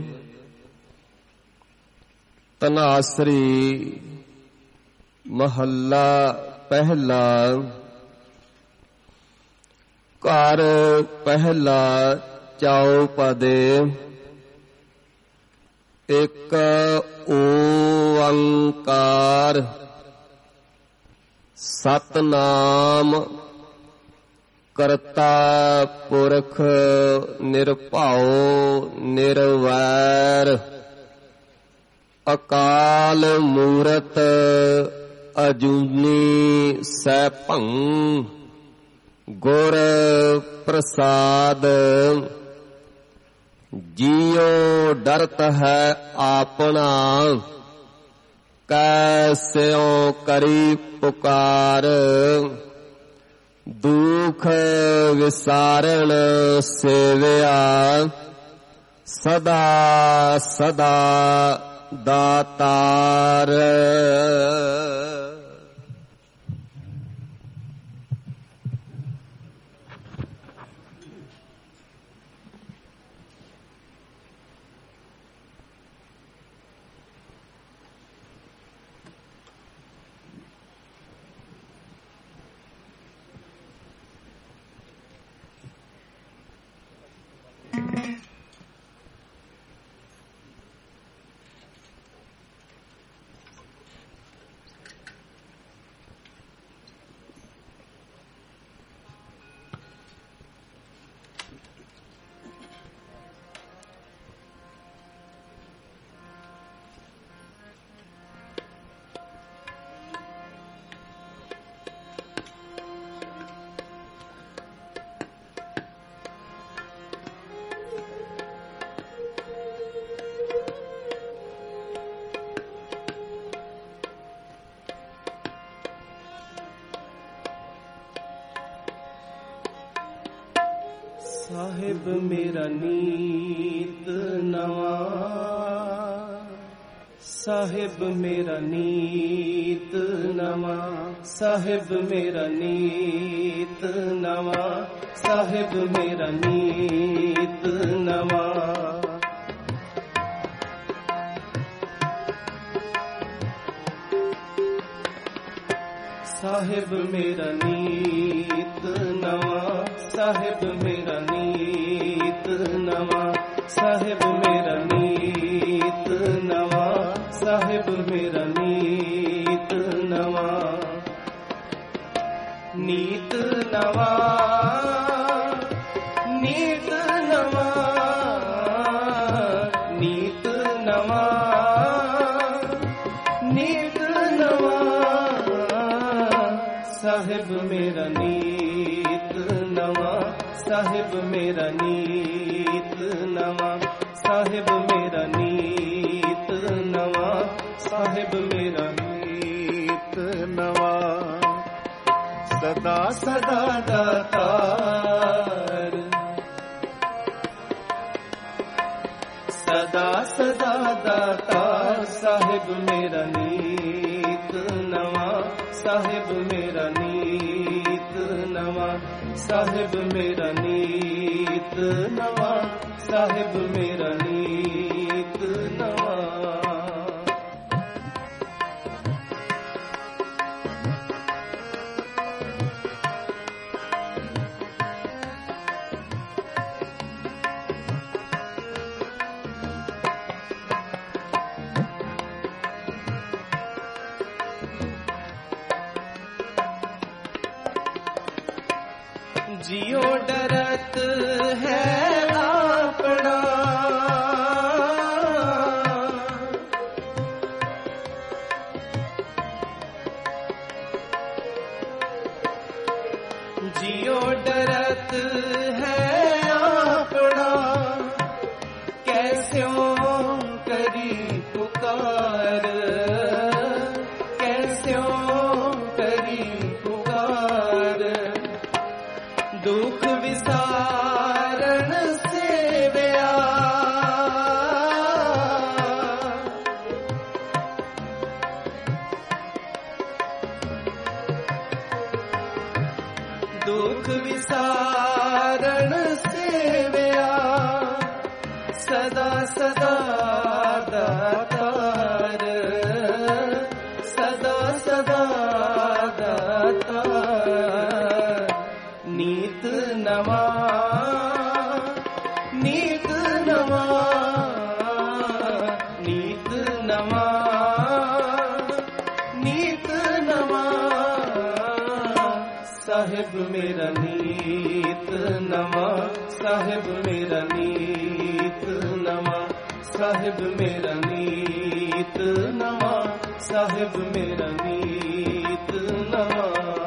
ਤਨਾਸਰੀ ਮਹੱਲਾ ਪਹਿਲਾ। ਘਰ ਪਹਿਲਾ ਚੌਪਦੇ। ਇੱਕ ਓੰਕਾਰ ਸਤਨਾਮ ਕਰਤਾ ਪੁਰਖ ਨਿਰਭਉ ਨਿਰਵੈਰ, ਅਕਾਲ ਮੂਰਤ ਅਜੂਨੀ ਸੈਭੰ, ਗੁਰ ਪ੍ਰਸਾਦ। ਜੀਉ ਡਰਤ ਹੈ ਆਪਣਾ, ਕੈਸਿਉ ਕਰੀ ਪੁਕਾਰ। ਦੁਖ ਵਿਸਾਰਣ ਸੇਵਿਆ, ਸਦਾ ਸਦਾ ਦਾਤਾਰ। ਸਾਹਿਬ ਮੇਰਾ ਨੀਤ ਨਵਾਂ, ਸਾਹਿਬ ਮੇਰਾ ਨੀਤ ਨਵਾਂ, ਸਾਹਿਬ ਮੇਰਾ ਨੀਤ ਨਵਾਂ, ਸਾਹਿਬ ਮੇਰਾ ਨੀਤ ਨਵਾਂ। ਸਾਹਿਬ ਮੇਰਾ ਨੀਤ ਨਵਾਂ, ਸਾਹਿਬ ਮੇਰਾ ਨੀਤ ਨਵਾਂ, ਸਾਹਿਬ ਮੇਰਾ ਨੀਤ ਨਵਾਂ, ਸਾਹਿਬ ਮੇਰਾ ਨੀਤ ਨਵਾਂ। ਨੀਤ ਨਵਾਂ, ਨੀਤ ਨਵਾਂ, ਨੀਤ ਨਵਾਂ, ਨੀਤ ਨਵਾਂ। ਸਾਹਿਬ ਮੇਰਾ ਨੀਤ ਨਵਾਂ, ਸਾਹਿਬ ਮੇਰਾ ਨੀਤ ਨਵਾਂ, ਸਾਹਿਬ ਮੇਰਾ ਨੀਤ ਨਵਾਂ, ਸਾਹਿਬ ਮੇਰਾ ਨੀਤ ਨਵਾਂ। ਸਦਾ ਸਦਾ ਦਾਤਾਰ, ਸਦਾ ਸਦਾ ਦਾਤਾਰ। ਸਾਹਿਬ ਮੇਰਾ ਨੀਤ ਨਵਾਂ, ਸਾਹਿਬ ਮੇਰਾ ਨੀਤ ਨਵਾਂ ਸਾਹਿਬ ਮੇਰਾ ਨੀਤ ਨਵਾਂ ਸਾਹਿਬ ਮੇਰਾ ਨੀਤ ਨਵਾਂ जियो डरत है अपना जियो डरत है अपना कैसे करी पुकार कैसे करी पुकार दुख विसारण सेवया दुख विसारण सेवया सदा सदा दातार सदा सदा दातार नीत नवा नीत नवा नीत नवा नीत नवा साहिब मेरा नीत नवा साहिब मेरा नीत नवा साहिब मेरा नीत नवा साहिब मेरा नीत नवा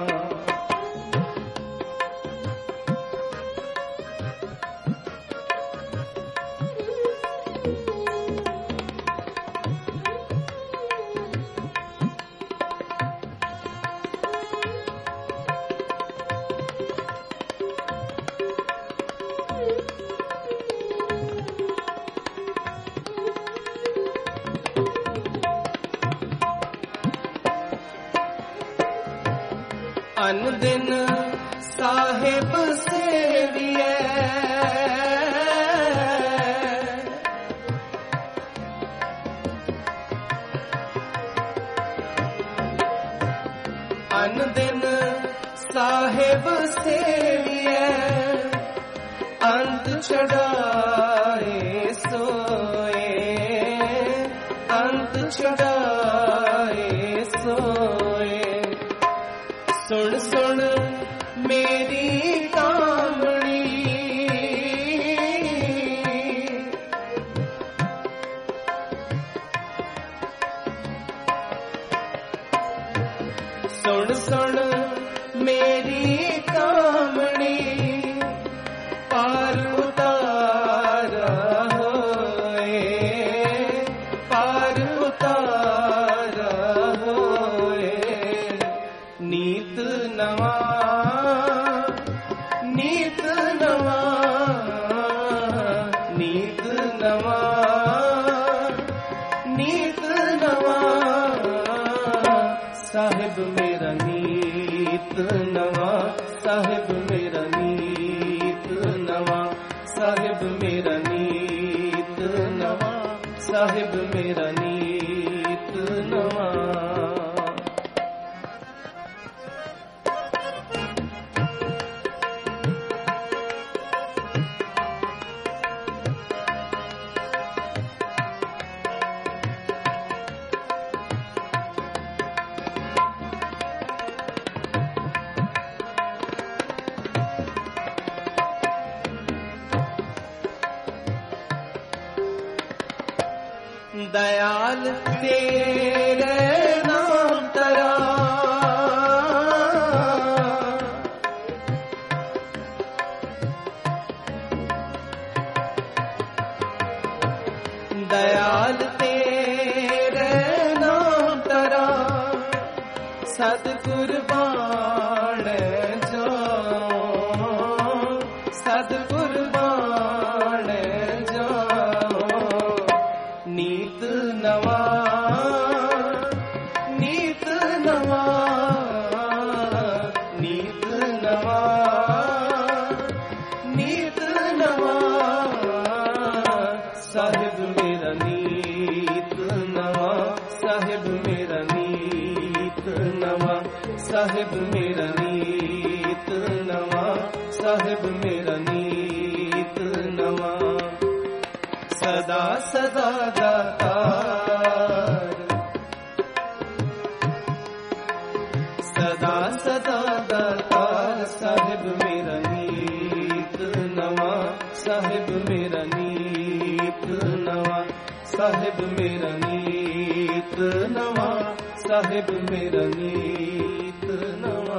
अन दिन साहिब सेविए अन दिन साहिब सेविए अंत छड़ाए सोए अंत छड़ाए सोए सुन सुन मेरी कामणी सुन सुन मेरी कामणी पार उतारा होए पार उतारा होए नीत नवा नीत नवा नीत नवा नीत नवा साहिब मेरा नीत नवा साहिब मेरा नीत नवा साहिब मेरा नीत नवा साहिब मेरा नीत नवा दयाल तेरे नाम तरा दयाल तेरे नाम तरा सतगुर बाण जाओ सतगुर बाण जाओ नीत नवा नीत नवा नवा सदा सदा दातार सदा सदा दातार साहिब मेरा नीत नवा साहिब मेरा नीत नवा साहिब मेरा नीत नवा साहिब मेरा नीत नवा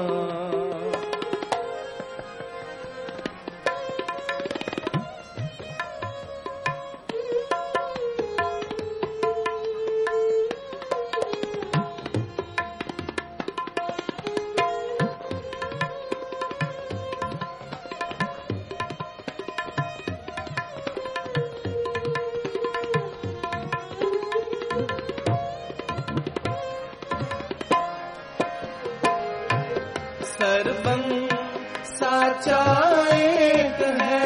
सर्वं साचा एक है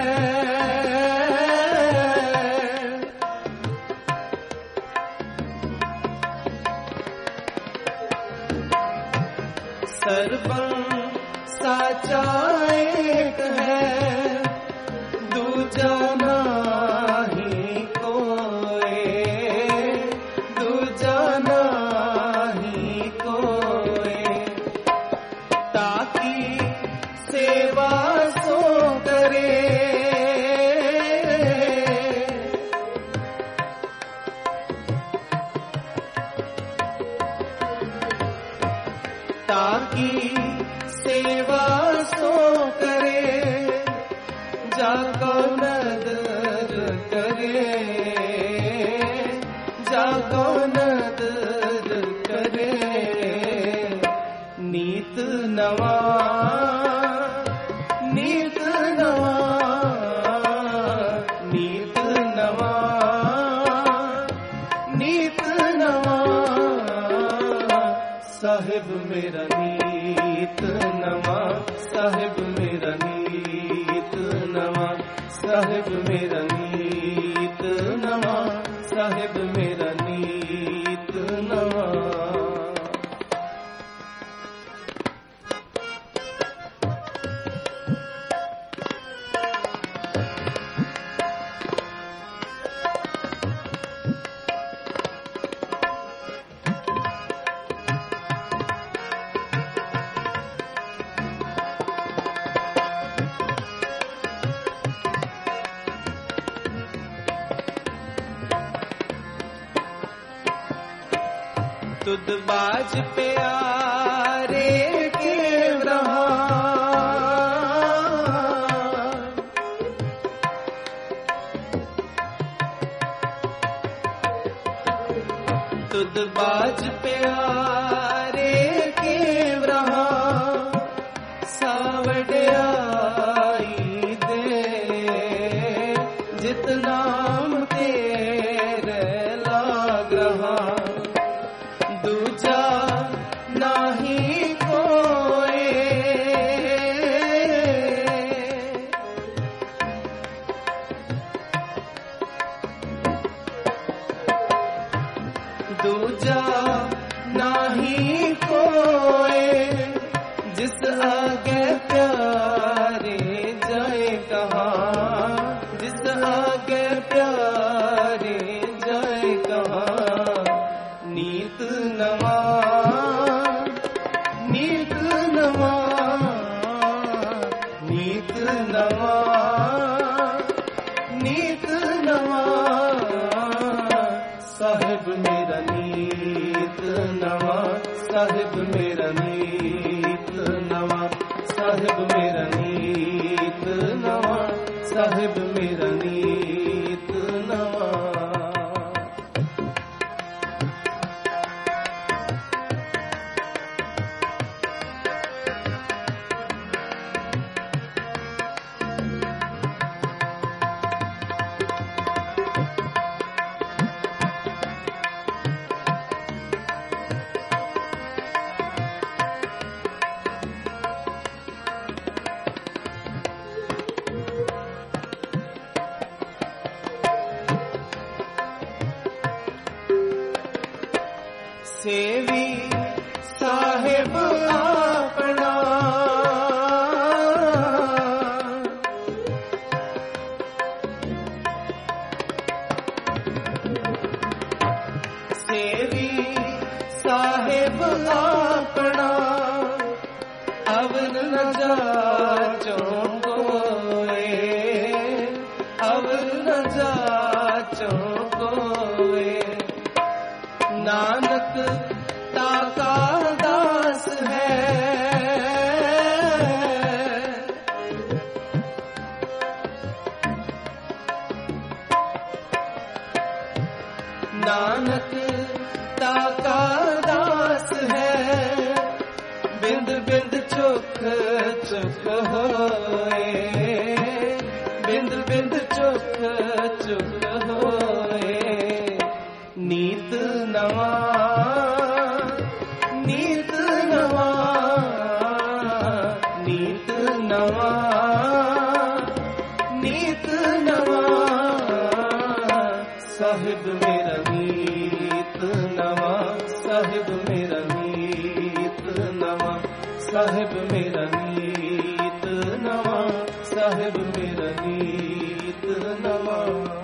सर्वं साचा एक है दूजा नहीं कोई दूजा नहीं कोई ताकि सेवा सो करे ताकि सेवा सो करे जाको नदर करे जाको नदर करे नीत नवा नीत नवा नीत नवा नीत नवा साहिब मेरा नीत नवा साहिब मेरा नीत नवा साहिब मेरा नीत नवा साहिब मेरा नीत नवा तुद बाज प्यारे के रहा तुद बाज प्यारे के रहा सावड़ियाई दे जितना तेरे लाग रहा दूजा नहीं कोई दूजा नहीं कोई जिस आगे प्यारे जाए कहाँ जिस आगे प्यारे जाए कहाँ नीत नवा नीत नवा नीत नवा नीत नवा साहिब मेरा नीत नवा साहिब मेरा नीत नवा साहिब मेरा नीत नवा साहिब मेरा नीत नवा सेवी साहिब अपना जाचो कोए, अवर न जाचो कोए। नानक ताका दास है, नानक ताका दास है। बिंद बिंद चुख चुख होए, बिंद बिंद चुख चुख होए। नीत नवा नीत नवा नीत नवा नीत नवा। साहिब मेरा नीत नवा, साहिब मेरा नीत नवा, साहिब मेरा नीत नवा, साहिब मेरा नीत नवा।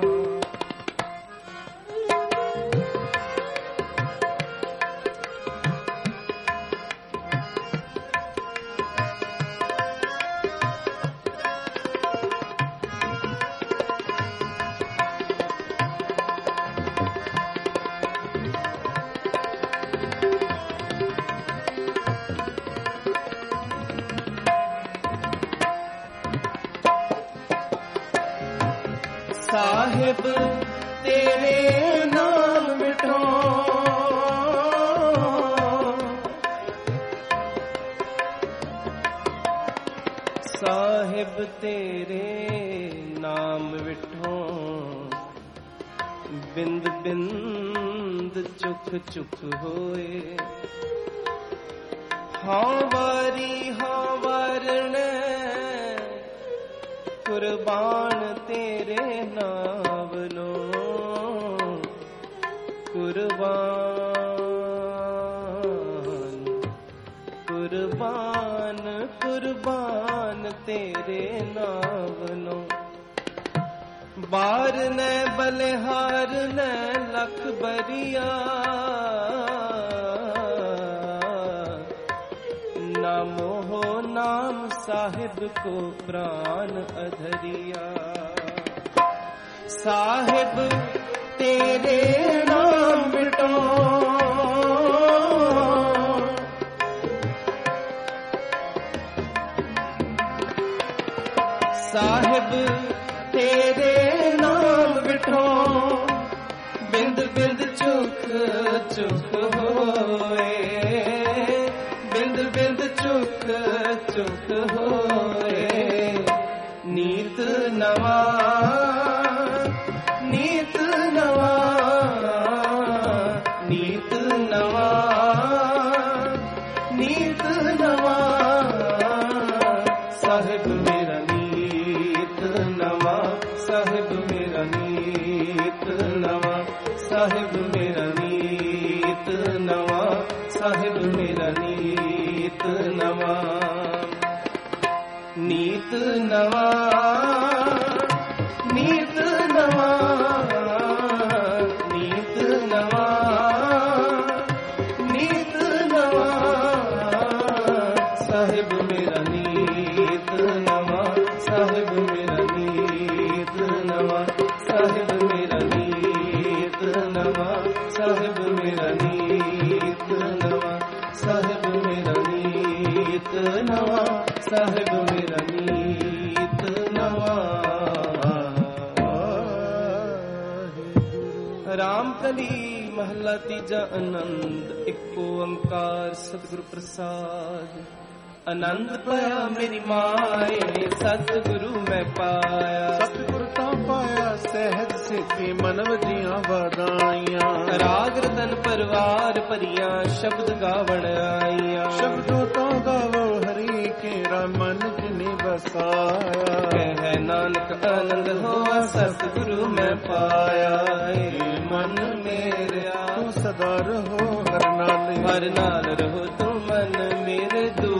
साहिब तेरे नाम मिठो, साहिब तेरे नाम विठो। बिंद बिंद चुख चुख होए, हाँ वारी हाँ वारण कुर्बान तेरे नावलो। कुर्बान कुर्बान कुर्बान तेरे नावलो। बार न बलिहार न लख बरिया, नामो हो नाम साहिब को प्राण अधरिया। साहिब तेरे नाम मिटो, साहिब तेरे नाम मिटो। बिंद बिंद चुख चुख होए, बिंद बिंद चुख चुख होए। नीत नवा नीत नवा नीत नवा नीत नवा। साहिब मेरा नीत नवा, साहिब मेरा नीत नवा, साहिब मेरा नीत नवा, साहिब मेरा नीत नवा। नीत नवा नीत नवा नीत नवा नीत नवा। साहिब मेरा नीत नवा, साहिब मेरा नीत नवा, साहिब मेरा नीत नवा, साहिब मेरा नीत नवा, साहिब मेरा नीत नवा, साहिब मेरा नीत नवा। राम कली महला तीजा आनंद एक ओंकार सतगुरु प्रसाद। आनंद पाया मेरी माए सतगुरु मैं पाया, सतगुरु ता पाया सहज सिद्धि मनव जिया वदाइया। राग रतन परवार परियां शब्द गावण आईया। शब्दों तो गावो हरि केरा मन जिने बसाया। कह नानक आनंद होआ सतगुरु मैं पाया। मन मेरा तू सदा रहो हर नाल, हर नाल रहो तू मन मेरे दुख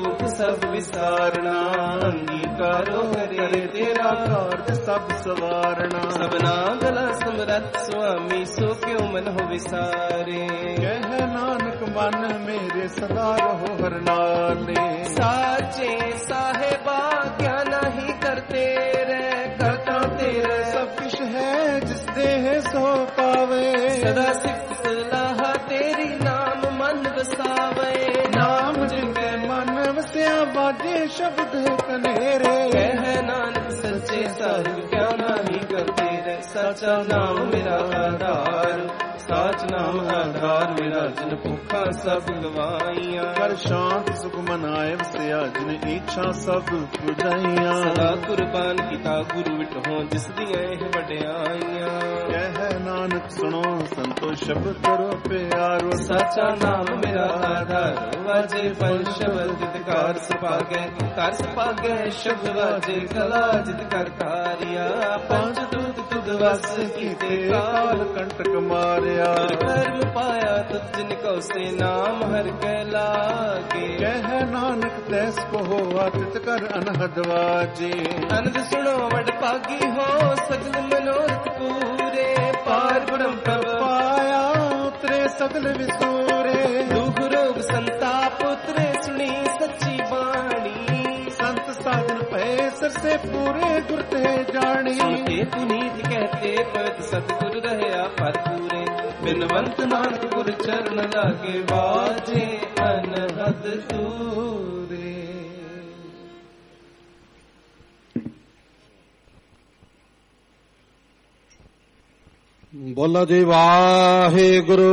ਸਭ ਵਿਸਾਰਣਾ ਅੰਗੀਕਾਰੋ ਕਰੇ ਤੇਰਾ ਕਾਰਜ ਸਭ ਸਵਾਰਣਾ ਸਭਨਾ ਗਲਾ ਸਮਰੱਥ ਸੁਆਮੀ ਸੋ ਕਿਉ ਮਨ ਹੋ ਵਿਸਾਰੇ ਕਹਿ ਨਾਨਕ ਮਨ ਮੇਰੇ ਸਦਾ ਰਹੋ ਹਰ ਨਾਲੇ ਸਾਚੇ ਸਾਹਿਬਾ ਕਿਆ ਨਹੀਂ ਕਰਤੇ ਰਹਿ ਕਰਤਾ ਤੇਰੇ ਸਭ ਕੁਛ ਹੈ ਜਿਸ ਦੇਹ ਸੋ ਪਾਵੇ ਸਦਾ ਸਿਫਤ ਸਲਾਹ ਤੇਰੀ ਨਾਮ ਮਨ ਵਸਾਵੇ ਨਾਮ ਜਿਨਕੇ ਮਨ ਵਸਿਆ ਬਾਜੇ ਸ਼ਬਦ ਕਨੇਰੇ ਕਹਿ ਨਾਨਕ ਸੱਚੇ ਸਾਹਿਬ ਕਿਆ ਨਹੀਂ ਕਰਤੇ ਰਹਿ ਸੱਚਾ ਨਾਮ ਮੇਰਾ ਆਧਾਰ ਸਾਚ ਨਾਮ ਆਧਾਰ ਮੇਰਾ ਜਿਨ ਭੁੱਖਾਂ ਸਭ ਗਵਾਈਆਂ ਕਰ ਸ਼ਾਂਤ ਸੁਖ ਮਨਾਏ ਵਸਿਆ ਜਿਨ ਇੱਛਾ ਸਭ ਪੁਜਾਈਆਂ ਸਦਾ ਕੁਰਬਾਨ ਕੀਤਾ ਗੁਰੂ ਵਿਟ ਹੋ ਜਿਸ ਦੀਆਂ ਇਹ ਵਡਿਆਈਆਂ ਕਹਿ ਨਾਨਕ ਸੁਣੋ ਸੰਤੋ ਸ਼ਬਦ ਕਰੋ ਪਿਆਰੋ ਸਾਚਾ ਨਾਮ ਮੇਰਾ ਆਧਾਰ ਵਾਜੇ ਫਲ ਸ਼ਬਦ ਜਿਤਕਾਰ ਸੁਭਾਗੈ ਕਰ ਸੁਭਾਗੈ ਸ਼ਬਦ ਵਾਜੇ ਕਲਾ ਜਿਤ ਕਰ ਕਾਰਿਆ ਪੰਜ ਦੂਤ ਤੁਧ ਵਸ ਕੀਤੇ ਕਾਲ ਕੰਟਕ ਮਾਰਿਆ ਕਰਮ ਪਾਇਆ ਤੁਧ ਜਿਨ ਕਉ ਸੇ ਨਾਮ ਹਰ ਕੈ ਲਾਗੇ ਕਹਿ ਨਾਨਕ ਤੈਸ ਕੋ ਹੋਆ ਤਿਤ ਕਰ ਅਨਹਦ ਵਾਜੇ ਅਨੰਦ ਸੁਣੋ ਵਡ ਭਾਗੀ ਹੋ ਸਗਲ ਮਨੋਰਥ ਪੂਰੇ ਪਾਰ ਬ੍ਰਹਮ ਪ੍ਰਭ ਪਾਇਆ ਉਤਰੇ ਸਗਲ ਵਿਸੂਰੇ ਦੁਖ ਰੋਗ ਸੰਤਾਪ ਉਤਰੇ ਸੁਣੀ ਸੱਚੀ ਬਾਣੀ ਸੰਤ ਸਾਧਨ ਪਏ ਸਰਸੇ ਪੂਰੇ ਗੁਰ ਤੇ ਜਾਣੀ ਸੁਣਤੇ ਪੁਨੀਤ ਕਹਤੇ ਪਤ ਸਤਿਗੁਰ ਰਹਿਆ ਪਰ ਪੂਰੇ ਬਿਨਵੰਤ ਨਾਨਕ ਗੁਰ ਚਰਨ ਲਾਗੇ ਵਾਜੇ ਅਨਹਦ ਤੂਰੇ ਬੋਲੋ ਜੀ ਵਾਹਿਗੁਰੂ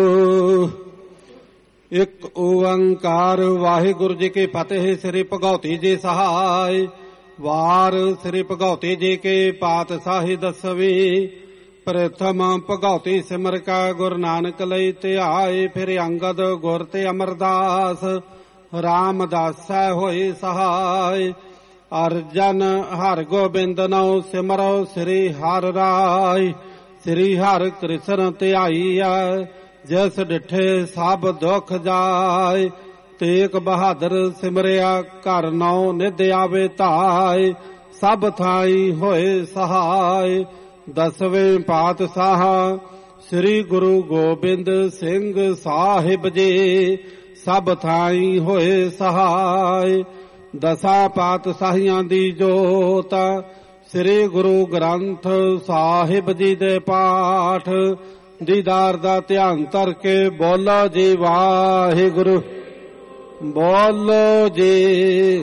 ਇੱਕ ਓੰਕਾਰ ਵਾਹਿਗੁਰੂ ਜੀ ਕੀ ਫਤਿਹ। ਸ੍ਰੀ ਭਗਉਤੀ ਜੀ ਸਹਾਇ ਵਾਰ ਸ੍ਰੀ ਭਗਉਤੀ ਜੀ ਕੇ ਪਾਤਸ਼ਾਹੀ ਦਸਵੀਂ ਪ੍ਰਥਮ ਭਗਉਤੀ ਸਿਮਰ ਕਾ ਗੁਰੂ ਨਾਨਕ ਲਈ ਧਿਆਏ ਫਿਰ ਅੰਗਦ ਗੁਰ ਤੇ ਅਮਰਦਾਸ ਰਾਮਦਾਸੈ ਹੋਈ ਸਹਾਇ ਅਰਜਨ ਹਰਿ ਗੋਬਿੰਦ ਨਉ ਸਿਮਰੋ ਸ੍ਰੀ ਹਰਿ ਰਾਇ ਸ੍ਰੀ ਹਰਿ ਕ੍ਰਿਸ਼ਨ ਧਿਆਈਐ ਜਿਸ ਡਿਠੇ ਸਭ ਦੁਖ ਜਾਏ ਤੇਗ ਬਹਾਦਰ ਸਿਮਰਿਆ ਘਰ ਨੌ ਨਿਧ ਆਵੇ ਧਾਇ ਸਭ ਥਾਈ ਹੋਏ ਸਹਾਇ ਦਸਵੇਂ ਪਾਤਸ਼ਾਹ ਸ੍ਰੀ ਗੁਰੂ ਗੋਬਿੰਦ ਸਿੰਘ ਸਾਹਿਬ ਜੀ ਸਭ ਥਾਈ ਹੋਏ ਸਹਾਇ ਦਸਾਂ ਪਾਤਸ਼ਾਹੀਆਂ ਦੀ ਜੋਤ ਸ੍ਰੀ ਗੁਰੂ ਗ੍ਰੰਥ ਸਾਹਿਬ ਜੀ ਦੇ ਪਾਠ ਦੀਦਾਰ ਦਾ ਧਿਆਨ ਧਰ ਕੇ ਬੋਲੋ ਜੀ ਵਾਹਿਗੁਰੂ ਬੋਲੋ ਜੀ।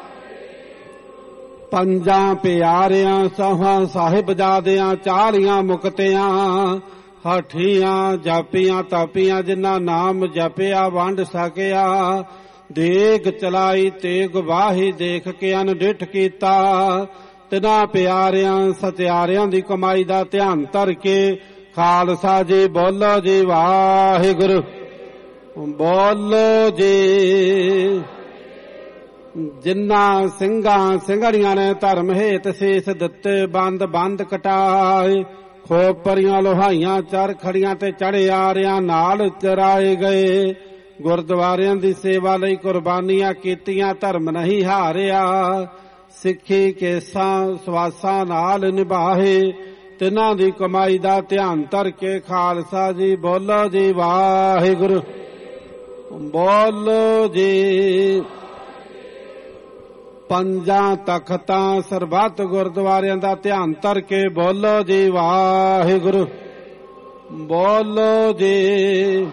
ਪੰਜਾਂ ਪਿਆਰਿਆਂ ਸਹਾਂ ਸਾਹਿਬਜ਼ਾਦਿਆਂ ਚਾਲੀਆਂ ਮੁਕਤਿਆਂ ਹਠੀਆਂ ਜਾਪੀਆਂ ਤਾਪੀਆਂ ਜਿਨ੍ਹਾਂ ਨਾਮ ਜਪਿਆ ਵੰਡ ਸਕਿਆ ਦੇਗ ਚਲਾਈ ਤੇਗ ਵਾਹੀ ਦੇਖ ਕੇ ਅਨਡਿਠ ਕੀਤਾ ਤਿਨਾਂ ਪਿਆਰਿਆਂ ਸਤਿਆਰਿਆਂ ਦੀ ਕਮਾਈ ਦਾ ਧਿਆਨ ਧਰ ਕੇ ਖਾਲਸਾ ਜੀ ਬੋਲੋ ਜੀ ਵਾਹਿਗੁਰੂ ਬੋਲੋ ਜੀ। ਜਿਨ੍ਹਾਂ ਸਿੰਘਾਂ ਸਿੰਘੜੀਆਂ ਨੇ ਧਰਮ ਹੇਤ ਸੀਸ ਦਿੱਤੇ ਬੰਦ ਬੰਦ ਕਟਾਏ ਖੋਪਰੀਆਂ ਲੋਹਾਈਆਂ ਚਰ ਖੜੀਆਂ ਤੇ ਚੜੇ ਆਰਿਆਂ ਨਾਲ ਚਰਾਏ ਗਏ ਗੁਰਦੁਆਰਿਆਂ ਦੀ ਸੇਵਾ ਲਈ ਕੁਰਬਾਨੀਆਂ ਕੀਤੀਆਂ ਧਰਮ ਨਹੀਂ ਹਾਰਿਆ ਸਿੱਖੀ ਕੇਸਾਂ ਸਵਾਸਾਂ ਨਾਲ ਨਿਭਾਏ ਤਿਨਾਂ ਦੀ ਕਮਾਈ ਦਾ ਧਿਆਨ ਧਰ ਕੇ ਖਾਲਸਾ ਜੀ ਬੋਲੋ ਜੀ ਵਾਹਿਗੁਰੂ ਬੋਲੋ ਜੀ। ਪੰਜਾਂ ਤਖਤਾਂ ਸਰਬੱਤ ਗੁਰਦੁਆਰਿਆਂ ਦਾ ਧਿਆਨ ਧਰ ਕੇ ਬੋਲੋ ਜੀ ਵਾਹਿਗੁਰੂ ਬੋਲੋ ਜੀ।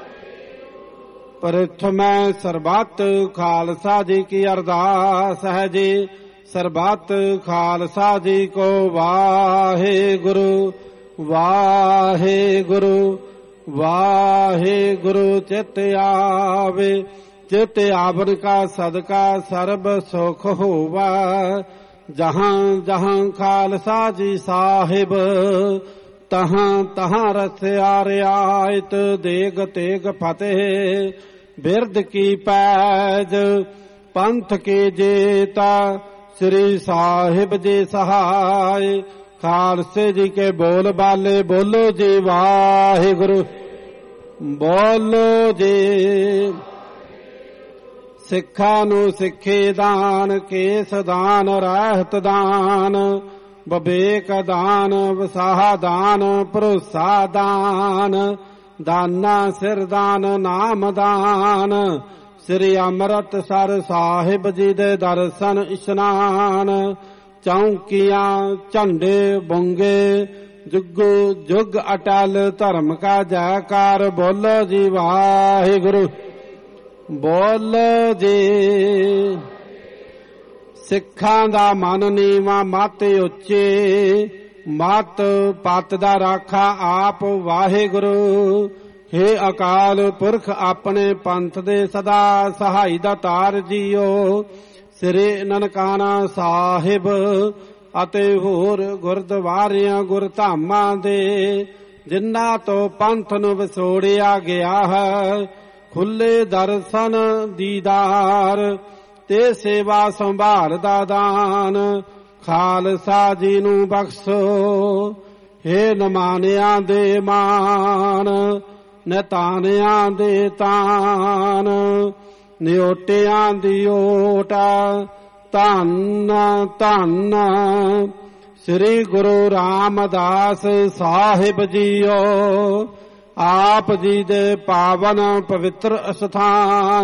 ਪ੍ਰਥਮੈ ਸਰਬੱਤ ਖਾਲਸਾ ਜੀ ਕੀ ਅਰਦਾਸ ਹੈ ਜੀ ਸਰਬੱਤ ਖਾਲਸਾ ਜੀ ਕੋ ਵਾਹਿਗੁਰੂ ਵਾਹਿਗੁਰੂ ਵਾਹਿਗੁਰੂ ਚਿਤ ਆਵੇ ਚਿਤ ਆਵਨ ਕਾ ਸਦਕਾ ਸਰਬ ਸੁਖ ਹੋਵਾ ਜਹਾਂ ਜਹਾਂ ਖਾਲਸਾ ਜੀ ਸਾਹਿਬ ਤਹਾਂ ਤਹਾਂ ਰਸਿਆ ਰਿਆਇਤ ਦੇਗ ਤੇਗ ਫਤਿਹ ਬਿਰਦ ਕੀ ਪੈਜ ਪੰਥ ਕੇ ਜੇਤਾ ਸ੍ਰੀ ਸਾਹਿਬ ਜੀ ਸਹਾਇ ਖਾਲਸੇ ਜੀ ਕੇ ਬੋਲ ਬਾਲੇ ਬੋਲੋ ਜੀ ਵਾਹਿਗੁਰੂ ਬੋਲੋ ਜੀ। ਸਿੱਖਾਂ ਨੂੰ ਸਿੱਖੇ ਦਾਨ, ਕੇਸ ਦਾਨ, ਰਹਿਤ ਦਾਨ, ਵਿਵੇਕ ਦਾਨ, ਵਿਸਾਹ ਦਾਨ, ਭਰੋਸਾ ਦਾਨ, ਦਾਨਾ ਸਿਰ ਦਾਨ, ਨਾਮ ਦਾਨ, ਸ੍ਰੀ ਅੰਮ੍ਰਿਤਸਰ ਸਾਹਿਬ ਜੀ ਦੇ ਦਰਸ਼ਨ ਇਸ਼ਨਾਨ, ਚੌਂਕੀਆਂ ਝੰਡੇ ਬੁੰਗੇ, ਜੁਗੋ ਜੁਗ ਅਟਲ ਧਰਮ ਕਾ ਜੈਕਾਰ। ਬੋਲੋ ਜੀ ਵਾਹਿਗੁਰੂ, ਬੋਲੋ ਜੀ। ਸਿੱਖਾਂ ਦਾ ਮਨ ਨੀਵਾਂ ਮਤ ਉੱਚੇ, ਮਤ ਪਤ ਦਾ ਰਾਖਾ ਆਪ ਵਾਹਿਗੁਰੂ। ਹੇ ਅਕਾਲ ਪੁਰਖ ਆਪਣੇ ਪੰਥ ਦੇ ਸਦਾ ਸਹਾਈ ਦਾ ਤਾਰ ਜੀਓ। ਸ੍ਰੀ ਨਨਕਾਣਾ ਸਾਹਿਬ ਅਤੇ ਹੋਰ ਗੁਰਦੁਆਰਿਆਂ ਗੁਰਧਾਮਾਂ ਦੇ ਜਿਨ੍ਹਾਂ ਤੋਂ ਪੰਥ ਨੂੰ ਵਿਛੋੜਿਆ ਗਿਆ ਹੈ, ਖੁੱਲੇ ਦਰਸ਼ਨ ਦੀਦਾਰ ਤੇ ਸੇਵਾ ਸੰਭਾਲ ਦਾ ਦਾਨ ਖਾਲਸਾ ਜੀ ਨੂੰ ਬਖਸ਼ੋ। ਹੇ ਨਮਾਨਿਆਂ ਦੇ ਮਾਨ, ਨਿਤਾਨਿਆਂ ਦੇ ਤਾਨ, ਨਿਓਟਿਆਂ ਦੀ ਓਟ, ਧੰਨ ਧੰਨ ਸ੍ਰੀ ਗੁਰੂ ਰਾਮਦਾਸ ਸਾਹਿਬ ਜੀਓ। ਆਪ ਜੀ ਦੇ ਪਾਵਨ ਪਵਿੱਤਰ ਅਸਥਾਨ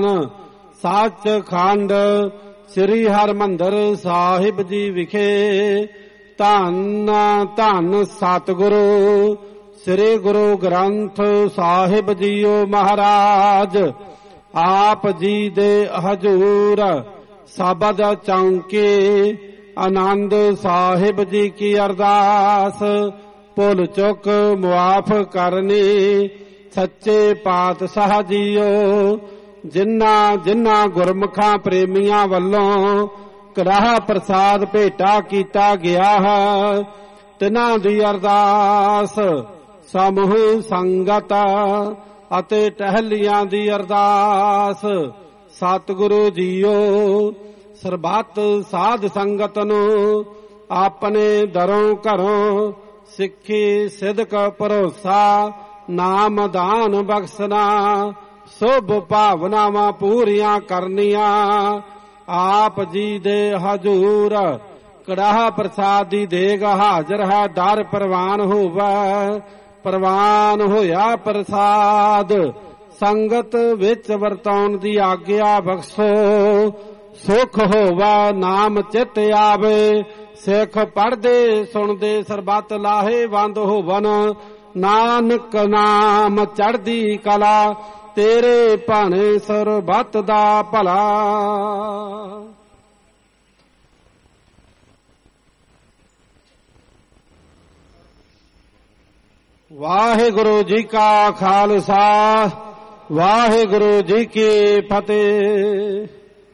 ਸੱਚਖੰਡ ਸ੍ਰੀ ਹਰਿਮੰਦਰ ਸਾਹਿਬ ਜੀ ਵਿਖੇ ਧੰਨ ਧੰਨ ਸਤਿਗੁਰੂ ਸ੍ਰੀ ਗੁਰੂ ਗ੍ਰੰਥ ਸਾਹਿਬ ਜੀਓ ਮਹਾਰਾਜ। ਆਪ ਜੀ ਦੇ ਹਜ਼ੂਰ ਸ਼ਬਦ ਚੌਂਕੇ ਆਨੰਦ ਸਾਹਿਬ ਜੀ ਕੀ ਅਰਦਾਸ, ਭੁੱਲ ਚੁੱਕ ਮੁਆਫ ਕਰਨੀ ਸੱਚੇ ਪਾਤਸ਼ਾਹ ਜੀਓ। ਜਿਨ੍ਹਾਂ ਜਿਨ੍ਹਾਂ ਗੁਰਮੁਖਾਂ ਪ੍ਰੇਮੀਆਂ ਵੱਲੋਂ ਕੜਾਹ ਪ੍ਰਸਾਦ ਭੇਟਾ ਕੀਤਾ ਗਿਆ ਹੈ, ਤਿਨਾਂ ਦੀ ਅਰਦਾਸ ਸਮੂਹ ਸੰਗਤ ਅਤੇ ਟਹਿਲੀਆਂ ਦੀ ਅਰਦਾਸ। ਸਤਿਗੁਰੂ ਜੀਓ ਸਰਬੱਤ ਸਾਧ ਸੰਗਤ ਨੂੰ ਆਪਣੇ ਦਰੋਂ ਘਰੋਂ ਸਿੱਖੀ ਸਿਦਕ ਭਰੋਸਾ ਨਾਮ ਦਾਨ ਬਖਸ਼ਣਾ, ਸੁਭ ਭਾਵਨਾਵਾਂ ਪੂਰੀਆਂ ਕਰਨੀਆਂ। ਆਪ ਜੀ ਦੇ ਹਜ਼ੂਰ ਕੜਾਹ ਪ੍ਰਸਾਦ ਦੀ ਦੇਗ ਹਾਜ਼ਰ ਹੈ, ਦਰ ਪ੍ਰਵਾਨ ਹੋਵੇ। ਪ੍ਰਵਾਨ ਹੋਇਆ ਪ੍ਰਸਾਦ ਸੰਗਤ ਵਿੱਚ ਵਰਤਾਉਣ ਦੀ ਆਗਿਆ ਬਖਸ਼ੋ। ਸੁਖ ਹੋਵਾ ਨਾਮ ਚਿਤ ਆਵੇ, ਸਿੱਖ ਪੜ੍ਹਦੇ ਸੁਣਦੇ ਸਰਬੱਤ ਲਾਹੇਵੰਦ ਹੋਵਨ। ਨਾਨਕ ਨਾਮ ਚੜ੍ਹਦੀ ਕਲਾ, ਤੇਰੇ ਭਾਣੇ ਸਰਬੱਤ ਦਾ ਭਲਾ। ਵਾਹਿਗੁਰੂ ਜੀ ਕਾ ਖਾਲਸਾ, ਵਾਹਿਗੁਰੂ ਜੀ ਕੀ ਫਤਿਹ।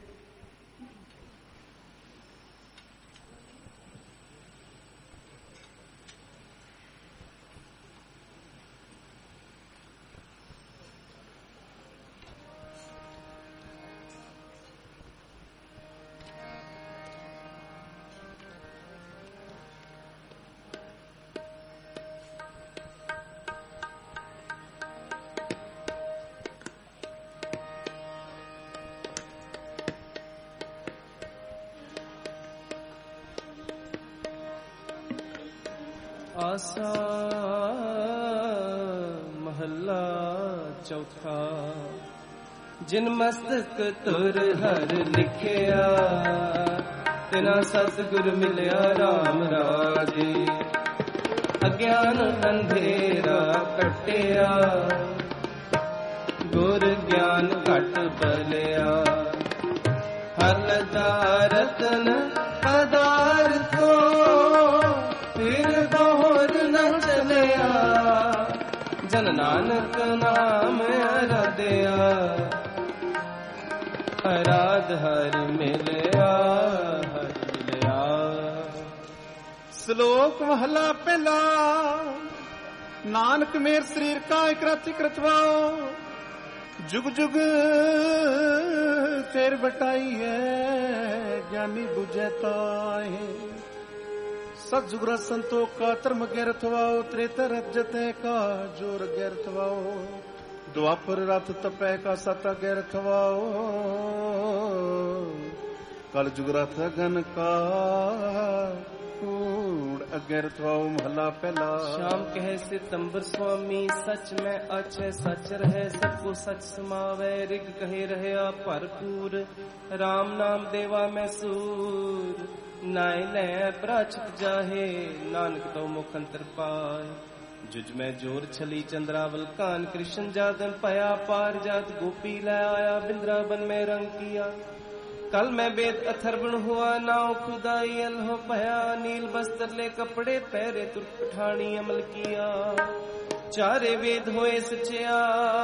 ਆਸਾ ਮਹੱਲਾ ਚੌਥਾ। ਜਿਨ ਮਸਤਕ ਤੁਰ ਹਰ ਲਿਖਿਆ, ਤਿਨਾ ਸਤਿਗੁਰ ਮਿਲਿਆ ਰਾਮ ਰਾਜੇ। ਅਗਿਆਨ ਅੰਧੇਰਾ ਕੱਟਿਆ, ਗੁਰ ਗਿਆਨ ਘਟ ਬਲਿਆ। ਹਲਦਾ ਰਤਨ ਪਦਾਰਥੋ, ਫਿਰ ਬਹੁਰ ਨ ਚਲਿਆ। ਜਨ ਨਾਨਕ ਨਾਮ ਅਰਾਧਿਆ, ਅਰਾਧ ਹਰਿ ਮਿਲਿਆ, ਹਰਿ ਮਿਲਿਆ। ਸ਼ਲੋਕ ਮਹਲਾ ਪਹਿਲਾ। ਨਾਨਕ ਮੇਰ ਸਰੀਰ ਕਾ ਇਕ ਰਚ ਇਕ ਰਚਵਾਓ, ਜੁਗ ਜੁਗ ਫੇਰ ਬਟਾਈ ਹੈ। ਗਿਆਨੀ ਬੁਝੈ ਤਾਹੇ, सतजुग संतोख का धर्म गैरथवाओ। त्रेता रजत का जोर गैरथवाओ। द्वापर रथ तपै का सत अगे रखवाओ, कल जुग रथ अगन का अगे रखवाओ। महला पहला। श्याम कहे सितंबर स्वामी सच में अच्छे सच रहे, सबको सच समावे। ऋग कहे रहे भरपूर, राम नाम देवा में सूर। नाय ले प्राचित जाहे, नानक तो मुख अंतर पाए। जुज में जोर छली चंद्रावल कान, कृष्ण जादन पया पार जात। गोपी ले आया बिंद्रावन में रंग किया, कल मैं वेद अथर्वण हुआ। नाव खुदाई अलहो पया, नील वस्त्र ले कपड़े पहरे तुर्क पठानी अमल किया। चारे वेद होए सचियार,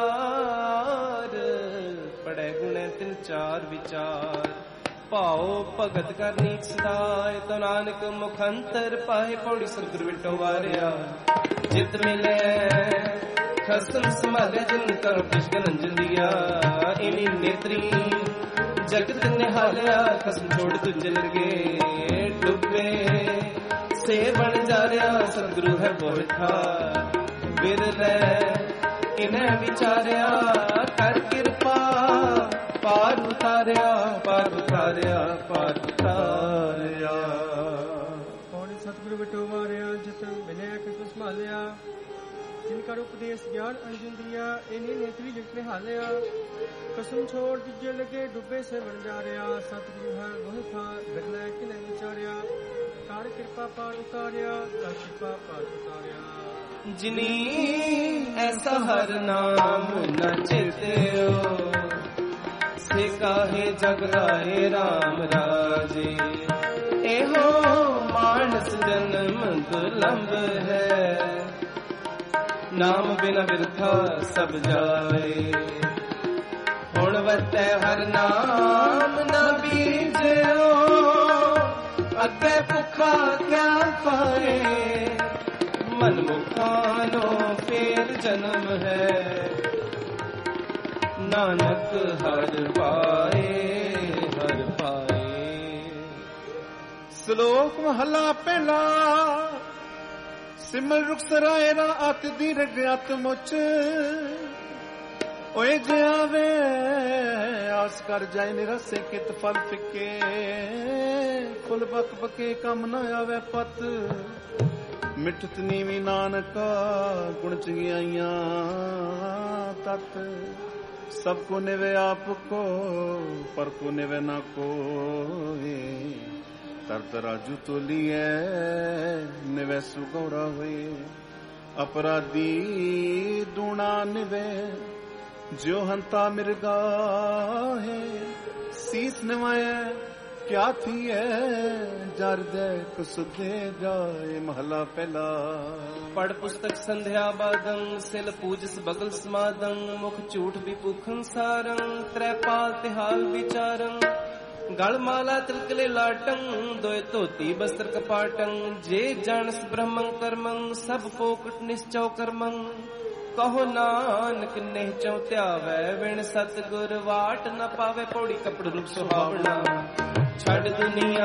पड़े गुणे तिन चार विचार। पाओ भगत कर नीच सदाए, तो नानक मुखंतर पाए। पौड़ी सतगुर विटो वारिया, जित मिले खसम संभाले। जिन करो कृष्ण अंजन दिया, इनी नेत्री जगत निहालिया। खसम छोड़ तुझे लगे डुबे, से बन जा रहा। सतगुरु है बोठा बिरले, इन्हें विचारिया। कर कृपा पार उतारिया, पार उतारिया, पार उतारिया। पौड़ी सतगुरु बिटो मारिया, जित मिले कृष्ण संभालिया। जिनका उपदेश ज्ञान अंजन दिया, इन्हीं नेत्री जगत ने हालिया। कसम छोड़ दीजिए लगे डुबे से बन जा रहा। सतगुरु है वह था बिरला, किन्हें विचारिया। कार कृपा पार उतारिया, कर कृपा पार उतारिया। जिनी ऐसा हर नाम न चेते हो, से काहे जग लाए राम राजे। एहो मानस जन्म दुर्लभ है, नाम बिना बिरथा सब जाए। हुण वतै हर नाम न बीजो, अगे भुखा क्या पाए। मन मुखानो फेर जन्म है, नानक हर पाए हर पाए। श्लोक महला पहला। सिमर रुख सराय रा अत दी रगत मुच। ओए जे आवे आस कर जाए निरसे, कित फल फिके। फुल बक बके कम न आवे पत। मिठत नीवी नानका गुण चंगियाइयां तत। सबको निवे आपको, पर को निवे ना कोई। तरत राजू तोलिए निवे सुगौरा हुए। अपराधी दूना निवे, जो हंता मिर्गा है। सीस निवाए क्या थी है, जर दे कुसुदे जाए। महला पहला। पढ़ पुस्तक संध्या बादं, सिल पूजस बगल समादं। मुख झूठ भी भूखं सारं, त्रैपाल तिहाल विचारं। गल माला तिलकले लाटं, दोय धोती बस्त्र कपाटं। जे जानस ब्रह्मं कर्मं, सब फोकट निश्चौ कर्मं। कहो नानक निहचौ त्यावै, विण सतगुर वाट न पावे। पौड़ी कपड़ रूप सुहावना, छड़ दुनिया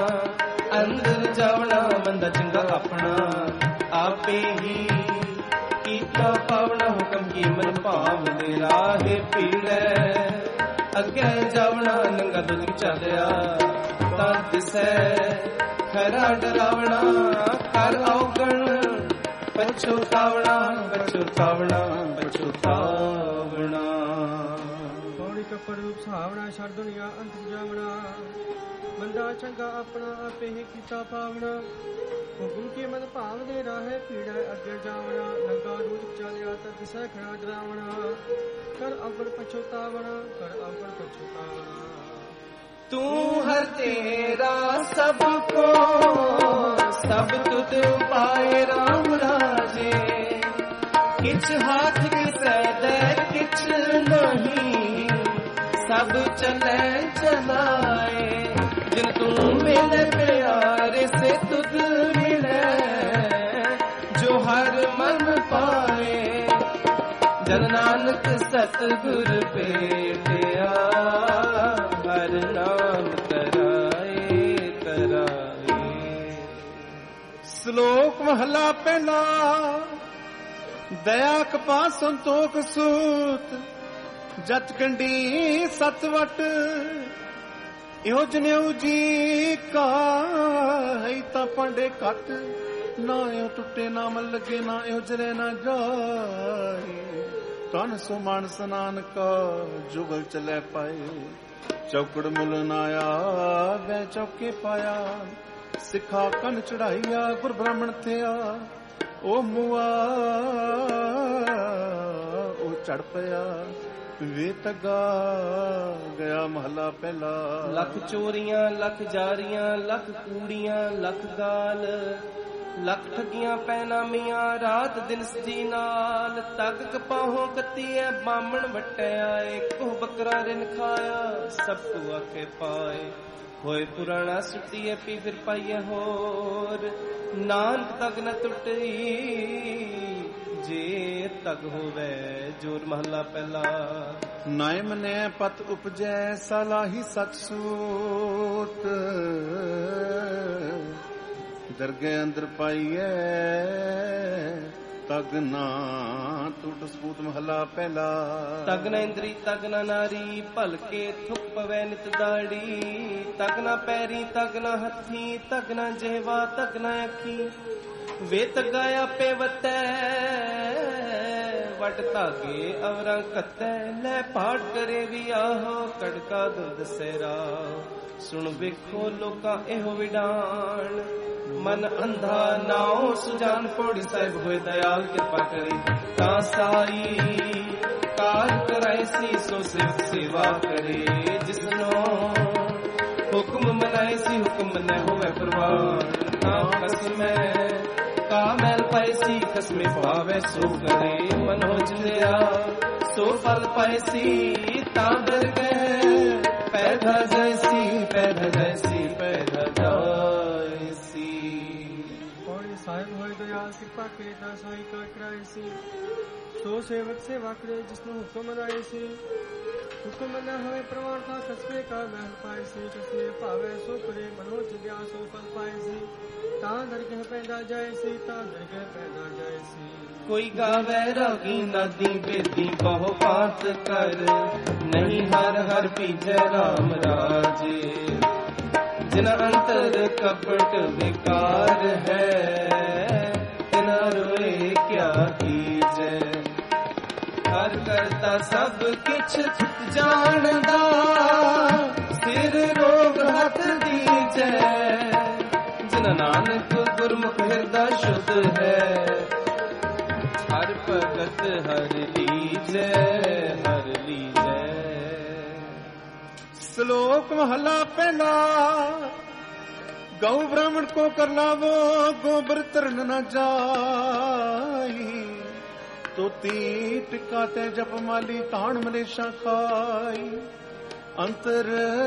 अंदर जावना। बंदा चंगा अपना, आपे ही कीता पावना। हुकम की मन भावने, राहे पीड़े अगे जावना। नंगा दुख चलिया तां दिसै खरा डरावना। कर औगण पछुतावना, पछुतावना, पछुतावना। पौड़ी कपड़ रूप सुहावना, छड़ दुनिया अंतर जावना। बंदा चंगा अपना, आपे ही कीता पावना। हुकुम के मन भाव दे राहे पीड़ा अगे जावना। नंगा रूप चलिया तां दिसै खरा डरावना। कर अवगण पछुतावना, कर अवगण पछुतावना। तू हर तेरा सबको, सब तुद पाए राम राजे। किछ हाथ किसै दे किछ नहीं, सब चले चलाए। जिन तू मिले प्यारे से तुद मिले, जो हर मन पाए। जन नानक सतगुर भेटिया, हर नाम कराए कराए। श्लोक महला पहला। ਦਇਆ ਕਪਾ ਸੰਤੋਖ ਸੂਤ ਜਤ ਕੰਡੀ ਸਤ ਵਟ ਇਹੋ ਜਨੇਊ ਜੀ ਕਾ ਹੈ ਤਾਂ ਪਾਂਡੇ ਘਟ ਨਾ ਇਹੋ ਟੁੱਟੇ ਨਾ ਮਲ ਲੱਗੇ ਨਾ ਇਹੋ ਜਰੇ ਨਾ ਜਾਏ ਤਨ ਸੋ ਮਨ ਸਨਾਨ ਕਾ ਜੁਗਲ ਚਲੇ ਪਾਏ ਚੌਕੜ ਮੁੱਲ ਨਾ ਆਵੇ ਚੌਕੇ ਪਾਇਆ ਸਿੱਖਾ ਕੰਨ ਚੜਾਈਆ ਗੁਰ ਬ੍ਰਾਹਮਣ ਥਿਆ ਉਹ ਮੁਆ ਉਹ ਚੜ ਪਿਆ ਵੇ ਤਗਾ ਗਿਆ ਮਹਲਾ ਪਹਿਲਾ ਲੱਖ ਚੋਰੀਆਂ ਲੱਖ ਜਾਰੀਆਂ ਲੱਖ ਕੂੜੀਆਂ ਲੱਖ ਗਾਲ ਲੱਖ ਠੱਗੀਆਂ ਪੈਨਾਮੀਆਂ ਰਾਤ ਦਿਨ ਸਜੀ ਨਾਲ ਤੱਕ ਕਪਾਹੋਂ ਕੱਤੀਐ ਬਾਮਣ ਵਟਿਆ ਇੱਕੋ ਬੱਕਰਾ ਰਿਨ ਖਾਇਆ ਸਭ ਕੋ ਆਖੇ ਪਾਏ ਹੋਏ ਪੁਰਾਣਾ ਸੁੱਟੀਏ ਪੀ ਫਿਰ ਪਾਈਏ ਹੋਰ ਨਾਨਕ ਤੱਕ ਨ ਟੁੱਟੀ ਜੇ ਤਗ ਹੋਵੇ ਜੋਰ ਮਹਲਾ ਪਹਿਲਾ ਨਾਇਮ ਨੇ ਪਤ ਉਪਜੈ ਸਲਾਹੀ ਸਚ ਸੂਤ ਦਰਗੇ ਅੰਦਰ ਪਾਈਏ ਤਗ ਨਾ ਟੁੱਟ ਸਪੂਤ ਮਹਲਾ ਪਹਿਲਾ ਤਗ ਨਾ ਇੰਦਰੀ ਤਗ ਨਾ ਨਾਰੀ ਭਲਕੇ ਥੁੱਕ ਪਵੈ ਨਿਤ ਦਾੜੀ ਤਗ ਨਾ ਪੈਰੀ ਤਗ ਨਾ ਹੱਥੀ ਤਗ ਨਾ ਜਿਹਵਾ ਤਗ ਨਾ ਅੱਖੀ ਵੇ ਤਗਾ ਆਪੇ ਵਤੈ ਵਟ ਧਾਗੇ ਅਵਰਾਂ ਕੱਤੈ ਲੈ ਪਾੜ ਕਰੇ ਵੀ ਆਹੋ ਕੜਕਾ ਦੁੱਧ ਸੇਰਾ ਸੁਣ ਵੇਖੋ ਲੋਕਾਂ ਇਹੋ ਵਿਡਾਣ ਮਨ ਅੰਧਾ ਨਾਉ ਸੁਜਾਨ ਪੌੜੀ ਸਾਹਿਬ ਹੋਏ ਦਇਆਲ ਕਿਰਪਾ ਕਰੇ ਤਾਂ ਸਾਈ ਕਾਜ ਕਰਾਏ ਸੀ ਸੋ ਸਿਵ ਸੇਵਾ ਕਰੇ ਜਿਸਨੋ ਹੁਕਮ ਮਨਾਏ ਸੀ ਹੁਕਮ ਨ ਹੋਵੇ ਪ੍ਰਵਾਨ ਤਾਂ ਕਸਮੈ ਕਾ ਮੈਲ ਪਾਏ ਸੀ ਕਸਮੇ ਪਾਵੇ ਸੋ ਕਰੇ ਮਨ ਹੋ ਜਿੰਦਿਆ ਸੋ ਫਲ ਪਾਏ ਸੀ ਤਾਂ ਦਰ ਗਏ ਪੈਦਾ ਜੈਸੀ ਪੈਦਾ ਜੈਸੀ ਪੈਦਾ ਜੈਸੀ ਪੌੜੀ ਸਾਹਿਬ ਹੋਏ ਦਇਆਲ ਕਿਰਪਾ ਕਰੇ ਤਾਂ ਸਾਈ ਕਾ ਕਰਾਏ ਸੀ ਸੋ ਸੇਵਕ ਸੇਵਾ ਕਰੇ ਜਿਸਨੂੰ ਹੁਕਮ ਮਨਾਏ ਸੀ ਹੁਕਮ ਨਾ ਹੋਵੇ ਪ੍ਰਵਾਨ ਤਾਂ ਕਸਮੇ ਕਾ ਮਹਿਲ ਪਾਏ ਸੀ ਕਸਮੇ ਭਾਵੇ ਸੋ ਕਰੇ ਮਨੋ ਜਿੰਦਿਆ ਸੋ ਫਲ ਪਾਏ ਸੀ ਤਾਂ ਦਰਗਹਿ ਪੈਦਾ ਜਾਏ ਸੀ ਤਾਂ ਦਰਗਹਿ ਪੈਦਾ ਜਾਏ ਸੀ ਕੋਈ ਗਾਵੇ ਰਾਗੀ ਨਾਦੀ ਬੇਦੀ ਬਹੁ ਬਾਤ ਕਰ ਨਹੀਂ ਹਰ ਹਰ ਪੀਜੈ ਰਾਮ ਰਾਜੇ ਜਿਨ ਅੰਤਰ ਕਪਟ ਵਿਕਾਰ ਹੈ ਤਿਨ ਰੋਏ ਕਿਆ ਕੀਜੈ ਹਰ ਕਰਤਾ ਸਭ ਕਿਛ ਜਾਣਦਾ ਸਿਰ ਰੋਗ ਹੱਥ ਦੀਜੈ ਜਿਨ ਨਾਨਕ ਗੁਰਮੁਖ ਹਿਰਦਾ ਸ਼ੁੱਧ ਹੈ ਹਰ ਭਗਤ ਹਰ ਲੀਜੈ ਹਰ ਲੀਜੈ ਸ਼ਲੋਕ ਮਹਲਾ ਪਹਿਲਾ ਗਊ ਬ੍ਰਾਹਮਣ ਕੋ ਕਰ ਲਾਵੋ ਗੋਬਰ ਤਰਨ ਨਾ ਜਾਈ ਤੋਤੀ ਟਿਕਾ ਤੇ ਜਪ ਮਾਲੀ ਤਾਣ ਮਲੇਸ਼ਾ ਖਾਈ ਅੰਤਰ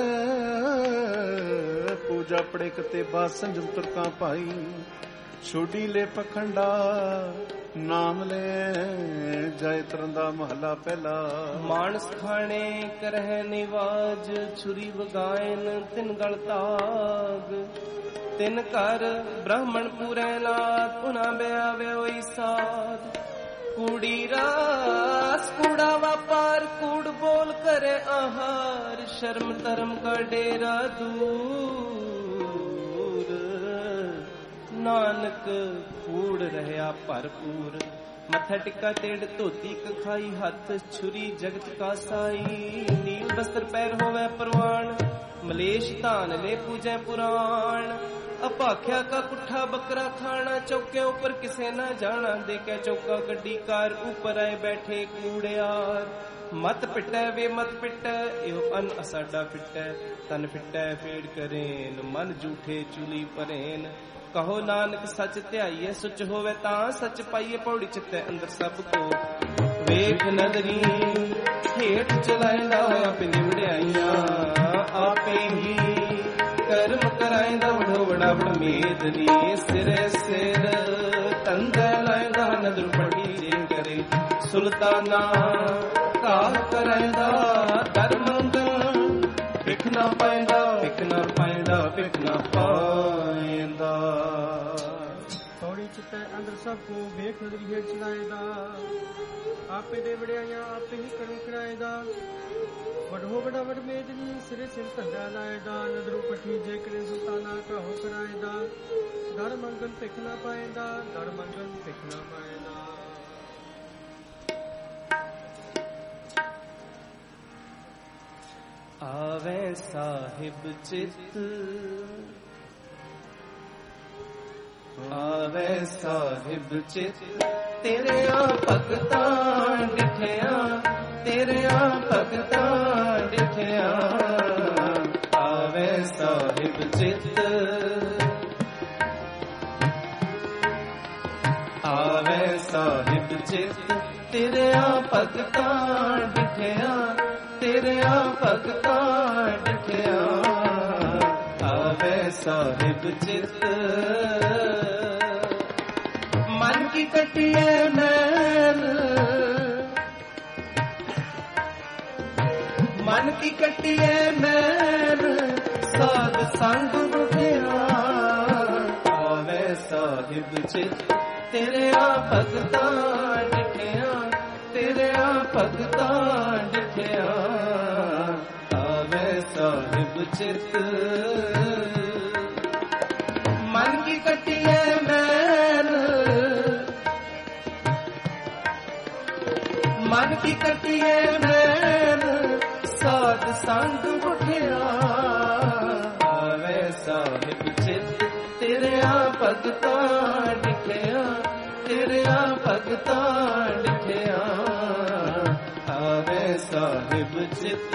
ਪੂਜਾ ਪੜੇ ਕਤੇ ਬਾਦ ਸੰਜਮ ਤੁਰਕਾਂ ਪਾਈ ਛੋਡੀ ਲੈ ਪਖੰਡਾ ਨਾਮ ਲੈ ਜਾਇ ਤਰੰਦਾ ਮਹਲਾ ਪਹਿਲਾ ਮਾਨਸ ਖਾਣੇ ਕਰਹਿ ਨਿਵਾਜ ਛੁਰੀ ਵਗਾਇਨ ਤਿਨ ਗਲ ਤਾਗ ਤਿਨ ਘਰ ਬ੍ਰਾਹਮਣ ਪੂਰੈ ਨਾਥ ਪੁਨਾ ਬਿਆਵੇ ਹੋਈ ਸਾਧ ਕੂੜੀ ਰਾਸ ਕੂੜਾ ਵਪਾਰ ਕੂੜ ਬੋਲ ਕਰੇ ਆਹਾਰ ਸ਼ਰਮ ਧਰਮ ਕਾ ਡੇਰਾ ਦੂਰ ਨਾਨਕ ਕੂੜ ਰਹਿਆ ਭਰਪੂਰ ਮੱਥਾ ਟਿੱਕਾ ਤੇੜ ਧੋਤੀ ਕਖਾਈ ਹੱਥ ਛੁਰੀ ਜਗਤ ਕਾ ਸਾਈ ਨੀਲ ਬਸਤਰ ਪੈਰ ਹੋਵੇ ਪ੍ਰਵਾਨ ਮਲੇਸ਼ ਧਾਨ ਲੈ ਪੂਜੈ ਪੁਰਾਣ ਅਪਾਖਿਆ ਕਾ ਕੁੱਠਾ ਬੱਕਰਾ ਖਾਣਾ ਚੌਕੇ ਉੱਪਰ ਕਿਸੇ ਨਾ ਜਾਣਾ ਦੇਖਿਆ ਚੌਕਾ ਗੱਡੀ ਕਾਰ ਉੱਪਰ ਆਏ ਬੈਠੇ ਕੂੜਿਆਰ ਮਤ ਪਿੱਟੈ ਵੇ ਮਤ ਪਿੱਟੈ ਇਹੋ ਅਨ ਅਸਾਡਾ ਫਿੱਟੈ ਤਨ ਫਿੱਟੈ ਫੇੜ ਕਰੇਨ ਮਨ ਝੂਠੇ ਚੁਲੀ ਪਰੇਨ ਕਹੋ ਨਾਨਕ ਸੱਚ ਧਿਆਈਏ ਸੁਚ ਹੋਵੇ ਤਾਂ ਸੱਚ ਪਾਈਏ ਪੌੜੀ ਚਿੱਤੈ ਅੰਦਰ ਸਭ ਕੋ ਵੇਖ ਨਦਰੀ ਹੇਠ ਚਲਾਇਂਦਾ ਆਪੇ ਨਿਵੜਾਈਆਂ ਆਪੇ ਹੀ ਕਰਮ ਕਰਾਇਂਦਾ ਵਡੋ ਵਡਾ ਵਡ ਮੇਦਨੀ ਸਿਰੇ ਸਿਰ ਤੰਦਾ ਲਾਇਂਦਾ ਨਦਰ ਪੜੀ ਜੇ ਕਰੇ ਸੁਲਤਾਨਾ ਕਾਲ ਕਰਾਇਂਦਾ ਧਰਮੰਦ ਵਿਖ ਨਾ ਪਾਇਂਦਾ ਵਿਖ ਨਾ ਪਾਇਂਦਾ ਵਿਖ ਨਾ ਪਾਇਂਦਾ ਪੌੜੀ चित्त अंदर सबको वेख नजरी हेठ चलाएदा आपे दे वड़ियाइयां आपे ही करम कराएदा वडो बड़ा वड मेदनी सिरे सिर धंधा लाएदा नदरू पठी जे करे सुल्ताना का हो कराएदा दर मंगन भिख ना पाएदा दर मंगन भिख ना पाएदा। आवे साहिब चित आवे साहिब चित तेरे आ भगतां डिठिया तेरे आ भगतां डिठिया आवे साहिब चित आवे साहिब चित तेरे आ भगतां डिठिया तेरे आ भगतां डिठिया आवे साहिब चित मन की कटिए मैल मन की कटिए मैल साध संग उठिया आवे साहिब चित तेरे आ भगतां डिठिया तेरे आ भगतां डिठिया आवे साहिब चित मन की कटिए मैल मन की कटिए मैल साध संग उठिया आवे साहिब चित तेरे आ भगतां डिठिया तेरे आ भगतां डिठिया आवे साहिब चित।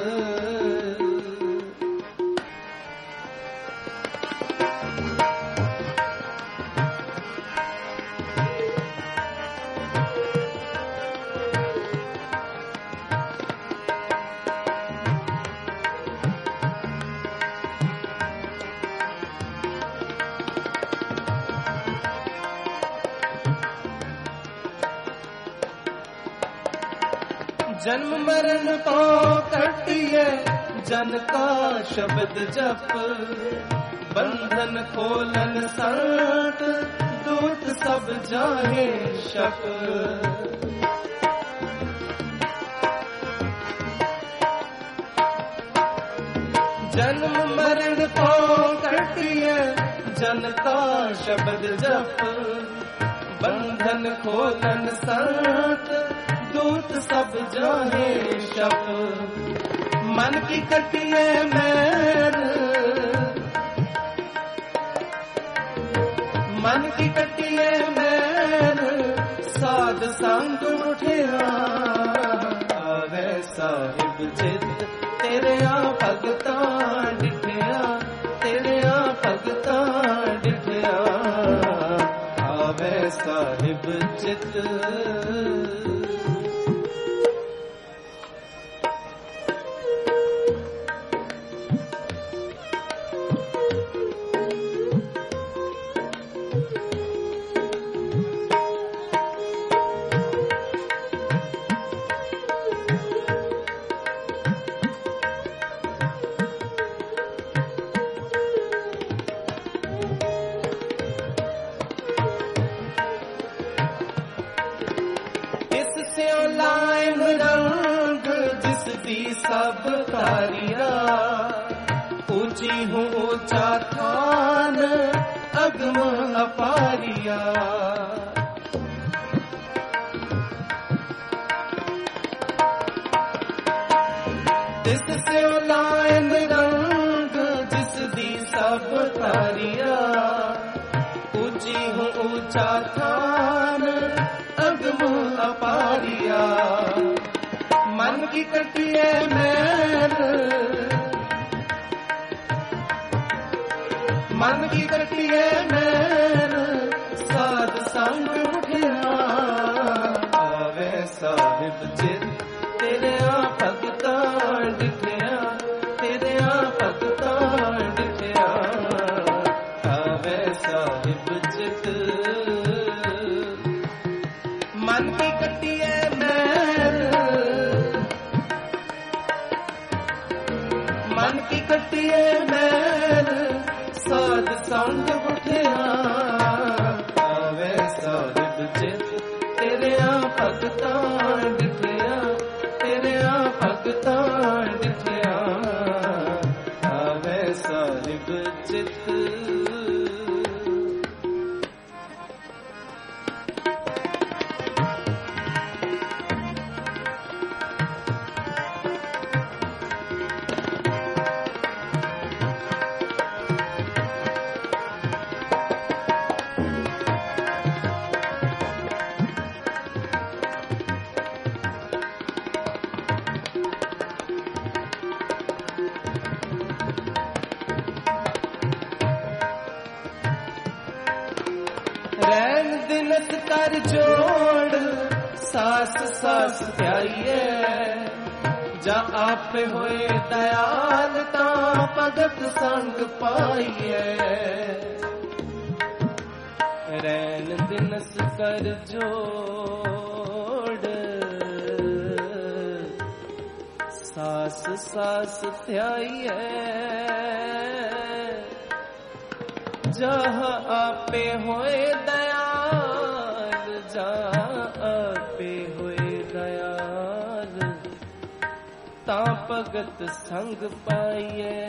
जन्म मरण पाओ कटिए जन का शब्द जप बंधन खोलन संत दूत सब जाहे शप जन्म मरण पाओ कटिए जन का शब्द जप बंधन खोलन संत दूत सब जाहे शप मन की कटिए मैल मन की कटिए मैल साध संग उठिया आवे साहिब चित तेरे आ भगतां डिठिया तेरे आ भगतां डिठिया आवे साहिब चित। सब तारिया ऊंची हूँ ऊंचा थान अगम अपारिया जिससे लाइन रंग जिस दी सब तारिया ऊंची हूँ ऊंचा थान अगम अपारिया मन की कटिए मैल मन की कटिए मैल साध संग उठिया आवे साहिब चित तेरे आ भगतां डिठिया तेरे आ भगतां डिठिया आवे साहिब चित मन की कटिए मैल मन की कटिए मैल साध संग उठिया ਆਵੇ ਸਾਹਿਬ ਚਿਤ ਤੇਰਿਆਂ ਭਗਤਾਂ ਡਿਠਿਆ ਤੇਰਿਆਂ ਭਗਤਾਂ ਡਿਠਿਆ ਆਵੇ ਸਾਹਿਬ ਚਿਤ ਕਰ ਜੋੜ ਸਾਸ ਸਾਸ ਧਿਆਈਏ ਜਾ ਆਪੇ ਹੋਏ ਦਇਆਲ ਤਾਂ ਭਗਤ ਸੰਗ ਪਾਈਏ ਰੈਨ ਦਿਨਸ ਕਰ ਜੋੜ ਸਾਸ ਸਾਸ ਧਿਆਈਏ ਜਹ ਆਪੇ ਹੋਏ ਦਇਆਲ ਆਪੇ ਹੋਏ ਦਇਆਲ ਤਾਂ ਭਗਤ ਸੰਗ ਪਾਈਏ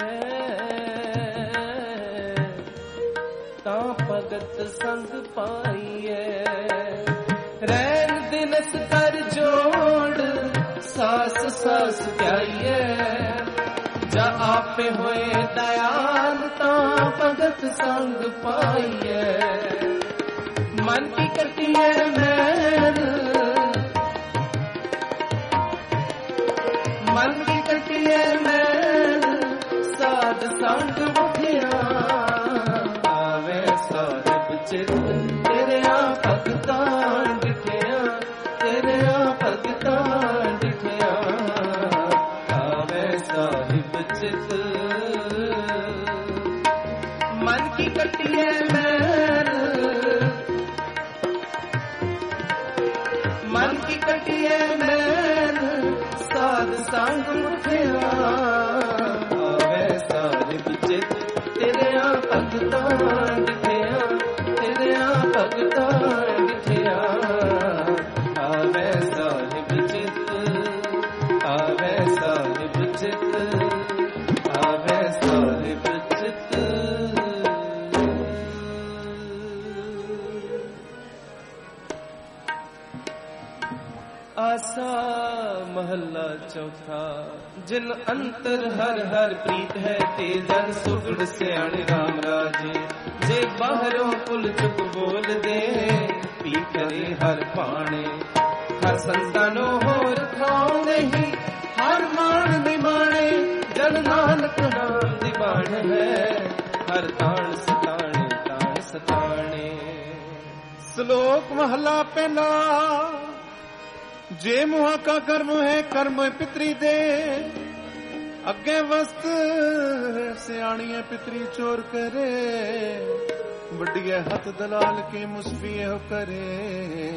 ਤਾਂ ਭਗਤ ਸੰਗ ਪਾਈਏ ਰੈਨ ਦਿਨਸ ਕਰ ਜੋੜ ਸਾਸ ਸਾਸ ਧਿਆਈਏ ਜਾ ਆਪੇ ਹੋਏ ਦਇਆਲ ਤਾਂ ਭਗਤ ਸੰਗ ਪਾਈਏ ਮਨ ਕੀ ਕਰਤੀਏ ਮੈਨ ਮਨ ਕੀ ਕਰਤੀਏ ਮੈਨ ਸਾਧ ਸੰਗ ਉਠਿਆ ਆਵੇ ਸਾਹਿਬ ਚਿਤ ਤੇਰਿਆਂ ਭਗਤਾਂ ਡਿਠਿਆ ਤੇਰਿਆਂ ਭਗਤਾਂ ਡਿਠਿਆ ਆਵੇ ਸਾਹਿਬ ਚਿਤ ਮਨ ਕੀ ਕਰਤੀਏ ਮੈਨ ਮਨ ਕੀ ਕਟਿਏ ਮੈਨ ਸਾਧ ਸੰਗ ਉਠਿਆ ਆਵੇ ਸਾਹਿਬ ਚਿਤ ਤੇਰਿਆਂ ਭਗਤਾਂ ਡਿਠਿਆ ਤੇਰਿਆਂ ਭਗਤਾਂ ਡਿਠਿਆ ਆਵੇ ਸਾਹਿਬ ਚਿਤ ਆਵੇ ਸਾਹਿਬ ਚਿਤ ਆਵੇ ਸਾਹਿਬ ਚਿਤ ਆਸਾ ਮਹੱਲਾ ਚੌਥਾ ਜਿਨ ਅੰਤਰ ਹਰ ਹਰ ਪ੍ਰੀਤ ਹੈ ਤੇ ਜਨ ਸੁਗੜ ਸਿਆਣੇ ਰਾਮ ਰਾਜੇ ਜੇ ਬਾਹਰੋਂ ਪੁਲ ਚੁੱਕ ਬੋਲਦੇ ਪੀ ਕਰੇ ਹਰ ਪਾਣੇ ਹਰ ਸੰਤਾਨੋ ਹੋਰ ਥਾਉ ਨਹੀਂ ਹਰ ਮਾਣ ਨਿਮਾਣੇ ਜਨ ਨਾਨਕ ਨਾਮ ਦੀ ਬਾਣ ਹੈ ਹਰ ਤਾਣ ਸਤਾਣੇ ਤਾਣ ਸਤਾਣੇ ਸ਼ਲੋਕ ਮਹਲਾ ਪਹਿਲਾ ਜੇ ਮੁਹਾ ਕਾ ਕਰਮ ਹੈ ਕਰਮ ਪਿਤਰੀ ਦੇ ਅੱਗੇ ਵਸਤ ਸਿਆਣੀਏ ਪਿਤਰੀ ਚੋਰ ਕਰੇ ਵੱਡੀਏ ਹੱਥ ਦਲਾਲ ਕੇ ਮੁਸਫੀ ਇਹੋ ਕਰੇ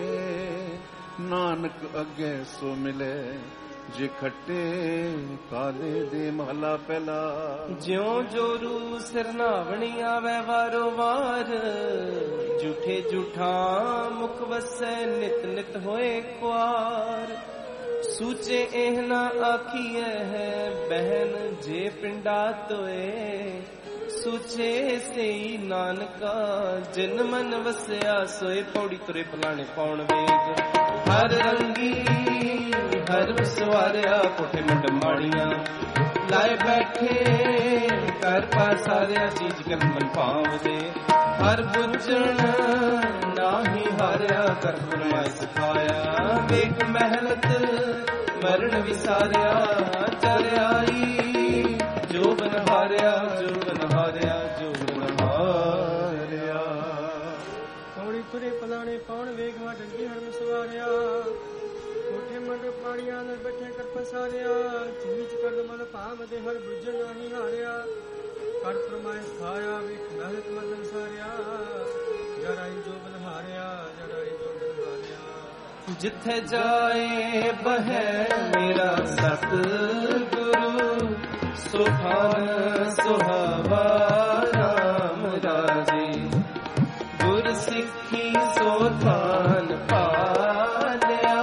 ਨਾਨਕ ਅੱਗੇ ਸੋ ਮਿਲੇ ਜੇ ਖੱਟੇ ਕਾਲੇ ਦੇ ਮਹਲਾ ਪਹਿਲਾ ਜਿਉ ਜੋਰੂ ਸਿਰ ਨਾਵਣੀ ਆਵੇ ਵਾਰੋ ਵਾਰ ਝੂਠੇ ਝੂਠਾ ਮੁਖ ਵਸੈ ਨਿਤ ਨਿਤ ਹੋਏ ਕੁਆਰ ਸੂਚੇ ਇਹ ਨਾ ਆਖੀਐ ਹੈ ਬਹਿਨ ਜੇ ਪਿੰਡਾ ਤੋਏ ਸੂਚੇ ਸਈ ਨਾਨਕਾ ਜਿਨ ਮਨ ਵਸਿਆ ਸੋਏ ਪੌੜੀ ਤੁਰੇ ਫਲਾਣੇ ਪੌਣ ਵੇਗ ਹਰ ਰੰਗੀ ਹਰ ਵਿਸਵਾਰਿਆ ਕੋਠੇ ਮੁੰਡ ਮਾੜੀਆਂ ਲਾਏ ਬੈਠੇ ਕਰ ਪਾਸਾਰਿਆ ਚੀਜ਼ ਕਰਨ ਮਨ ਭਾਵਦੇ ਹਰ ਬੁੱਝਣ ਨਾਹੀ ਹਾਰਿਆ ਕਰ ਫਰਮਾਇ ਸਿਖਾਇਆ ਵੇਖ ਮਹਿਲਤ ਮਰਨ ਵਿਸਾਰਿਆ ਚਰਿਆਈ ਜੋਬਨ ਹਾਰਿਆ ਜੋਬਨ ਹਾਰਿਆ ਜੋਬਨ ਹਾਰਿਆ ਪੌੜੀ ਤੁਰੇ ਪਲਾਣੇ ਪੌਣ ਵੇਖ ਵਾ ਡੰਗੀ ਹਰ ਵਿਸਵਾਰਿਆ ਕੋਠੇ ਮੰਡ ਪਾਣੀਆਂ ਨਾਲ ਬੈਠੇ ਕਰ ਪਸਾਰਿਆ ਚੀਚ ਕਰਨ ਮਨ ਭਾਵਦੇ ਹਰ ਬੁੱਝਣ ਨਾਹੀ ਹਾਰਿਆ ਕਰ ਫਰਮਾਇਸ਼ ਖਾਇਆ ਵੇਖ ਮਹਿਲਤ ਮਦਨ ਸਾਰਿਆ ਜਰਾਈ ਜੋਬਨ ਹਾਰਿਆ ਜਰਾਈ ਜੋਬਨ ਹਾਰਿਆ ਜਿੱਥੇ ਜਾਏ ਬਹਿ ਮੇਰਾ ਸਤ ਗੁਰੂ ਸੁਖਾਨ ਸੁਹਾਵਾ ਰਾਮ ਰਾਜੇ ਗੁਰ ਸਿੱਖੀ ਸੋ ਥਾਨ ਪਾਲਿਆ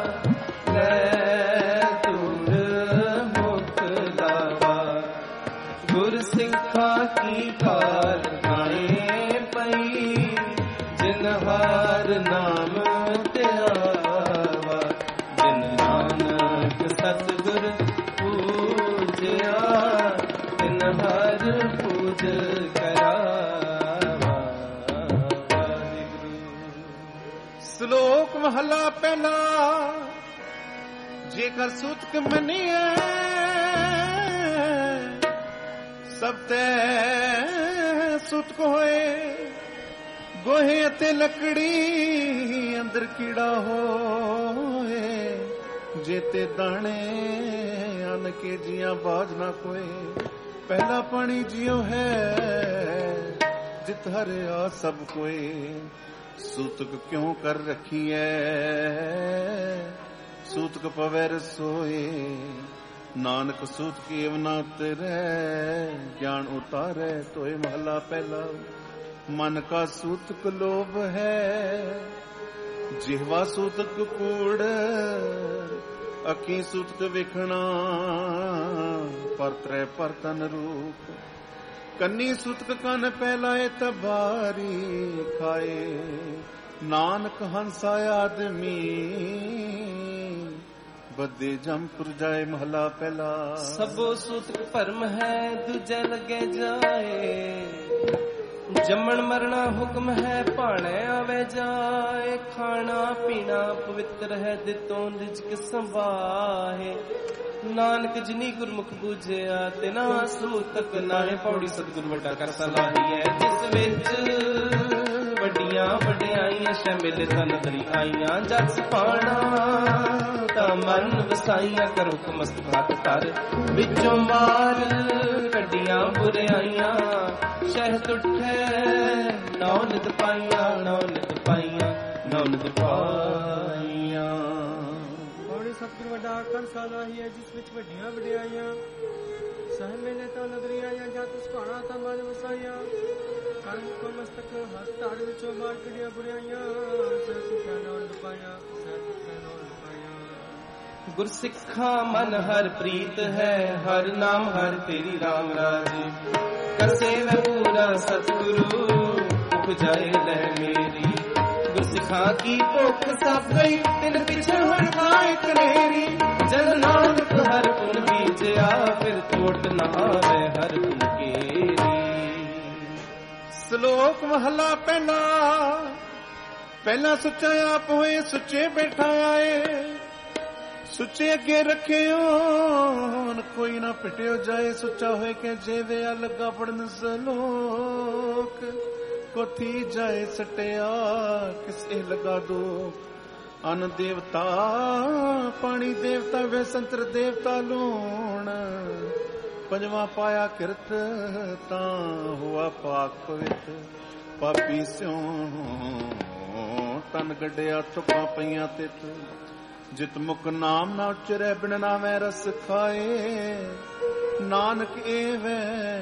ਲੈ ਤੁਰ ਮੁਖ ਲਾਵਾ ਗੁਰ ਸਿੱਖਾ ਕੀ ਕਾਰ ਗਾਏ ਪਈ ਜਿਨ ਹਾਰ ਨਾਮ ਧਿਆਵਾ ਜਿਨ ਨਾਨਕ ਸਤਿਗੁਰ ਪੂਜਿਆ ਤਿਨ ਹਰ ਪੂਜ ਕਰਾਵਾ। ਸ਼ਲੋਕ ਮਹਲਾ ਪਹਿਲਾ। ਜੇਕਰ ਸੂਤਕ ਮੰਨੀਐ ਸਭ ਤੇ ਸੂਤਕ ਹੋਏ ਗੋਹੇ ਅਤੇ ਲੱਕੜੀ ਅੰਦਰ ਕੀੜਾ ਹੋਏ ਜੇ ਤੇ ਦਾਣੇ ਅਨ ਕੇ ਜੀਆਂ ਬਾਜ ਨਾ ਕੋਏ ਪਹਿਲਾ ਪਾਣੀ ਜਿਉ ਹੈ ਜਿਤ ਹਰਿਆ ਸਭ ਕੋਏ ਸੂਤਕ ਕਿਉਂ ਕਰ ਰੱਖੀਐ ਸੂਤਕ ਪਵੈ ਰਸੋਏ ਨਾਨਕ ਸੂਤਕ ਏਵ ਨਾ ਉਤਰੈ ਗਿਆਨ ਉਤਾਰੈ ਤੋਏ ਮਹਲਾ ਪਹਿਲਾ। ਮਨ ਕਾ ਸੂਤਕ ਲੋਭ ਹੈ ਜਿਹਵਾ ਸੂਤਕ ਕੂੜ ਅੱਖੀ ਸੂਤਕ ਵੇਖਣਾ ਪਰਤਰੈ ਪਰਤਨ ਰੂਪ ਕੰਨੀ ਸੂਤਕ ਕੰਨ ਪਹਿਲਾਏ ਤਬਾਰੀ ਖਾਏ ਨਾਨਕ ਹੰਸਾ ਆਦਮੀ ਬੱਦੇ ਜੰਪੁਰ ਜਾਏ ਮਹਲਾ ਪਹਿਲਾ। ਸਭੋ ਸੂਤਕ ਭਰਮ ਹੈ ਦੂਜੇ ਲੱਗੇ ਜਾਏ ਜੰਮਣ ਮਰਣਾ ਹੁਕਮ ਹੈ ਭਾਣੇ ਆਵੇ ਜਾਏ ਖਾਣਾ ਪੀਣਾ ਪਵਿੱਤਰ ਹੈ ਦਿੱਤੋਂ ਰਿਜਕ ਸੰਭਾਹੇ ਨਾਨਕ ਜਿਨੀ ਗੁਰਮੁਖ ਬੂਝਿਆ ਤਿਨਾ ਸੂਤਕ ਨਾਏ ਪੌੜੀ ਸਤਿਗੁਰ ਵੱਡਾ ਕਰ ਸਲਾਹੀ ਹੈ ਜਿਸ ਵਿੱਚ ਵੱਡੀਆਂ ਵਡਿਆਈਆਂ ਸ਼ਾਮਿਲ ਤਨ ਦਰੀ ਆਈਆਂ ਜਗ ਸੁਪਾਣਾ ਤਾਂ ਮਨ ਵਸਾਈਆਂ ਕਰ ਹੁਕਮ ਮਸਤਕ ਹੱਥ ਧਰ ਵਿੱਚੋਂ ਮਾਰ ਕੱਢੀਆਂ ਬੁਰਾਈਆਂ ਸ਼ਹਿਦ ਉੱਠੇ ਨੌ ਨਿਤ ਪਾਈਆਂ ਨੌ ਨਿਤ ਪਾਈਆਂ ਨੌ ਨਿਤ ਪਾਈਆਂ। ਪੌੜੀ ਸਤਿਗੁਰ ਵੱਡਾ ਕਰ ਸਲਾਹੀ ਹੈ ਜਿਸ ਵਿੱਚ ਵੱਡੀਆਂ ਵਡਿਆਈਆਂ ਸਹਿ ਮੇਲੇ ਤਾਂ ਨਦਰੀ ਆਈਆਂ ਜਗ ਸੁਪਾਣਾ ਤਾਂ ਮਨ ਵਸਾਈਆਂ ਕਰ ਹੁਕਮ ਮਸਤਕ ਹੱਥ ਧਰ ਵਿੱਚੋਂ ਮਾਰ ਕੱਢੀਆਂ ਬੁਰਾਈਆਂ ਸਹਿ ਸੁਖਿਆ ਨੌ ਨਿਤ ਪਾਈਆਂ ਸਹਿ ਸੁਖਿਆ ਨੌ ਨਿਤ ਪਾਈਆਂ। ਗੁਰਸਿੱਖਾ ਮਨ ਹਰ ਪ੍ਰੀਤ ਹੈ ਹਰ ਨਾਮ ਹਰ ਤੇਰੀ ਰਾਮ ਰਾਜ ਕਸੇ ਮੈਂ ਪੂਰਾ ਸਤਿਗੁਰੂ ਉਪਜਾਏ ਲੈ ਮੇਰੀ ਗੁਰਸਿੱਖਾ ਕੀ ਭੁੱਖ ਸਭ ਗਈ ਤਿਨ ਪਿਛੇ ਹਰ ਖਾਏ ਕਨੇਰੀ ਜਨ ਨਾਨਕ ਹਰ ਪੁਨ ਬੀਜਿਆ ਫਿਰ ਟੋਟ ਨਾ ਆਵੇ ਹਰ ਪੁਨ ਕੇਰੀ। ਸ਼ਲੋਕ ਮਹਲਾ ਪਹਿਲਾ। ਪਹਿਲਾ ਸੁੱਚਾ ਆਪ ਹੋਏ ਸੁੱਚੇ ਬੈਠਾ ਆਏ ਸੁੱਚੇ ਅੱਗੇ ਰੱਖਿਓ ਕੋਈ ਨਾ ਪਿਟਿਓ ਜਾਏ ਸੁੱਚਾ ਹੋਏ ਕਿ ਜੇਵੇ ਲੱਗਾ ਪੜਨ ਸਲੋਕ ਕੋਥੀ ਜਾਏ ਸਟਿਆ ਕਿਸੇ ਲਗਾ ਦੋ ਅਨ ਦੇਵਤਾ ਪਾਣੀ ਦੇਵਤਾ ਵੇ ਸੰਤਰ ਦੇਵਤਾ ਲੂਣ ਪੰਜਵਾ ਪਾਇਆ ਕਿਰਤ ਤਾਂ ਹੁਆ ਪਾਕ ਪਵਿੱਤ ਪਾਪੀ ਸਿਉ ਤਨ ਗੱਡਿਆ ਤੁਕਾਂ ਪਈਆਂ ਤਿਤ ਜਿਤ ਮੁਖ ਨਾਮ ਨਾ ਉਚਰੈ ਬਿਨ ਨਾਮੈ ਰਸ ਖਾਏ ਨਾਨਕ ਏਵੈ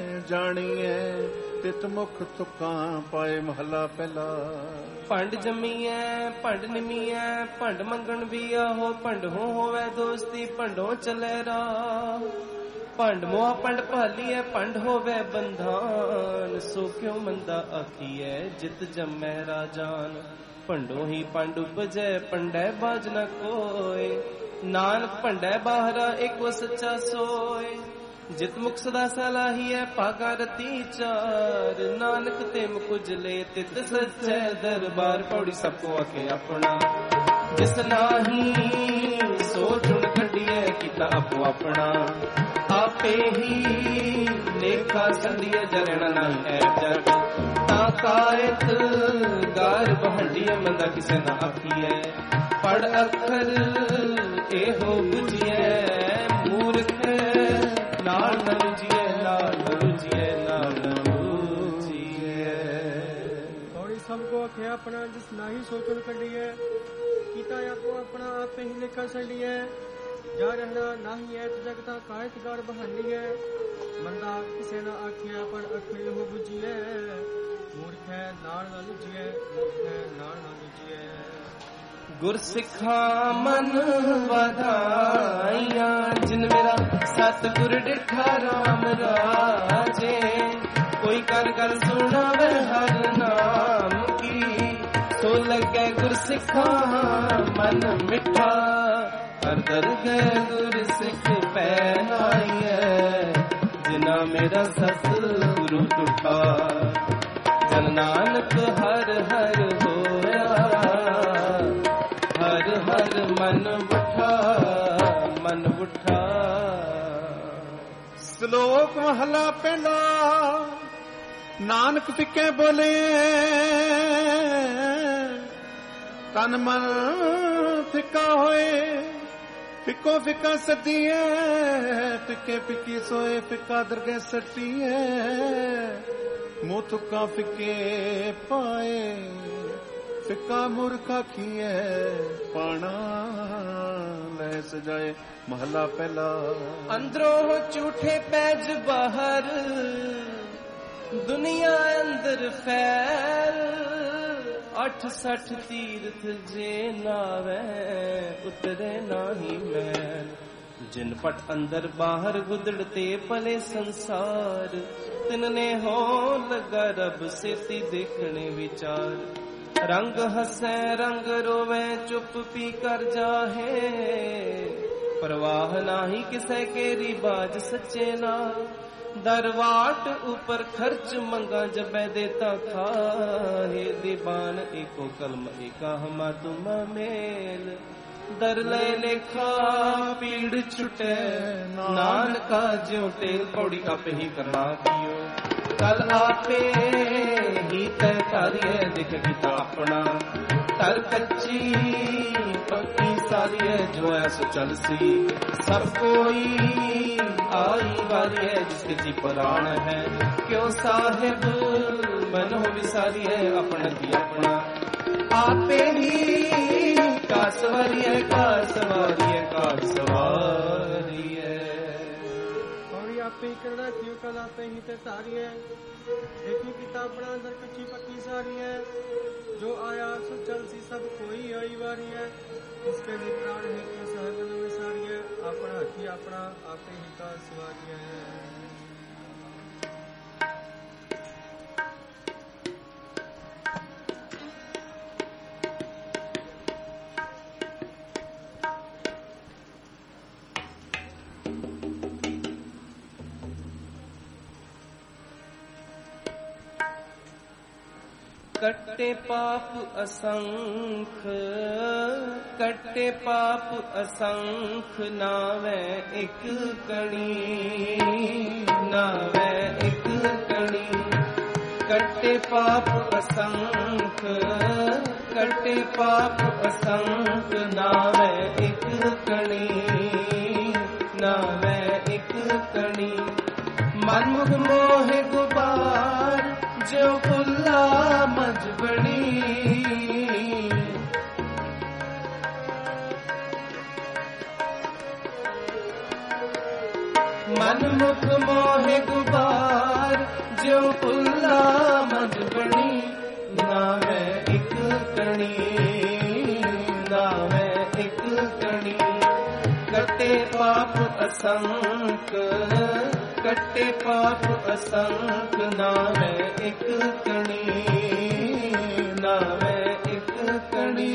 ਜਾਣੀਐ ਤਿਤ ਮੁਖ ਤੁਕਾਂ ਪਾਏ ਮਹਲਾ ਪਹਿਲਾ। ਭੰਡ ਜੰਮੀਐ ਭੰਡ ਨਿਮੀਐ ਭੰਡ ਮੰਗਣ ਵੀ ਆਹੋ ਭੰਡ ਹੋ ਹੋਵੇ ਦੋਸਤੀ ਭੰਡੋ ਚਲੇ ਰਾ ਭੰਡ ਮੋਹ ਭੰਡ ਭਾਲੀਐ ਭੰਡ ਹੋਵੇ ਬੰਧਾਨ ਸੋ ਕਿਉ ਮੰਦਾ ਆਖੀਐ ਜਿਤ ਜੰਮੈ ਰਾਜਾਨ ਭੰਡੋ ਹੀ ਪੰਡ ਉਪਜੈ ਪੰਡੈ ਬਾਜ ਨ ਕੋਏ ਨਾਨਕ ਭੰਡੈ ਬਾਹਰਾ ਇੱਕੋ ਸੱਚਾ ਸੋਏ ਜਿਤ ਮੁਖ ਸਦਾ ਸਲਾਹੀਐ ਭਾਗਾ ਰਤੀ ਚਾਰ ਨਾਨਕ ਤੇ ਮੁਕੁਜਲੇ ਤਿਤ ਸੱਚੈ ਦਰਬਾਰ ਪੌੜੀ ਸਭ ਕੋ ਆਖੇ ਆਪਣਾ ਜਿਸ ਨਾਹੀ ਸੋ ਚੁਣ ਕੱਢੀਐ ਕੀਤਾ ਆਪੋ ਆਪਣਾ ਆਪੇ ਹੀ ਲੇਖਾ ਸੰਧੀਏ ਜਰਣ ਨਹੀਂ ਐ ਜਗ ਤਾਂ ਕਾਇਤ ਗਾਰ ਬਹੰਡੀਏ ਮੰਦਾ ਕਿਸੇ ਨਾ ਆਖੀਐ ਪੜ ਅੱਖਰ ਇਹੋ ਬੁਝੀਐ ਮੂਰਖ ਨਾਲ ਨ ਰੁਝੀਐ ਨਾਲ ਨ ਰੁਝੀਐ ਨਾਲ ਨ ਰੁਝੀਐ। ਥੋੜੀ ਸਭ ਕੋ ਆਖਿਆ ਆਪਣਾ ਜਿਸ ਨਾਹੀ ਸੋਚਣ ਕੱਢੀਐ ਕੀਤਾ ਆਪੋ ਆਪਣਾ ਆਪੇ ਹੀ ਲੇਖਾ ਸੰਡੀਐ ਜਾ ਰਹਿਣਾ ਨਾਹੀ ਐ ਜਗ ਤਾਂ ਕਾਇਤ ਗਾਰ ਬਹਾਨੀ ਐ ਮੰਦਾ ਕਿਸੇ ਨਾ ਆਖਿਆ ਪਰ ਅੱਖਰ ਇਹੋ ਬੁਝੀਐ ਮੂਰਖ ਹੈ ਨਾਲ ਨਾ ਲੁਝੀਐ, ਮੂਰਖ ਹੈ ਨਾਲ ਨਾ ਲੁਝੀਐ। ਗੁਰ ਸਿੱਖਾਂ ਮਨ ਵਧਾਈਆਂ, ਜਿਨ ਮੇਰਾ ਸਤਿਗੁਰ ਡਿਠਾ ਰਾਮ ਰਾਜੇ। ਕੋਈ ਕਰ ਗੱਲ ਸੁਣਾਵੇ ਹਰ ਨਾਮ ਕੀ, ਸੋ ਲੱਗੇ ਗੁਰ ਸਿੱਖਾਂ ਮਨ ਮਿੱਠਾ। ਹਰ ਦਰਗਹਿ ਗੁਰ ਸਿੱਖ ਪਹਿਨਾਈਐ, ਜਿਨਾ ਮੇਰਾ ਸਤਿਗੁਰੂ ਟੁੱਟਾ। ਜਨ ਨਾਨਕ ਹਰ ਹਰ ਹੋਇਆ, ਹਰ ਹਰ ਮਨ ਬੁੱਠਾ, ਮਨ ਬੁੱਠਾ। ਸ਼ਲੋਕ ਮਹਲਾ ਪਹਿਲਾ। ਨਾਨਕ ਫਿੱਕੇ ਬੋਲੇ, ਤਨ ਮਨ ਫਿੱਕਾ ਹੋਏ। ਫਿੱਕੋ ਫਿੱਕਾ ਸੱਦੀਏ, ਫਿੱਕੇ ਫਿੱਕੀ ਸੋਏ। ਫਿੱਕਾ ਦਰਗਹਿ ਸੱਟੀਏ, ਮੂੰਹ ਤੁੱਕਾ ਫਿੱਕੇ ਪਾਏ। ਫਿੱਕਾ ਮੂਰਖਾ ਖੀਏ, ਪਾਣਾ ਲੈ ਸਜਾਏ। ਮਹਲਾ ਪਹਿਲਾ। ਅੰਦਰੋਂ ਝੂਠੇ ਪੈਜ ਬਾਹਰ, ਦੁਨੀਆ ਅੰਦਰ ਫੈਲ। ਅੱਠ ਸੱਠ ਤੀਰਥ ਜੇ ਨਾਵੇ, ਉਤਰੇ ਨਾਹੀ ਮੈਲ। ਜਿਨ ਪਟ ਅੰਦਰ ਬਾਹਰ ਗੁਦੜਤੇ ਭਲੇ ਸੰਸਾਰ। ਤਿਨ ਨੇ ਹੋ ਲਗਾ ਰਬ ਸੇਤੀ ਦੇਖਣੇ ਵਿਚਾਰ। ਰੰਗ ਹਸੈ ਰੰਗ ਰੋਵੇ, ਚੁੱਪ ਪੀ ਕਰ ਜਾਹੇ। ਪਰਵਾਹ ਨਾਹੀ ਕਿਸੈ ਕੇਰੀ ਬਾਜ ਸੱਚੇ ਨਾਲ। ਦਰਵਾਟ ਉਪਰ ਖਰਚ ਮੰਗਾ ਜਬੈ ਦੇਤਾ ਖਾਹੇ। ਦੀਵਾਨ ਏਕੋ ਕਲਮ ਏਕਾ ਹਮਾ ਤੁਮ ਮੇਲ। ਦਰ ਲੈ ਲੇਖਾ ਪੀੜ ਛੁਟੈ, ਨਾਨਕਾ ਜਿਉ ਤੇਲ। ਪੌੜੀ ਆਪੇ ਹੀ ਕਰਨਾ ਕੀਓ, ਕਲ ਆਪੇ ਹੀ ਤੈ ਕਰੀਏ। ਦੇਖ ਕੀਤਾ ਆਪਣਾ ਤਰ ਕੱਚੀ ਪੱਕੀ ਸਾਰੀਏ। ਜੋ ਐਸ ਚਲ ਸੀ ਸਭ ਕੋਈ ਆਈ ਵਾਰੀ ਹੈ। ਜਿਸਕੇ ਜੀ ਪ੍ਰਾਣ ਹੈ ਕਿਉ ਸਾਹਿਬ ਮਨੋ ਵਿਸਾਰੀਏ। ਆਪਣਾ ਕੀ ਆਪਣਾ ਆਪੇ ਹੀ ਕਾ ਸਵਾਰੀਏ, ਕਾ ਸਵਾਰੀਏ, ਕਾ ਸਵਾਰੀਏ। ਪੌੜੀ ਆਪੇ ਹੀ ਕਰਨਾ ਕਿਉ, ਕਲ ਆਪੇ ਹੀ ਤੇ ਧਾਰੀਏ। ਦੇਖੀ ਕੀਤਾ ਆਪਣਾ ਅੰਦਰ ਕੱਚੀ ਪੱਕੀ ਸਾਰੀ ਹੈ। ਜੋ ਆਇਆ ਸੋ ਚਲ ਸੀ ਸਭ ਕੋਈ ਆਈ ਵਾਰੀ ਹੈ। इसके लिए प्राण है कि सहगन विसारिय। अपना हथी अपना आपे ही का सवारिय है। कट्टे पाप असंख, कट्टे पाप असंख। नावे एक कणी, नावे एक कणी। कट्टे पाप असंख, कट्टे पाप असंख। नावे एक कणी, नावे एक कणी। मनमुख मोह गुबार, जो फुल्ला मजबड़ी। मनमुख मोह गुबार, जो फुल्ला मजबड़ी। नावे एक कणी, नावे एक कणी। कटे पाप असंख, कट्टे पाप असंख। नावे एक कणी, नावे एक कणी।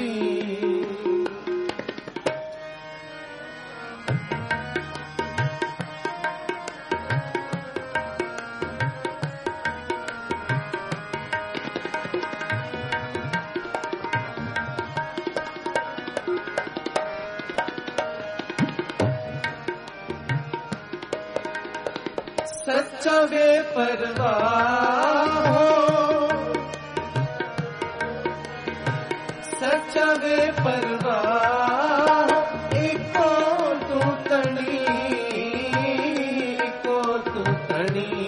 सच्चा वे परवाह हो, सच्चा वे परवाह। एको तू तणी, एको तू तणी।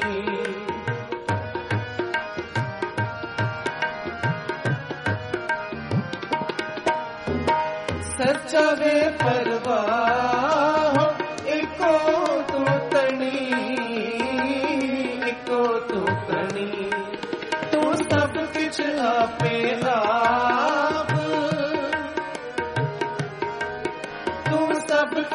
सच्चा वे परवाह, एको तू तणी, तू तू तू सब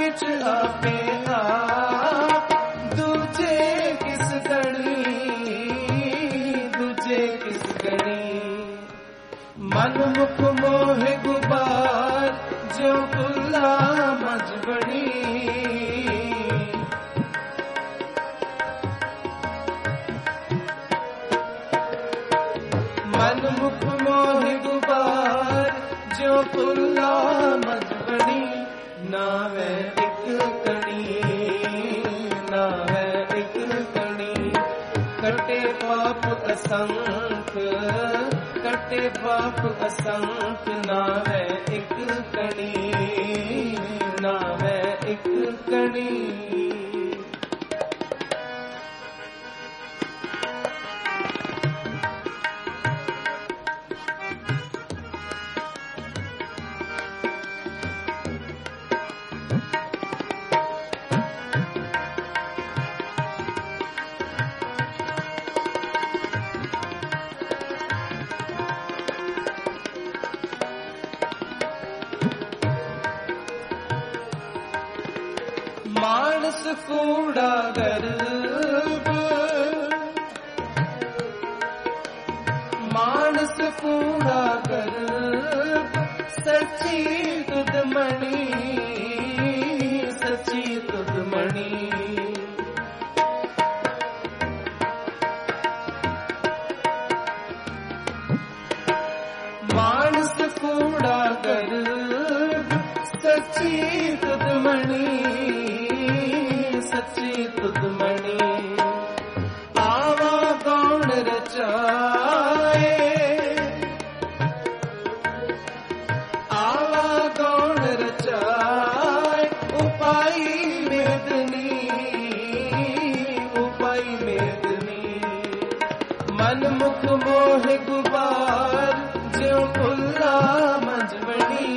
ਵਿੱਚ ਆਪੇ ਆਪ ਦੂਜੇ ਕਿਸ ਗਣੀ ਦੂਜੇ ਕਿਸ ਗਣੀ ਮਨ ਮੁਖ ਮੋਹ ਗੁਬਾਰ ਜੋ ਭੁੱਲਾ ਮਜ ਬਣੀ ਮਨ ਮੁਖ ਮੋਹ ਗੁਬਾਰ ਜੋ ਭੁੱਲਾ ਮਜ ਬਣੀ ਨਾਵੇ ਇੱਕ ਕਣੀ ਨਾਵੇ ਇੱਕ ਕਣੀ ਕਟੇ ਪਾਪ ਅਸੰਖ ਕਟੇ ਪਾਪ ਅਸੰਖ ਨਾਵੇ ਇੱਕ ਕਣੀ ਨਾਵੇ ਇੱਕ ਕਣੀ ਮਾਨਸ ਕੂੜਾ ਗਰਭ ਮਾਨਸ ਕੂੜਾ ਗਰਭ ਸੱਚੀ ਤੁਧ ਮਣੀ ਸੱਚੀ ਤੁਧ ਮਣੀ ਮਾਨਸ ਕੂੜਾ ਗਰਭ ਸੱਚੀ ਤੁਧ ਮਣੀ ਸੱਚੀ ਤੁਧ ਮਣੀ ਆਵਾ ਕੌਣ ਰਚਾਏ ਆਵਾ ਕੌਣ ਰਚਾਏ ਉਪਾਈ ਮੇਦਨੀ ਉਪਾਈ ਮੇਦਨੀ ਮਨ ਮੁਖ ਮੋਹ ਗੁਬਾਰ ਜਿਉ ਭੁੱਲਾ ਮਜ ਬਣੀ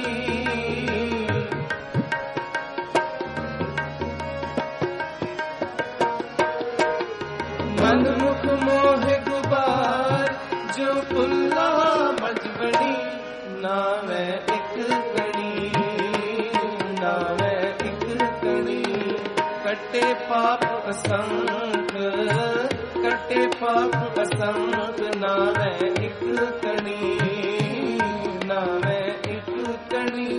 ਮਨ ਮੁਖ ਮੋਹ ਗੁਬਾਰ ਜੋ ਭੁੱਲਾ ਮਜ ਬਣੀ ਨਾਵੇ ਇੱਕ ਕਣੀ ਨਾਵੇ ਇੱਕ ਕਣੀ ਕਟੇ ਪਾਪ ਅਸੰਖ ਕਟੇ ਪਾਪ ਅਸੰਖ ਨਾਵੇ ਇੱਕ ਕਣੀ ਨਾਵੇ ਇੱਕ ਕਣੀ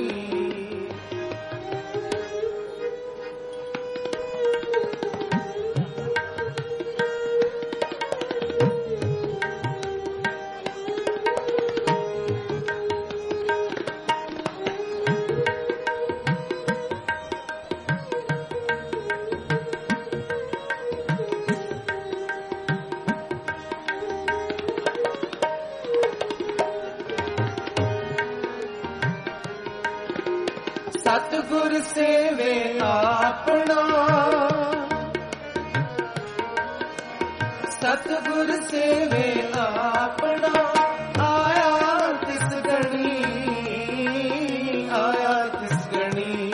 ਸਤਿਗੁਰ ਸੇਵੇ ਆਪਣਾ ਸਤਿਗੁਰ ਸੇਵੇ ਆਪਣਾ ਆਇਆ ਤਿਸ ਗਣੀ ਆਇਆ ਤਿਸ ਗਣੀ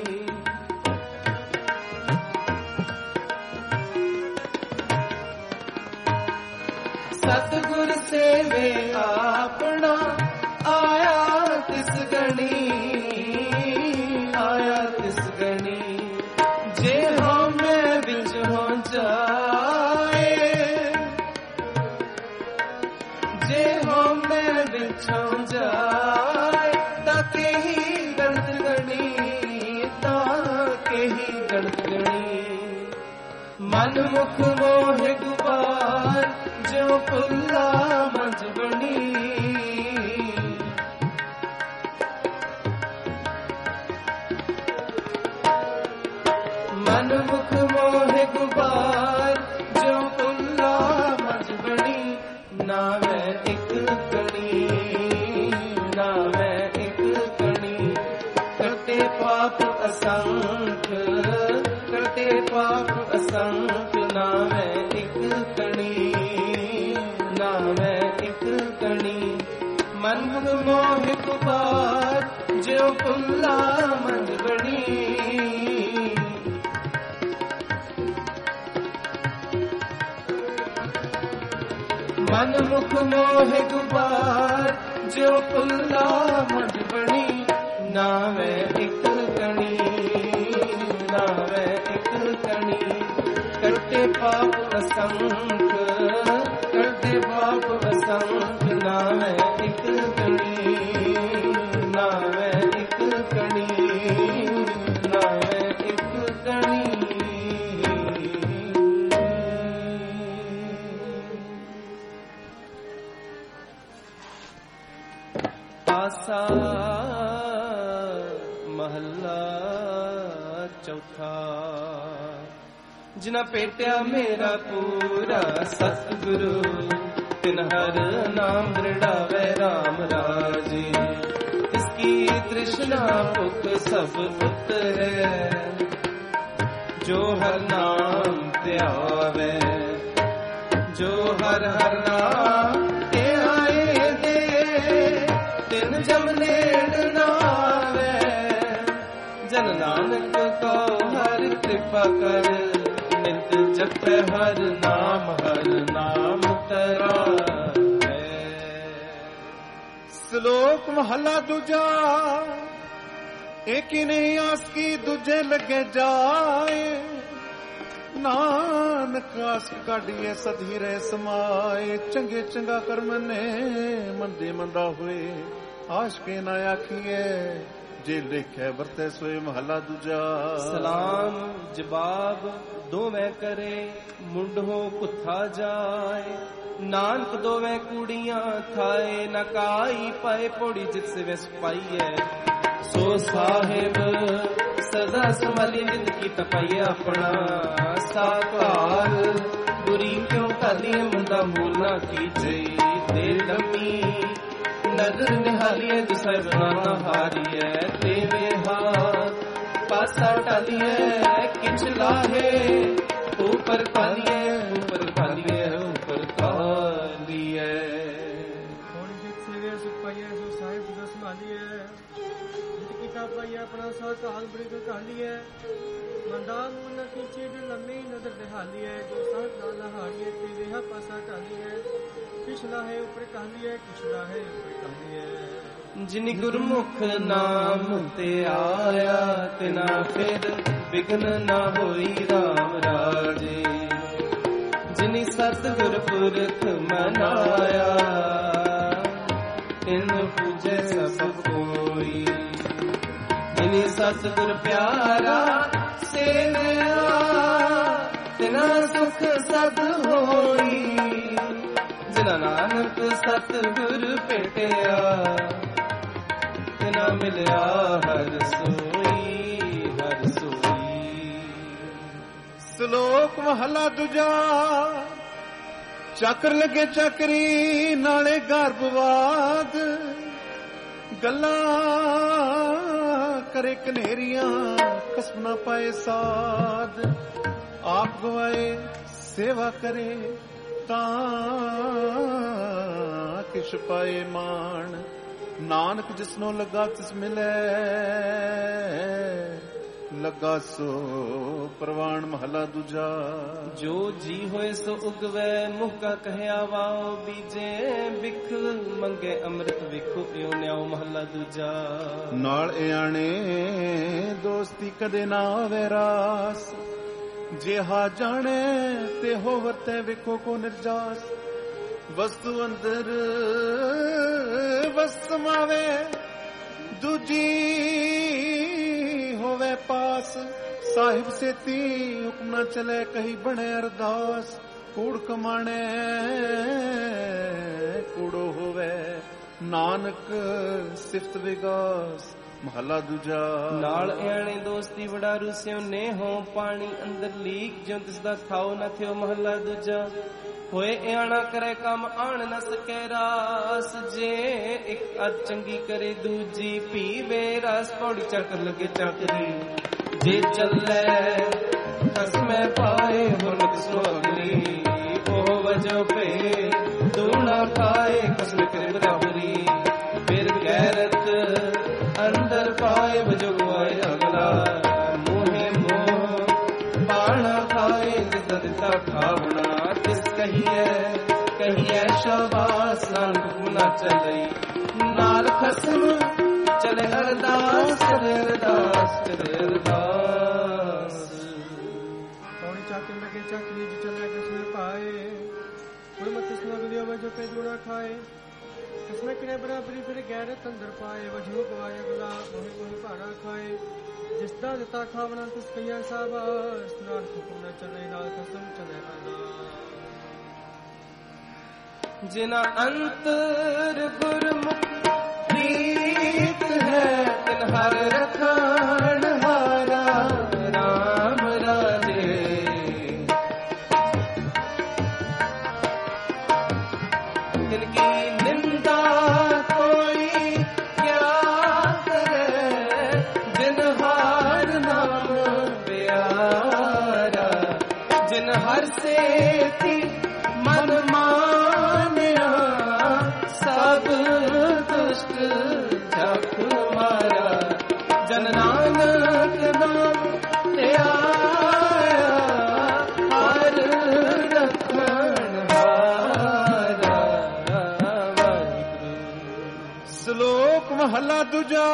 ਸਤਿਗੁਰ ਸੇਵੇ ਆਪਣਾ ਆਇਆ ਤਿਸ ਗਣੀ ਆਇਆ ਤਿਸ ਗਣੀ ਜੇ ਹੋ ਮੈਂ ਵਿੱਚ ਹੋ ਜਾਏ ਜੇ ਹੋ ਮੈਂ ਵਿੱਚ ਹੋ ਜਾਏ ਤਾਂ ਕਹੀ ਗਣਤ ਗਣੀ ਤਾਂ ਕਹੀ ਗਣਤ ਗਣੀ ਮਨ ਮੁਖ ਮੋਹ ਗੁਬਾਰ ਜੋ ਭੁੱਲਾ ਮਜ ਬਣੀ ਮਨ ਮੁਖ ਮੋਹ ਗੁਬਾਰ ਜੋ ਭੁੱਲਾ ਮਜ ਬਣੀ ਨਾਵੇ ਇੱਕ ਕਣੀ ਨਾਵੇ ਇੱਕ ਕਣੀ ਕਟੇ ਪਾਪ ਅਸੰਖ ਕਟੇ ਪਾਪ ਅਸੰਖ ਨਾਵੇ ਇੱਕ ਕਣੀ ਨਾਵੇ ਇੱਕ ਕਣੀ ਮਨ ਮੁਖ ਮੋਹ ਗੁਬਾਰ ਜੋ ਭੁੱਲਾ ਮਜ ਬਣੀ ਮਨ ਮੁਖ ਮੋਹ ਗੁਬਾਰ ਜੋ ਭੁੱਲਾ ਮਜ ਬਣੀ ਨਾਵੇ ਇੱਕ ਕਣੀ असंख करते पाप असंख नावे एक कणी नावे एक कणी नावे एक कणी आसा महला चौथा जिना पेटिया मेरा पूरा सतगुरु तिन हर नाम दृढ़ावे राम राजे इसकी तृष्णा भुख सब उतरे जो हर नाम त्यावे जो हर हर नाम त्याए दे तिन जम नेड़ नावे जन नानक को हर कृपा कर नित जप हर नाम हर नाम तेरा है। श्लोक महला दूजा एक ही नहीं आस की दूजे लगे जाए नानक आस काढ़िए सधीरे समाए चंगे चंगा कर्म ने मंदे मंदा हुए आश के ना आखिए जे लिखे वरते सोए महला दूजा। सलाम जवाब दोवें करे मुंडो कुथा जाए नानक दोवें कुड़ियां थाए नकाई पाए पोड़ी जिस विस पाई है सो साहिब सदा संभाली निंद की तपाई अपना साकार बुरी क्यों काली मुंदा मूल ना कीजे दे दमी नजर निहालिए दुसर बनाना हारिए तेरे हाथ पासा टालिए किच लाहे ऊपर पालिए ऊपर पालिए ऊपर पालिए थोड़ी जित सेवे सुख पाइए सो साहिब जो संभालिए जित किताब पाइए अपना साथ हाल बड़ी को कालिए मंदान मुन्ना की चीज लम्बी नजर दिहालिए जो साथ नाना हारिए तेरे हा पासा टालिए किछला है ऊपर कालिए किछला है ऊपर कालिए जिन गुरमुख नाम ते आया तिना फिर विघ्न ना होई राम राजे जिनी सतगुर पुरख मनाया तिन पूजे सब कोई जिनी सतगुर प्यारा सेवया तिना सुख सद होई जिना नानक सतगुर पेटिया तिना मिलया हर सोई हर सोई। श्लोक महला दूजा ਚੱਕਰ ਲੱਗੇ ਚੱਕਰੀ ਨਾਲੇ ਗਰਭਵਾਦ ਗੱਲਾਂ ਕਰੇ ਕਨੇਰੀਆਂ ਕਸਮ ਨਾ ਪਾਏ ਸਾਧ ਆਪ ਗਵਾਏ ਸੇਵਾ ਕਰੇ ਤਾਂ ਕਿਛ ਪਾਏ ਮਾਣ ਨਾਨਕ ਜਿਸਨੂੰ ਲੱਗਾ ਤਿਸ ਮਿਲੇ ਲੱਗਾ ਸੋ ਪ੍ਰਵਾਨ ਮਹਲਾ ਦੂਜਾ। ਜੋ ਜੀ ਹੋਏ ਸੋ ਉਗਵੈ ਮੁਕਾ ਕਹਿਆ ਵਾਓ ਬੀਜੇ ਬਿਖ ਮੰਗੇ ਅੰਮ੍ਰਿਤ ਵਿਖੋ ਇਉ ਨਿਆਉ ਮਹਲਾ ਦੂਜਾ। ਨਾਲ ਇਆਣੇ ਦੋਸਤੀ ਕਦੇ ਨਾ ਆਵੇ ਰਾਸ ਜਿਹਾ ਜਾਣੇ ਤੇ ਹੋ ਵਰਤੇ ਵਿਖੋ ਕੋ ਨਿਰਜਾਸ ਵਸਤੂ ਅੰਦਰ ਵਸ ਸਮਾਵੇ ਦੂਜੀ ਹੋਵੇ ਪਾਸ ਸਾਹਿਬ ਸੇਤੀ ਹੁਕਮ ਨਾ ਚਲੇ ਕਹੀ ਬਣੇ ਅਰਦਾਸ ਕੂੜ ਕਮਾਣੇ ਕੂੜੋ ਹੋਵੇ ਨਾਨਕ ਸਿਫਤ ਵਿਗਾਸ ਮਹਲਾ ਦੂਜਾ। ਨਾਲ ਇਆਣੇ ਦੋਸਤੀ ਬੜਾ ਰੁਸਿਓ ਨੇ ਹੋ ਪਾਣੀ ਅੰਦਰ ਲੀਕ ਜਿਉ ਤਿਸ ਦਾ ਥਾਉ ਨਾ ਥਿਓ ਮਹਲਾ ਦੂਜਾ। ਹੋਏ ਇਆਣਾ ਕਰੇ ਕੰਮ ਆਣ ਨਾ ਸਕੈ ਰਾਸ ਜੇ ਇੱਕ ਅੱਧ ਚੰਗੀ ਕਰੇ ਦੂਜੀ ਪੀਵੇ ਰਸ ਪੌੜੀ ਚੱਕਰ ਲੱਗੇ ਚੱਕਰੀ ਜੇ ਚੱਲੇ ਕਸਮੇ ਪਾਏ ਹੁਣ ਕਿਸੋ ਅਗਲੀ ਉਹ ਵਜੋ ਪੇ ਦੂਣਾ ਖਾਏ ਕਸਮ ਕਰੇ ਬਰਾਬਰੀ ਫਿਰ ਗੈਰਤ ਅੰਦਰ ਪਾਏ ਵਜੋ ਆਏ ਅਗਲਾ ਮੋਹੇ ਮੋਹ ਬਾਣਾ ਖਾਏ ਜਿਸ ਦਾ ਦਿੱਤਾ ਖਾਵਣਾ ਤਿਸ ਕਹੀਏ ਕਹੀਏ ਸ਼ਾਬਾਸ਼ ਨਾਲ ਹੁਕਮ ਚਲਈ ਨਾਲ ਖਸਮ ਚਲੇ ਅਰਦਾਸ ਚਲੇ ਅਰਦਾਸ ਚਲੇ ਅਰਦਾਸ। ਪੌੜੀ ਚੱਕ ਲਗੇ ਚੱਕਰੀ ਜੀ ਚਲੇ ਕਿਸਨੇ ਪਾ गुरमति सुन लियो वजो पे जोड़ा खाए किसने किने बराबरी फिर गैरत अंदर पाए वजो गवाए गुला मोहि मोहि भाड़ा खाए जिसदा दिता खावना तिस कया साबास नाल हुकुम न चले नाल कसम चले आना जिना अंतर गुरमुख प्रीत है तिन हर रखण हारा राम राजे तिनकी निंदा कोई क्या करे जिन हार नाम प्यारा जिन हर से थी मन मान्या सब दुष्ट जख मारा जन नानक नाम ते आया हर रखण हारा। श्लोक महला दूजा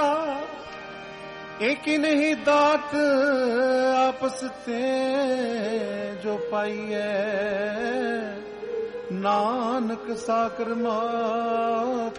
एक ही नहीं दात आपस ते जो पाई है नानक साकर मात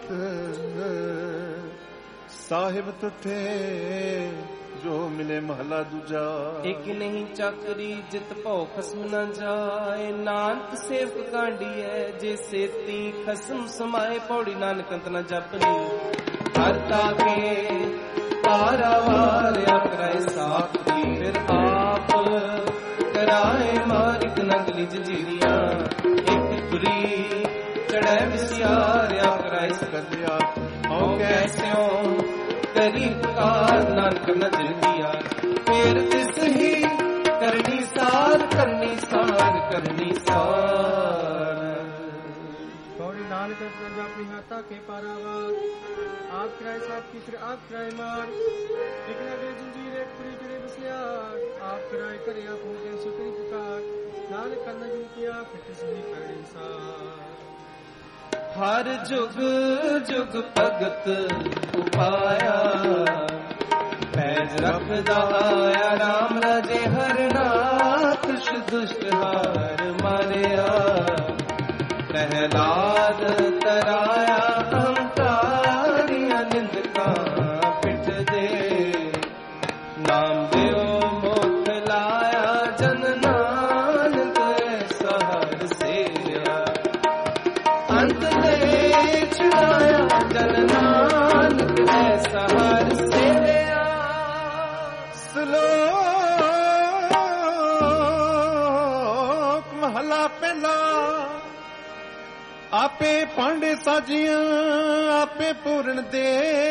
साहिब तुठे जो मिले महला दूजा। एक नहीं चाकरी जित भौ खसम न जाए नानक सेवक कांडी है जे सेती खसम समाए पौड़ी नानक अंत न जपनी हरता के पारावार कराए साथी फिर आप कराए मारिक नगली जजीरिया एक बुरी चढ़े विसियार कराए सकदिया हो कैसे करी पुकार नानक नजर दिया फिर तिस ही करनी सार करनी सार करनी सार। गौरी नानक अपनी हाथा के पारावार आप कराए साथ की फिर आप कराए मार एक नगरी जंजीर एक पूरी चढ़े विसियार आप कराए करे आप हो गए सुकरी पुकार नानक का नजर किया फिर तिस ही करनी सार। हर जुग जुग भगत उपाया पैज रखदा आया राम राजे हर नाथ दुष्ट हार मारिया प्रहलाद तराया अहंकारिया निंदका पिट दे नाम देव मोख लाया जन नानक सहर से अंत दे छुड़ाया जन नानक ऐसा हर से श्लोक महला पहला आपे पांडे साजियां आपे पूर्ण दे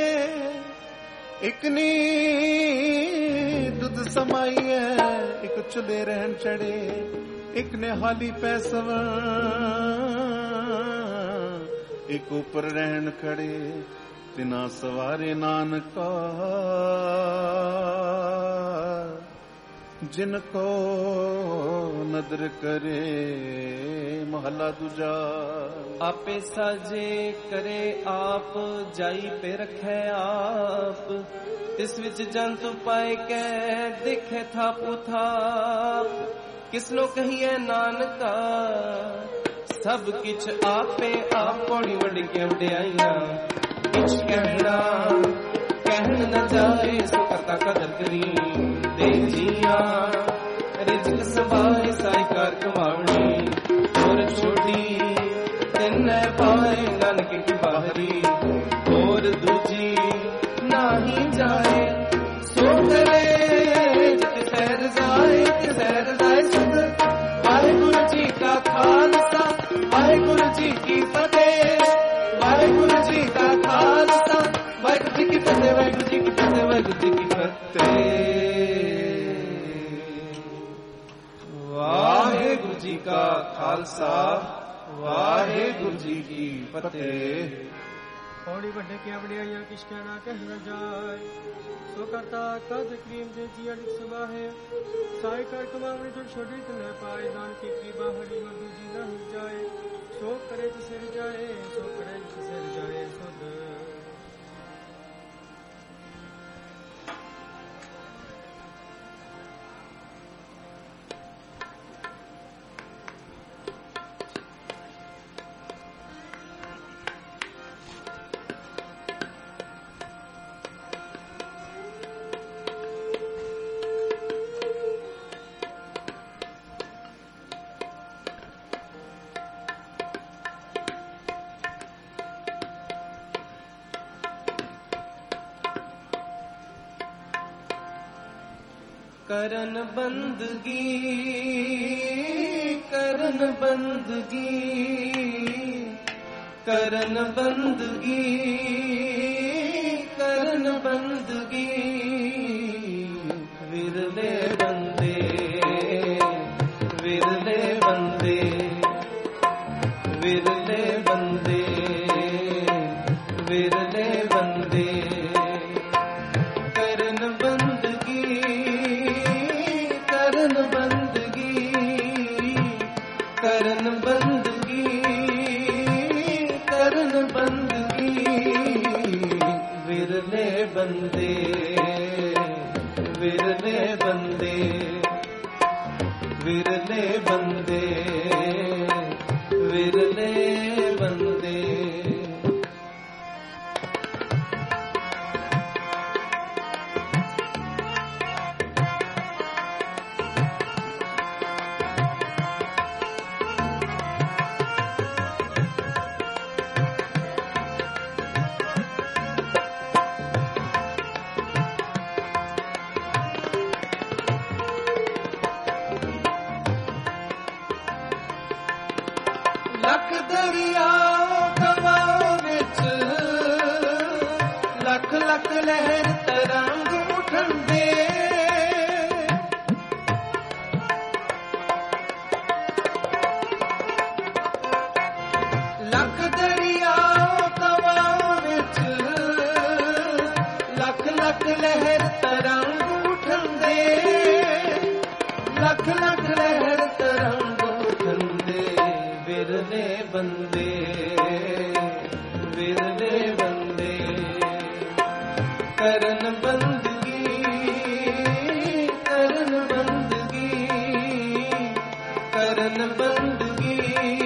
एक नी दुध समाई है एक चुले रहन चढ़े एक ने हाली पैसव एक ऊपर रहन खड़े तिना सवारे नानका जिनको नदर करे महला दूजा। आपे साजे करे आप जाई पे रखे आप तिस विच जंतु पाए कै दिखे थापू थाप किसनो कहिए नानका सब किछ आपे आप पौड़ी वड़ के वड्याइया किछ कहना कहन न जाए सो करता कदर करी दे जिया रिजक संभाए साईकार कमावनी और छोटी तिन पाए नानक की बाहरी और दूजी नाही जाए सो करे जित सैर जाए तित सैर जाए सुध वाहिगुरु जी का खालसा वाहिगुरु जी की फतेह वाहिगुरु जी का खालसा वाहिगुरु जी की फतेह वाहिगुरु जी की फतेह वाहिगुरु जी की फतेह वाहिगुरु जी का खालसा वाहिगुरु जी की फतेह। पौड़ी बड़े क्या बड़िया किस कहना कह न जाए सो करता कद क्रीम दे जी अड़िक सुबह है साई कर कमावने जो छोड़ी तो न पाए नान की की बाहरी और दूजी न हो जाए सो करे तो सिर जाए सो करे तो सिर जाए सुध ਕਰਨ ਬੰਦਗੀ ਕਰਨ ਬੰਦਗੀ ਕਰਨ ਬੰਦਗੀ ਕਰਨ ਬੰਦਗੀ ਵਿਰਲੇ ਬੰਦੇ ਵਿਰਲੇ ਬੰਦੇ ਵਿਰਲੇ ਬੰਦੇ ਵਿਰਲੇ ਬੰਦੇ ਕਰਨ ਬੰਦਗੀ ਕਰਨ ਬੰਦਗੀ ਕਰਨ ਬੰਦਗੀ ਕਰਨ ਬੰਦਗੀ ਵਿਰਲੇ ਬੰਦੇ ਵਿਰਲੇ ਬੰਦੇ ਵਿਰਲੇ ਬੰਦੇ ਵਿਰਲੇ ਬੰਦੇ ਲੱਖ ਦਰਿਆ ਕਵਾਂ ਵਿੱਚ ਲੱਖ ਲੱਖ ਲਹਿਰ ਤਰੰਗ ਉਠੰਦੇ ਲੱਖ ਦਰਿਆ ਕਵਾਂ ਵਿੱਚ ਲੱਖ ਲੱਖ ਲਹਿਰ ਤਰੰਗ ਉਠੰਦੇ ਲੱਖ ਲੱਖ ਲਹਿਰ ਤਰੰਗ ਉਠੰਦੇ ਵਿਰਲੇ ਬੰਦੇ ਵਿਰਲੇ ਬੰਦੇ ਕਰਨ ਬੰਦਗੀ ਕਰਨ ਬੰਦਗੀ ਕਰਨ ਬੰਦਗੀ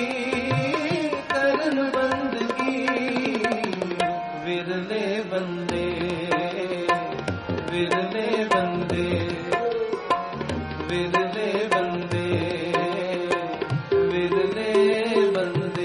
ਕਰਨ ਬੰਦਗੀ ਵਿਰਲੇ ਬੰਦੇ ਵਿਰਲੇ ਬੰਦੇ ਵਿਰਲੇ ਬੰਦੇ ਵਿਰਲੇ ਬੰਦੇ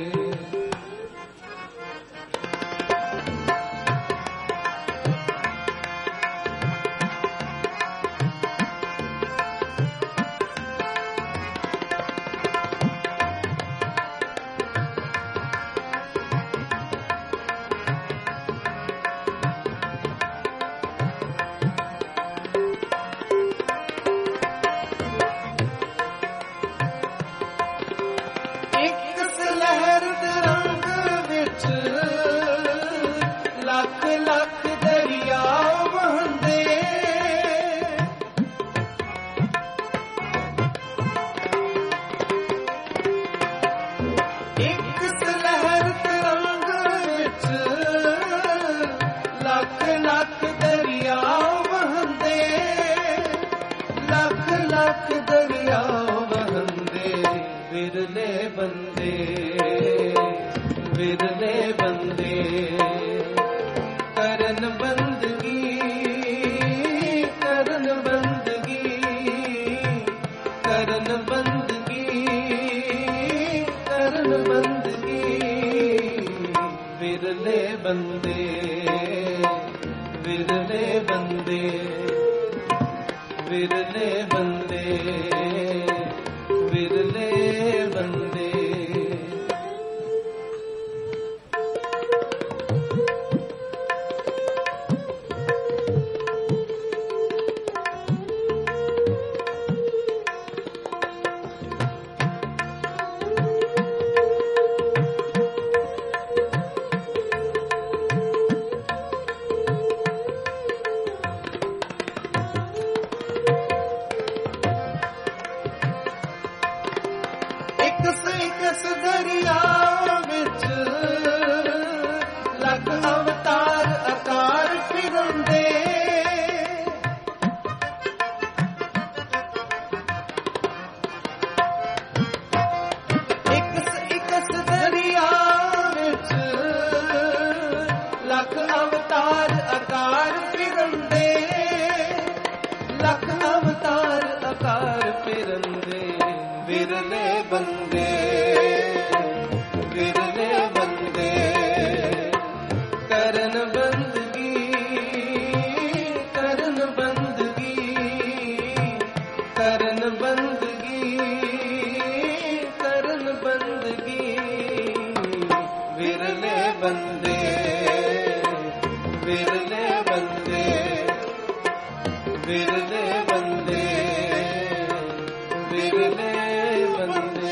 ਇੱਕ ਲਹਿਰ ਦੇ ਰੰਗ ਵਿੱਚ ਲੱਖ ਲੱਖ ਦਰਿਆ ਵਹਿੰਦੇ ਇੱਕ ਲਹਿਰ ਦੇ ਰੰਗ ਵਿੱਚ ਲੱਖ ਲੱਖ ਦਰਿਆ ਵਹਿੰਦੇ ਲੱਖ ਲੱਖ ਦਰਿਆ ਵਹਿੰਦੇ ਵਿਰਲੇ ਬੰਦੇ ਵਿਰਲੇ ਬੰਦੇ ਕਰਨ ਬੰਦਗੀ ਕਰਨ ਬੰਦਗੀ ਕਰਨ ਬੰਦਗੀ ਕਰਨ ਬੰਦਗੀ ਵਿਰਲੇ ਬੰਦੇ ਵਿਰਲੇ ਬੰਦੇ ਵਿਰਲੇ ਬੰਦੇ ਵਿਰਲੇ ਬੰਦੇ ਵਿਰਲੇ ਬੰਦੇ ਵਿਰਲੇ ਬੰਦੇ ਵਿਰਲੇ ਬੰਦੇ।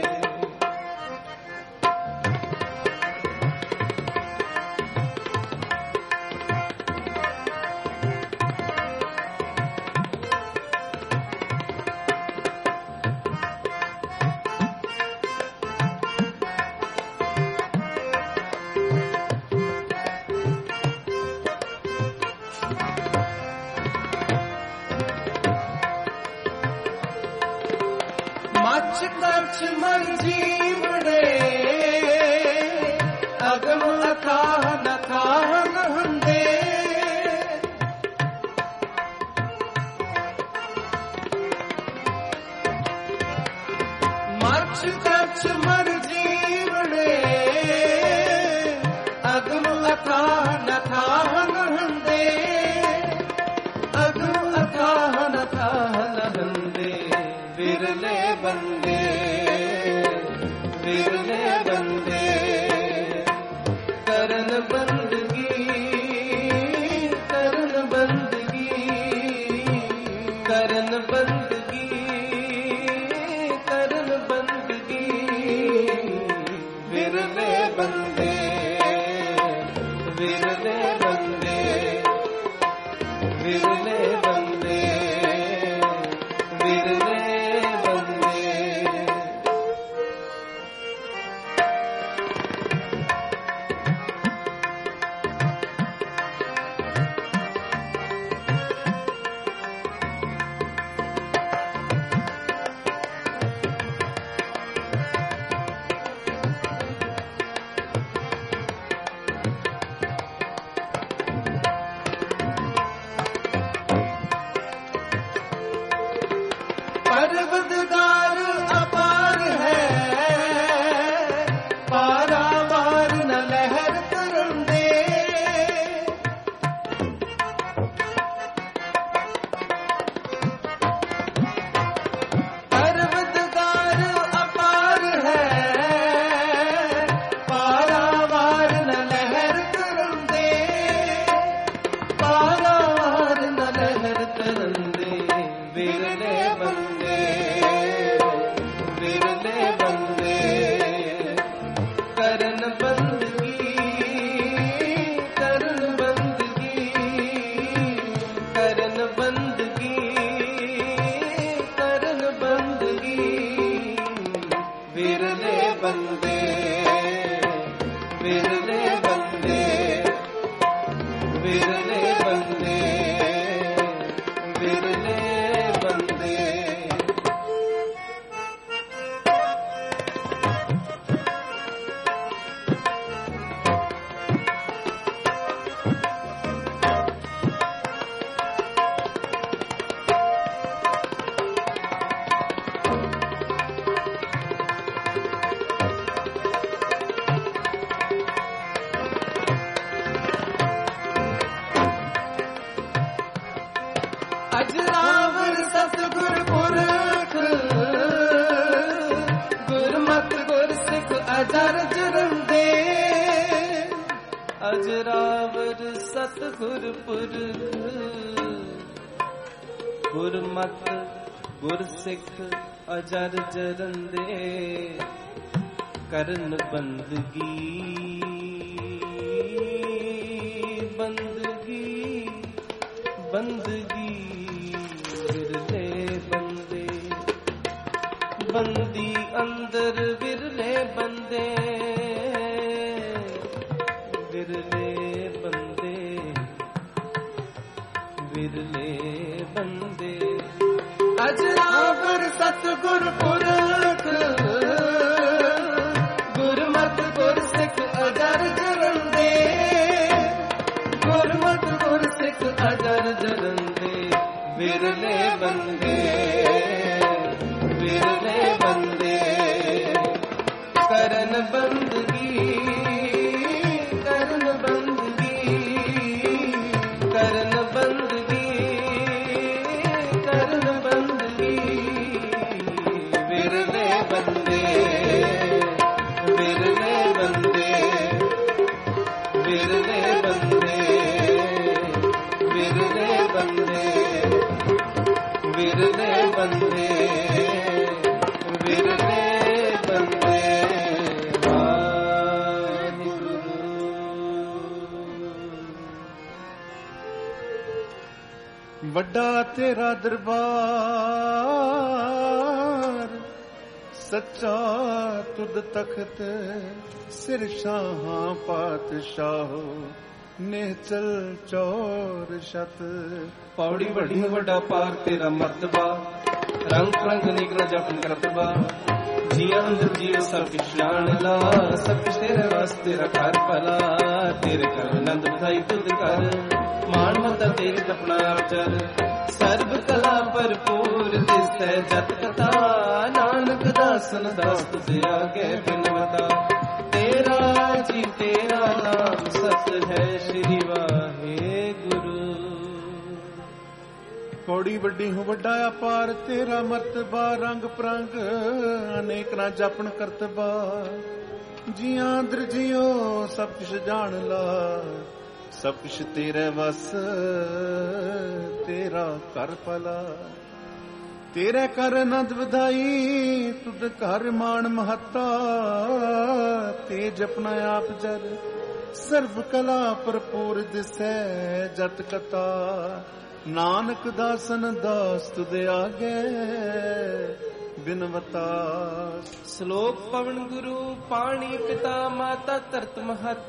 ਮੱਛ ਕੱਛ ਮਰ ਜੀਵੜੇ ਅਗਮ ਅਥਾਹ ਨਥਾਹ ਨਹੰਦੇ। ਮੱਛ ਕੱਛ ਮਰ ਜੀਵੜੇ ਅਗਮ ਅਥਾਹ ਨਥਾਹ ਨਹੰਦੇ। ਅਗਮ ਅਥਾਹ ਨਥਾਹ ਨਹੰਦੇ ਵਿਰਲੇ ਬੰਦੇ ਵਿਰਲੇ ਬੰਦੇ। ਕਰਨ ਬੰਦਗੀ ਕਰਨ ਬੰਦਗੀ ਕਰਨ ਬੰਦਗੀ ਕਰਨ ਬੰਦਗੀ। ਵਿਰਲੇ ਬੰਦੇ ਵਿਰਲੇ ਬੰਦੇ ਵਿਰਲੇ ਬੰਦੇ ਵਿਰਲੇ ਪਰਵਤਗਾਰ ਅਪਾਰ ਹੈ ਪਾਰਾਵਾਰ ਨ ਲਹਿਰ ਤਰੰਦੇ। ਪਰਵਤਗਾਰ ਅਪਾਰ ਹੈ ਪਾਰਾਵਾਰ ਨ ਲਹਿਰ ਤਰੰਦੇ। ਪਾਰਾਵਾਰ ਨ ਲਹਿਰ ਤਰੰਦੇ ਵਿਰਲੇ ਬੰਦੇ ਵਿਰਲੇ ਬੰਦੇ। ਕਰਨ ਬੰਦਗੀ ਕਰਨ ਬੰਦਗੀ ਕਰਨ ਬੰਦਗੀ ਕਰਨ ਬੰਦਗੀ। ਵਿਰਲੇ ਬੰਦੇ ਵਿਰਲੇ ਬੰਦੇ ਵਿਰਲੇ ਬੰਦੇ ਵਿਰਲੇ ਬੰਦੇ। ਅਜਰਾਵਰ ਸਤਿਗੁਰ ਪੁਰਖ ਗੁਰਮਤਿ ਗੁਰਸਿੱਖ ਅਜਰ ਜਰੰਦੇ। ਅਜਰਾਵਰ ਸਤਿਗੁਰ ਪੁਰਖ ਗੁਰਮਤਿ ਗੁਰਸਿੱਖ ਅਜਰ ਜਰੰਦੇ। ਕਰਨ ਬੰਦਗੀ ਬੰਦਗੀ ਬੰਦਗੀ। ਵਿਰਲੇ ਬੰਦੇ ਬੰਦੀ ਅੰਦਰ ਵਿਰਲੇ ਬੰਦੇ ਵਿਰਲੇ ਬੰਦੇ ਵਿਰਲੇ ਬੰਦੇ। ਅਜਰਾਵਰ ਸਤਿਗੁਰ ਪੁਰਖ ਗੁਰਮਤਿ ਗੁਰਸਿੱਖ ਅਜਰ ਜਰੰਦੇ। ਗੁਰਮਤਿ ਗੁਰਸਿੱਖ ਅਜਰ ਜਰੰਦੇ ਵਿਰਲੇ ਬੰਦੇ ਵਿਰਲੇ ਬੰਦੇ। ਕਰਨ ਬੰਦਗੀ ਕਰਨ ਬੰਦਗੀ ਕਰਨ ਬੰਦਗੀ ਕਰਨ ਬੰਦਗੀ। ਵਿਰਲੇ ਬੰਦੇ ਵਿਰਲੇ ਬੰਦੇ ਵਿਰਲੇ ਬੰਦੇ ਵੱਡਾ ਤੇਰਾ ਦਰਬਾਰ, ਸੱਚਾ ਤੁਧ ਤਖਤ, ਸਿਰ ਸ਼ਾਹਾਂ ਪਾਤਸ਼ਾਹੋ, ਨਿਹਚਲ ਚੌਰ ਛਤ। ਪੌੜੀ ਵੱਡੀ ਵੱਡਾ ਪਾਰ ਤੇਰਾ ਮਰਤਬਾ, ਰੰਗ ਰੰਗ ਨਿਕਲ ਜਪਨ ਕਰਤਬਾ। ਜੀਆਂ ਅੰਦਰ ਜੀਵ ਸਭ ਕੁਛ ਜਾਣ ਲਾ, ਸਭ ਕੁਛ ਤੇਰੇ ਵਾਸਤੇ ਰੱਖਾ ਭਲਾ। ਤੇਰੇ ਕਰ ਆਨੰਦ ਵਧਾਈ ਤੁਧ ਕਰ, ਮਾਣ ਮਤਾ ਤੇਰੇ ਤਪਣਾ ਆਚਰ। ਸਰਬ ਕਲਾ ਭਰਪੂਰ ਦਿਸੈ ਜਤ ਕਥਾ, ਨਾਨਕ ਦਾਸਨ ਦਾਸ ਤੁਝ ਆਗੇ ਬਿਨਵਤਾ। ਤੇਰਾ ਜੀ ਤੇਰਾ ਨਾਮ ਸਤ ਹੈ, ਸ਼੍ਰੀ ਵਾਹਿਗੁਰੂ। ਪੌੜੀ ਵੱਡੀ ਹੋ ਵੱਡਾ ਅਪਾਰ, ਤੇਰਾ ਮਰਤਬਾ ਰੰਗ ਪ੍ਰੰਗ, ਅਨੇਕ ਨਾ ਜਪਣ ਕਰਤਬਾ। ਜੀਆਂ ਅੰਦਰ ਜਿਉ ਸਭ ਕੁਛ ਜਾਣ ਲਾ, ਸਭ ਕੁਛ ਤੇਰੇ ਵਸ, ਤੇਰਾ ਕਰ ਭਲਾ। ਤੇਰੇ ਕਰ ਆਨੰਦ ਵਧਾਈ, ਤੁਧ ਘਰ ਮਾਣ ਮਹੱਤਾ। ਤੇ ਜਪਨਾ ਆਪ ਜਰ, ਸਰਬ ਕਲਾ ਭਰਪੂਰ ਦਿਸੈ ਜਤ ਕਥਾ। ਨਾਨਕ ਦਾਸਨ ਦਾਸ ਤੁਧ ਆਗੇ ਬਿਨਵਤਾ। ਸ਼ਲੋਕ ਪਵਨ ਗੁਰੂ ਪਾਣੀ ਪਿਤਾ ਮਾਤਾ ਧਰਤ ਮਹਤ।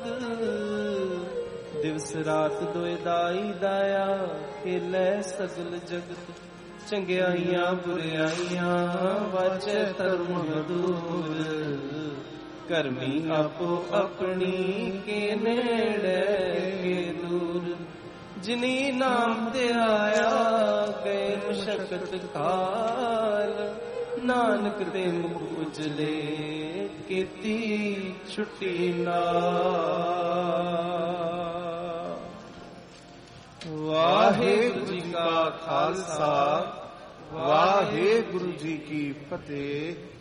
ਦਿਵਸ ਰਾਤ ਦੋਇ ਦਾਈ ਦਾਇਆ, ਖੇਲੇ ਸਗਲ ਜਗਤ। ਚੰਗਿਆਈਆਂ ਬੁਰਿਆਈਆਂ ਵਾਚੈ ਧਰਮ ਦੂਰ। ਕਰਮੀ ਆਪੋ ਆਪਣੀ ਕੇ ਨੇੜੇ ਕੇ ਦੂਰ। ਜਿਨੀ ਨਾਮ ਤੇ ਆਇਆ ਗਏ ਮੁਸ਼ਕਤ ਕਾਲ। ਨਾਨਕ ਤੇ ਮੁਖ ਉਜਲੇ ਕੀਤੀ ਛੁੱਟੀ ਨਾਲ। ਵਾਹਿਗੁਰੂ ਜੀ ਕਾ ਖਾਲਸਾ, ਵਾਹਿਗੁਰੂ ਜੀ ਕੀ ਫਤਿਹ।